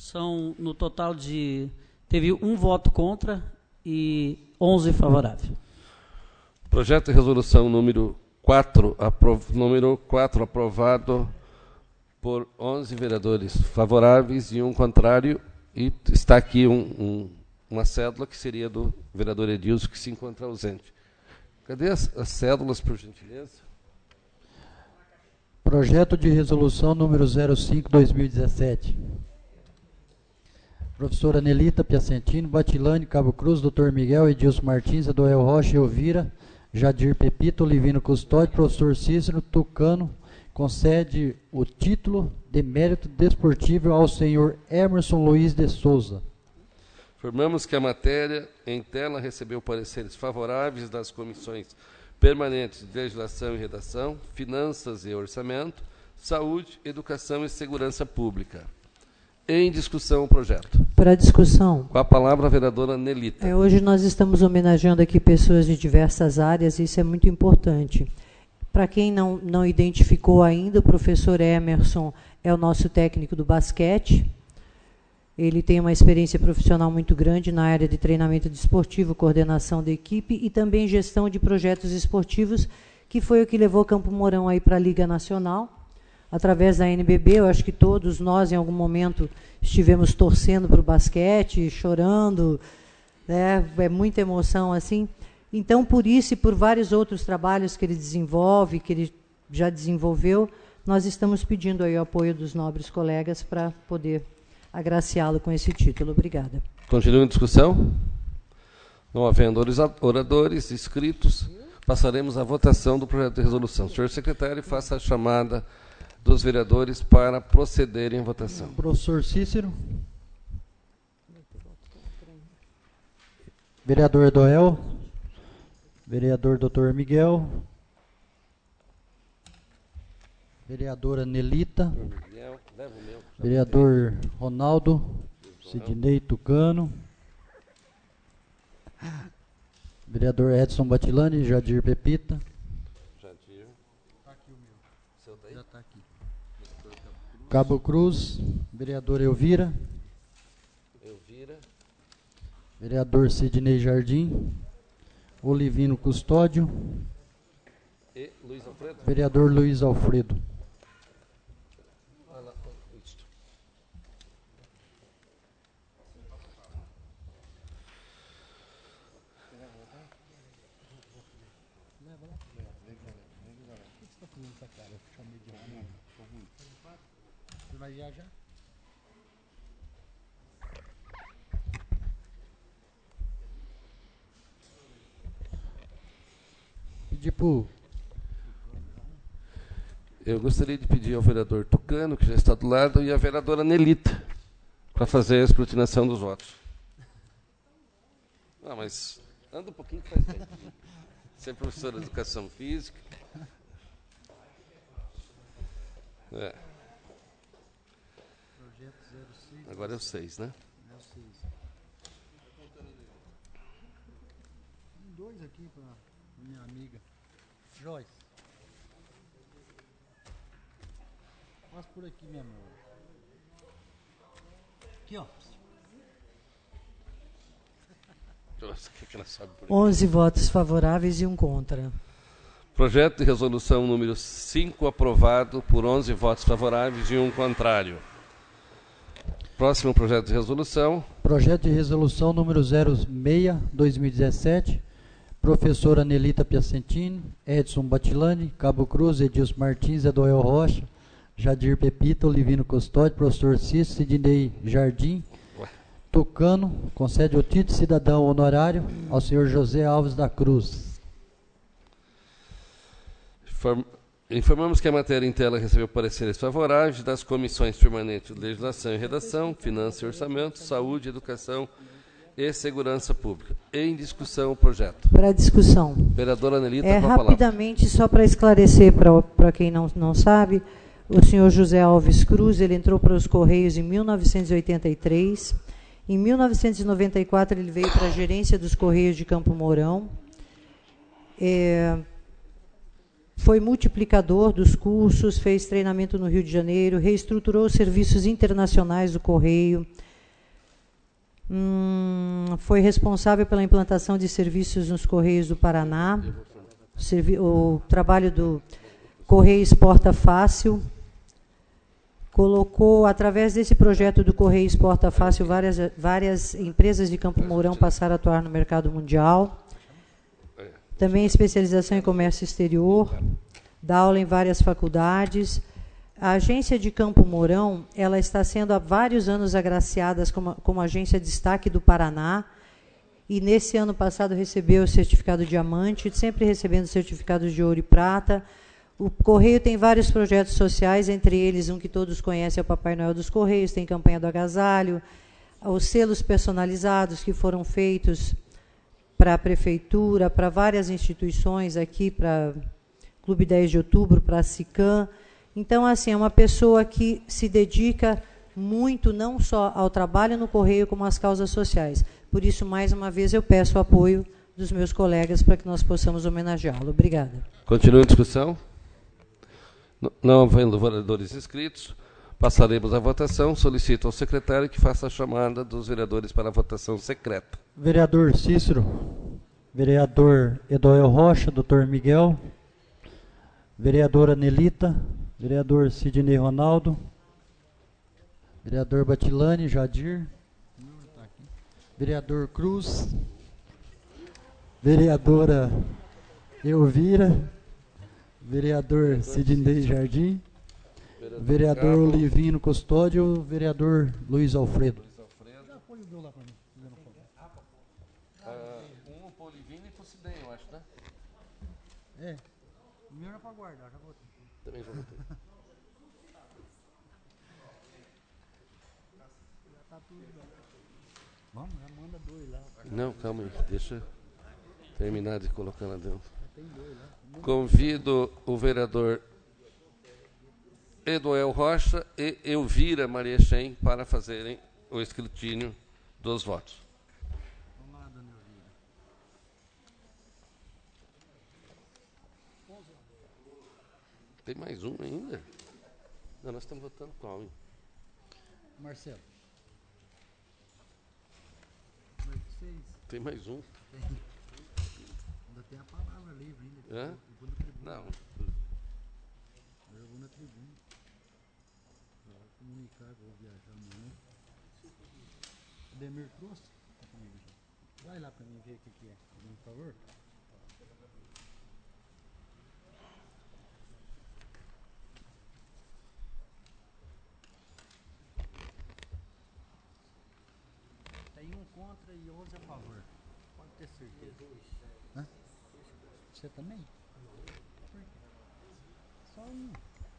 No total teve 1 voto contra e 11 favoráveis. Projeto de resolução número 4, aprovado por 11 vereadores favoráveis e 1 contrário. E está aqui uma cédula que seria do vereador Edilson, que se encontra ausente. Cadê as cédulas, por gentileza? Projeto de resolução número 05/2017. Professora Nelita Piacentino, Batilane, Cabo Cruz, Dr. Miguel, Edilson Martins, Adoel Rocha, Elvira, Jadir Pepito, Olivino Custódio, professor Cícero, Tucano, concede o título de mérito desportivo ao senhor Emerson Luiz de Souza. Informamos que a matéria em tela recebeu pareceres favoráveis das comissões permanentes de legislação e redação, finanças e orçamento, saúde, educação e segurança pública. Em discussão o projeto. Para discussão. Com a palavra a vereadora Nelita. Hoje nós estamos homenageando aqui pessoas de diversas áreas, e isso é muito importante. Para quem não identificou ainda, o professor Emerson é o nosso técnico do basquete. Ele tem uma experiência profissional muito grande na área de treinamento desportivo, coordenação da equipe e também gestão de projetos esportivos, que foi o que levou Campo Mourão aí para a Liga Nacional. Através da NBB, eu acho que todos nós, em algum momento, estivemos torcendo para o basquete, chorando, né? É muita emoção, assim. Então, por isso e por vários outros trabalhos que ele desenvolve, que ele já desenvolveu, nós estamos pedindo aí o apoio dos nobres colegas para poder agraciá-lo com esse título. Obrigada. Continua em discussão? Não havendo oradores inscritos, passaremos à votação do projeto de resolução. Senhor secretário, faça a chamada dos vereadores para procederem à votação. Professor Cícero. Vereador Edoel. Vereador Dr. Miguel. Vereadora Nelita. Vereador Ronaldo. Sidnei Tucano. Vereador Edson Batilane. Jadir Pepita. Jadir. Aqui o meu. Seu daí? Já está aqui. Cabo Cruz. Vereador Elvira. Vereador Sidnei Jardim. Olivino Custódio. E Luiz Alfredo? Vereador Luiz Alfredo. Vai viajar? Eu gostaria de pedir ao vereador Tucano, que já está do lado, e à vereadora Nelita, para fazer a escrutinação dos votos. Não, mas anda um pouquinho que faz bem. Você é professor de educação física. É. Agora é o 6, né? É o 6. Tem 2 aqui para minha amiga Joyce. Passa por aqui, minha amor. Aqui, ó. Nossa, que ela sabe por aqui. 11 votos favoráveis e 1 contra. Projeto de resolução número 5, aprovado por 11 votos favoráveis e 1 contrário. Próximo projeto de resolução. Projeto de resolução número 06/2017. Professora Nelita Piacentini, Edson Batilane, Cabo Cruz, Edilson Martins, Adoel Rocha, Jadir Pepita, Olivino Custódio, professor Cícero, Sidnei Jardim, Tucano, concede o título de cidadão honorário ao senhor José Alves da Cruz. Informamos que a matéria em tela recebeu pareceres favoráveis das comissões permanentes de legislação e redação, finanças e orçamento, saúde, educação e segurança pública. Em discussão o projeto. Para discussão. Vereadora Nelita, com a palavra. Rapidamente, só para esclarecer para quem não sabe, o senhor José Alves Cruz, ele entrou para os Correios em 1983. Em 1994, ele veio para a gerência dos Correios de Campo Mourão. foi multiplicador dos cursos, fez treinamento no Rio de Janeiro, reestruturou os serviços internacionais do Correio, foi responsável pela implantação de serviços nos Correios do Paraná, o trabalho do Correio Exporta Fácil, colocou, através desse projeto do Correio Exporta Fácil, várias empresas de Campo Mourão passaram a atuar no mercado mundial. Também especialização em comércio exterior, dá aula em várias faculdades. A agência de Campo Mourão, ela está sendo há vários anos agraciada como agência de destaque do Paraná, e nesse ano passado recebeu o certificado diamante, sempre recebendo certificados de ouro e prata. O Correio tem vários projetos sociais, entre eles um que todos conhecem é o Papai Noel dos Correios, tem campanha do agasalho, os selos personalizados que foram feitos para a Prefeitura, para várias instituições aqui, para Clube 10 de Outubro, para a SICAM. Então, assim, é uma pessoa que se dedica muito, não só ao trabalho no Correio, como às causas sociais. Por isso, mais uma vez, eu peço o apoio dos meus colegas para que nós possamos homenageá-lo. Obrigada. Continua a discussão. Não havendo vereadores inscritos, passaremos à votação. Solicito ao secretário que faça a chamada dos vereadores para a votação secreta. Vereador Cícero, vereador Edoel Rocha, doutor Miguel, vereadora Nelita, vereador Sidney Ronaldo, vereador Batilane, Jadir, vereador Cruz, vereadora Elvira, vereador Sidney Jardim, vereador Olivino Custódio, vereador Luiz Alfredo. Um para o Olivino e para o Sidney, eu acho, né? É, o meu era para guardar, já votei. Também já votei. Vamos, já manda 2 lá. Não, calma aí, deixa terminar de colocar lá dentro. Convido o vereador Edoel Rocha e Elvira Maria Shen para fazerem o escrutínio dos votos. Vamos lá, dona Elvira. Tem mais um ainda? Não, nós estamos votando qual, hein? Marcelo. Tem mais um. Ainda tem a palavra livre ainda. Hã? Não. Eu vou na tribuna. Eu vou comunicar que eu vou viajar amanhã. O Demir trouxe? Vai lá para mim ver o que é. Por favor. Tem um contra e 11 a favor. Pode ter certeza. Hã? Você também? Só um.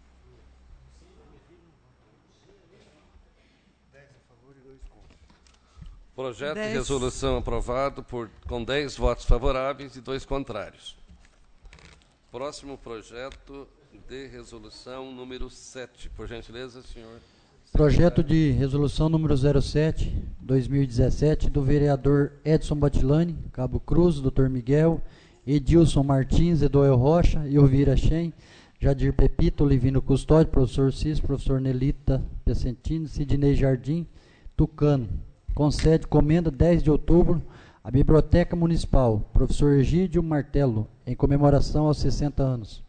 10 a favor e 2 contra. Projeto de resolução aprovado com 10 votos favoráveis e 2 contrários. Próximo projeto de resolução número 7. Por gentileza, senhor. Projeto de resolução número 07, 2017, do vereador Edson Batilane, Cabo Cruz, doutor Miguel, Edilson Martins, Edoel Rocha, Elvira Shen, Jadir Pepito, Olivino Custódio, professor Cis, professor Nelita Piacentini, Sidney Jardim, Tucano. Concede comenda 10 de outubro à Biblioteca Municipal, professor Egídio Martelo, em comemoração aos 60 anos.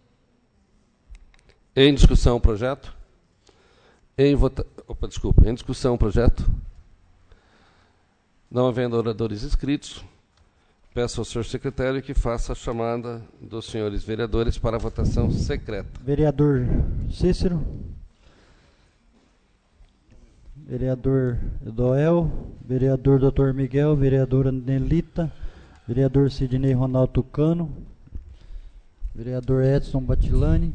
Em discussão o projeto? Em discussão o projeto? Não havendo oradores inscritos, peço ao senhor secretário que faça a chamada dos senhores vereadores para a votação secreta. Vereador Cícero, vereador Edoel, vereador Dr. Miguel, vereadora Nelita, vereador Sidney Ronaldo Tucano, vereador Edson Batilane,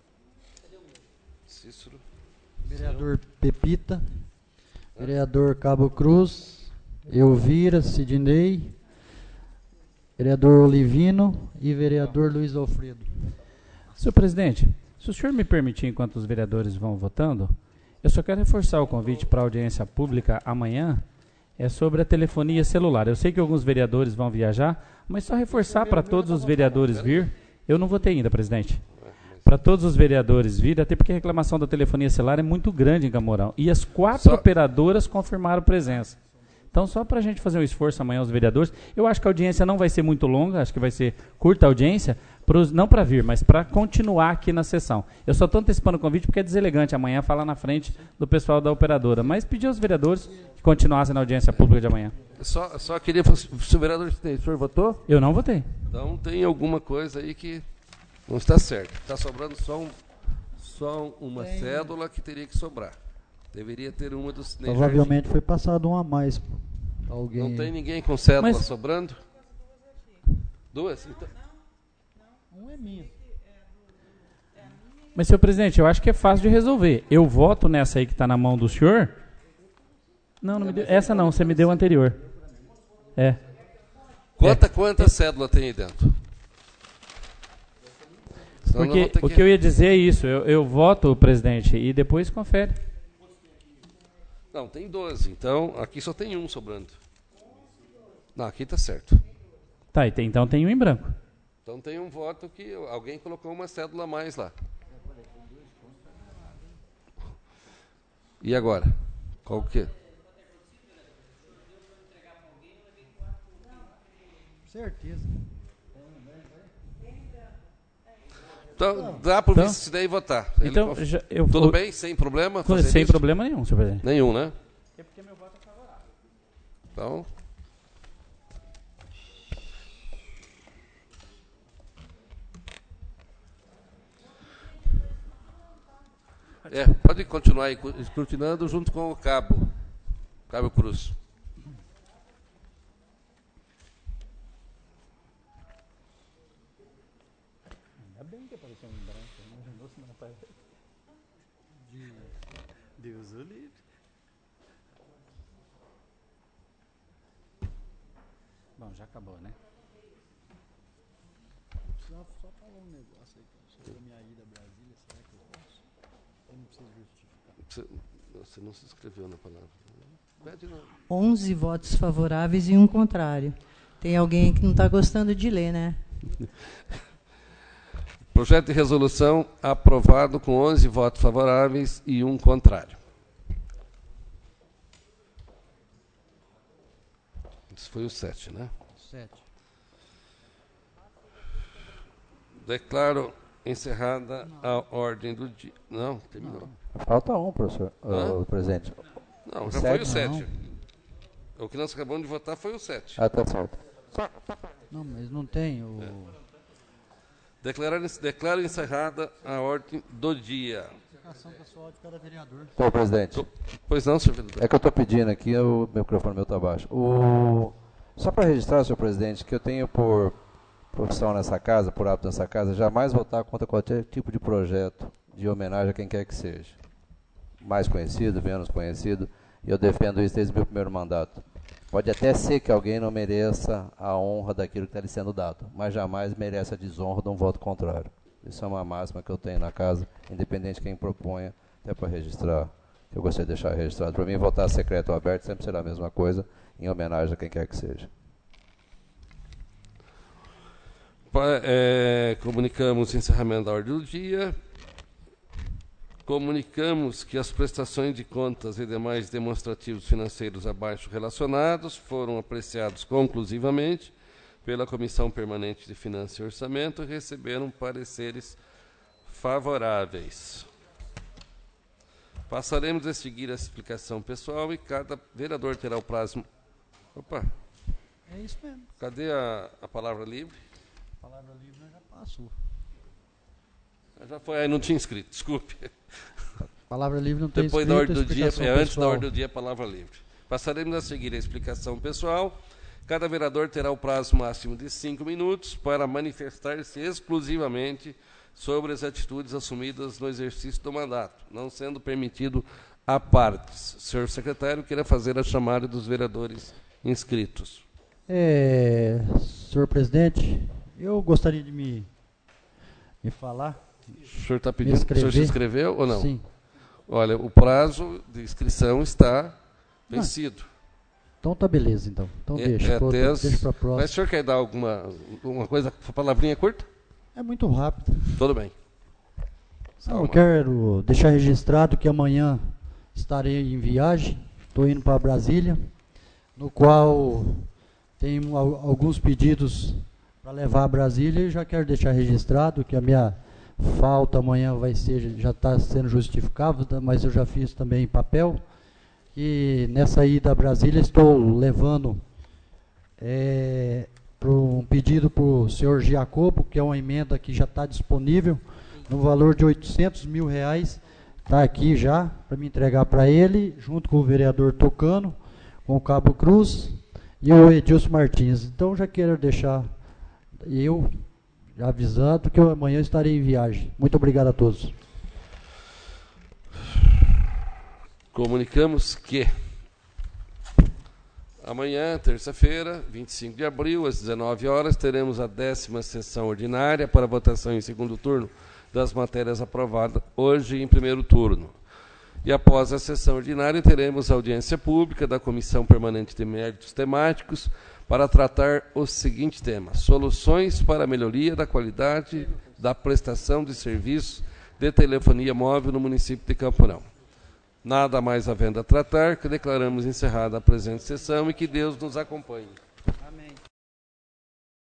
Cícero, vereador Pepita, vereador Cabo Cruz, Elvira, Sidney, vereador Olivino e vereador Luiz Alfredo. Senhor presidente, se o senhor me permitir, enquanto os vereadores vão votando, eu só quero reforçar o convite para a audiência pública amanhã, é sobre a telefonia celular. Eu sei que alguns vereadores vão viajar, mas só reforçar para todos os vereadores vir. Eu não votei ainda, presidente. para todos os vereadores virem, até porque a reclamação da telefonia celular é muito grande em Camorão. E as 4 operadoras confirmaram presença. Então, só para a gente fazer um esforço amanhã, os vereadores, eu acho que a audiência não vai ser muito longa, acho que vai ser curta a audiência, não para vir, mas para continuar aqui na sessão. Eu só estou antecipando o convite porque é deselegante amanhã falar na frente do pessoal da operadora, mas pedir aos vereadores que continuassem na audiência pública de amanhã. Só queria falar, se o vereador, o senhor votou? Eu não votei. Então tem alguma coisa aí que não está certo. Está sobrando só uma cédula que teria que sobrar. Deveria ter uma dos... Provavelmente foi passado um a mais. Alguém... Não tem ninguém com cédula sobrando? 2? Então... Um é minha. Mas, senhor presidente, eu acho que é fácil de resolver. Eu voto nessa aí que está na mão do senhor. Não me deu. Essa não, você me deu a anterior. É. Quanta cédula tem aí dentro? Porque o que eu ia dizer é isso. Eu voto, presidente, e depois confere. Não, tem 12. Então, aqui só tem um sobrando. Não, aqui está certo. Tá, então tem um em branco. Então tem um voto que alguém colocou uma cédula a mais lá. E agora? Qual que é? Certeza. Então, dá para o vice-presidente votar. Então, tudo bem? Sem problema? Sem problema nenhum, senhor presidente. Nenhum, né? É porque meu voto é favorável. Então... pode continuar aí escrutinando junto com o Cabo Cruz. Ainda bem que apareceu um branco, imaginou se não aparece. Deus o livre. Bom, já acabou, né? Só falar um negócio aí sobre a minha ida a Brasília, será que eu posso? Eu não preciso justificar. Você não se inscreveu na palavra. Pede não. 11 votos favoráveis e um contrário. Tem alguém que não está gostando de ler, né? Projeto de resolução aprovado com 11 votos favoráveis e um contrário. Esse foi o 7, né? 7. Declaro encerrada a ordem do dia. Não, terminou. Falta um, professor, presidente. Não, já foi o 7. O que nós acabamos de votar foi o 7. Ah, tá certo. Não, mas não tem o... Declaro encerrada a ordem do dia. Indicação pessoal de cada vereador. Senhor presidente. Pois não, senhor vereador. É que eu estou pedindo aqui, o microfone meu está baixo. Só para registrar, senhor presidente, que eu tenho por profissão nessa casa, por hábito nessa casa, jamais votar contra qualquer tipo de projeto de homenagem a quem quer que seja. Mais conhecido, menos conhecido, e eu defendo isso desde o meu primeiro mandato. Pode até ser que alguém não mereça a honra daquilo que está lhe sendo dado, mas jamais merece a desonra de um voto contrário. Isso é uma máxima que eu tenho na casa, independente de quem proponha, até para registrar, que eu gostaria de deixar registrado. Para mim, votar secreto ou aberto sempre será a mesma coisa, em homenagem a quem quer que seja. Comunicamos o encerramento da ordem do dia. Comunicamos que as prestações de contas e demais demonstrativos financeiros abaixo relacionados foram apreciados conclusivamente pela Comissão Permanente de Finanças e Orçamento e receberam pareceres favoráveis. Passaremos a seguir a explicação pessoal e cada vereador terá o prazo... Opa! É isso mesmo. Cadê a palavra livre? A palavra livre já passou. Já foi, aí não tinha escrito, desculpe. Palavra livre não tem Depois escrito. Da ordem do dia, antes da ordem do dia, palavra livre. Passaremos a seguir a explicação pessoal. Cada vereador terá o prazo máximo de 5 minutos para manifestar-se exclusivamente sobre as atitudes assumidas no exercício do mandato, não sendo permitido a partes. Senhor secretário, queira fazer a chamada dos vereadores inscritos. Senhor presidente, eu gostaria de me falar. O senhor está pedindo? O senhor se inscreveu ou não? Sim. Olha, o prazo de inscrição está vencido. Então tá beleza, então. Então deixa para a próxima. Mas o senhor quer dar alguma coisa, palavrinha curta? É muito rápido. Tudo bem. Eu quero deixar registrado que amanhã estarei em viagem, estou indo para Brasília, no qual tenho alguns pedidos para levar a Brasília, e já quero deixar registrado que a minha falta amanhã já está sendo justificada, mas eu já fiz também em papel, e nessa ida a Brasília estou levando um pedido para o senhor Giacobo, que é uma emenda que já está disponível, no valor de R$800 mil, está aqui já, para me entregar para ele, junto com o vereador Tocano, com o Cabo Cruz e o Edilson Martins. Então já quero deixar eu avisando que amanhã estarei em viagem. Muito obrigado a todos. Comunicamos que amanhã, terça-feira, 25 de abril, às 19 horas, teremos a 10ª sessão ordinária para votação em segundo turno das matérias aprovadas hoje em primeiro turno. E após a sessão ordinária, teremos audiência pública da Comissão Permanente de Méritos Temáticos para tratar o seguinte tema: soluções para a melhoria da qualidade da prestação de serviços de telefonia móvel no município de Campo. Nada mais havendo a tratar, que declaramos encerrada a presente sessão e que Deus nos acompanhe.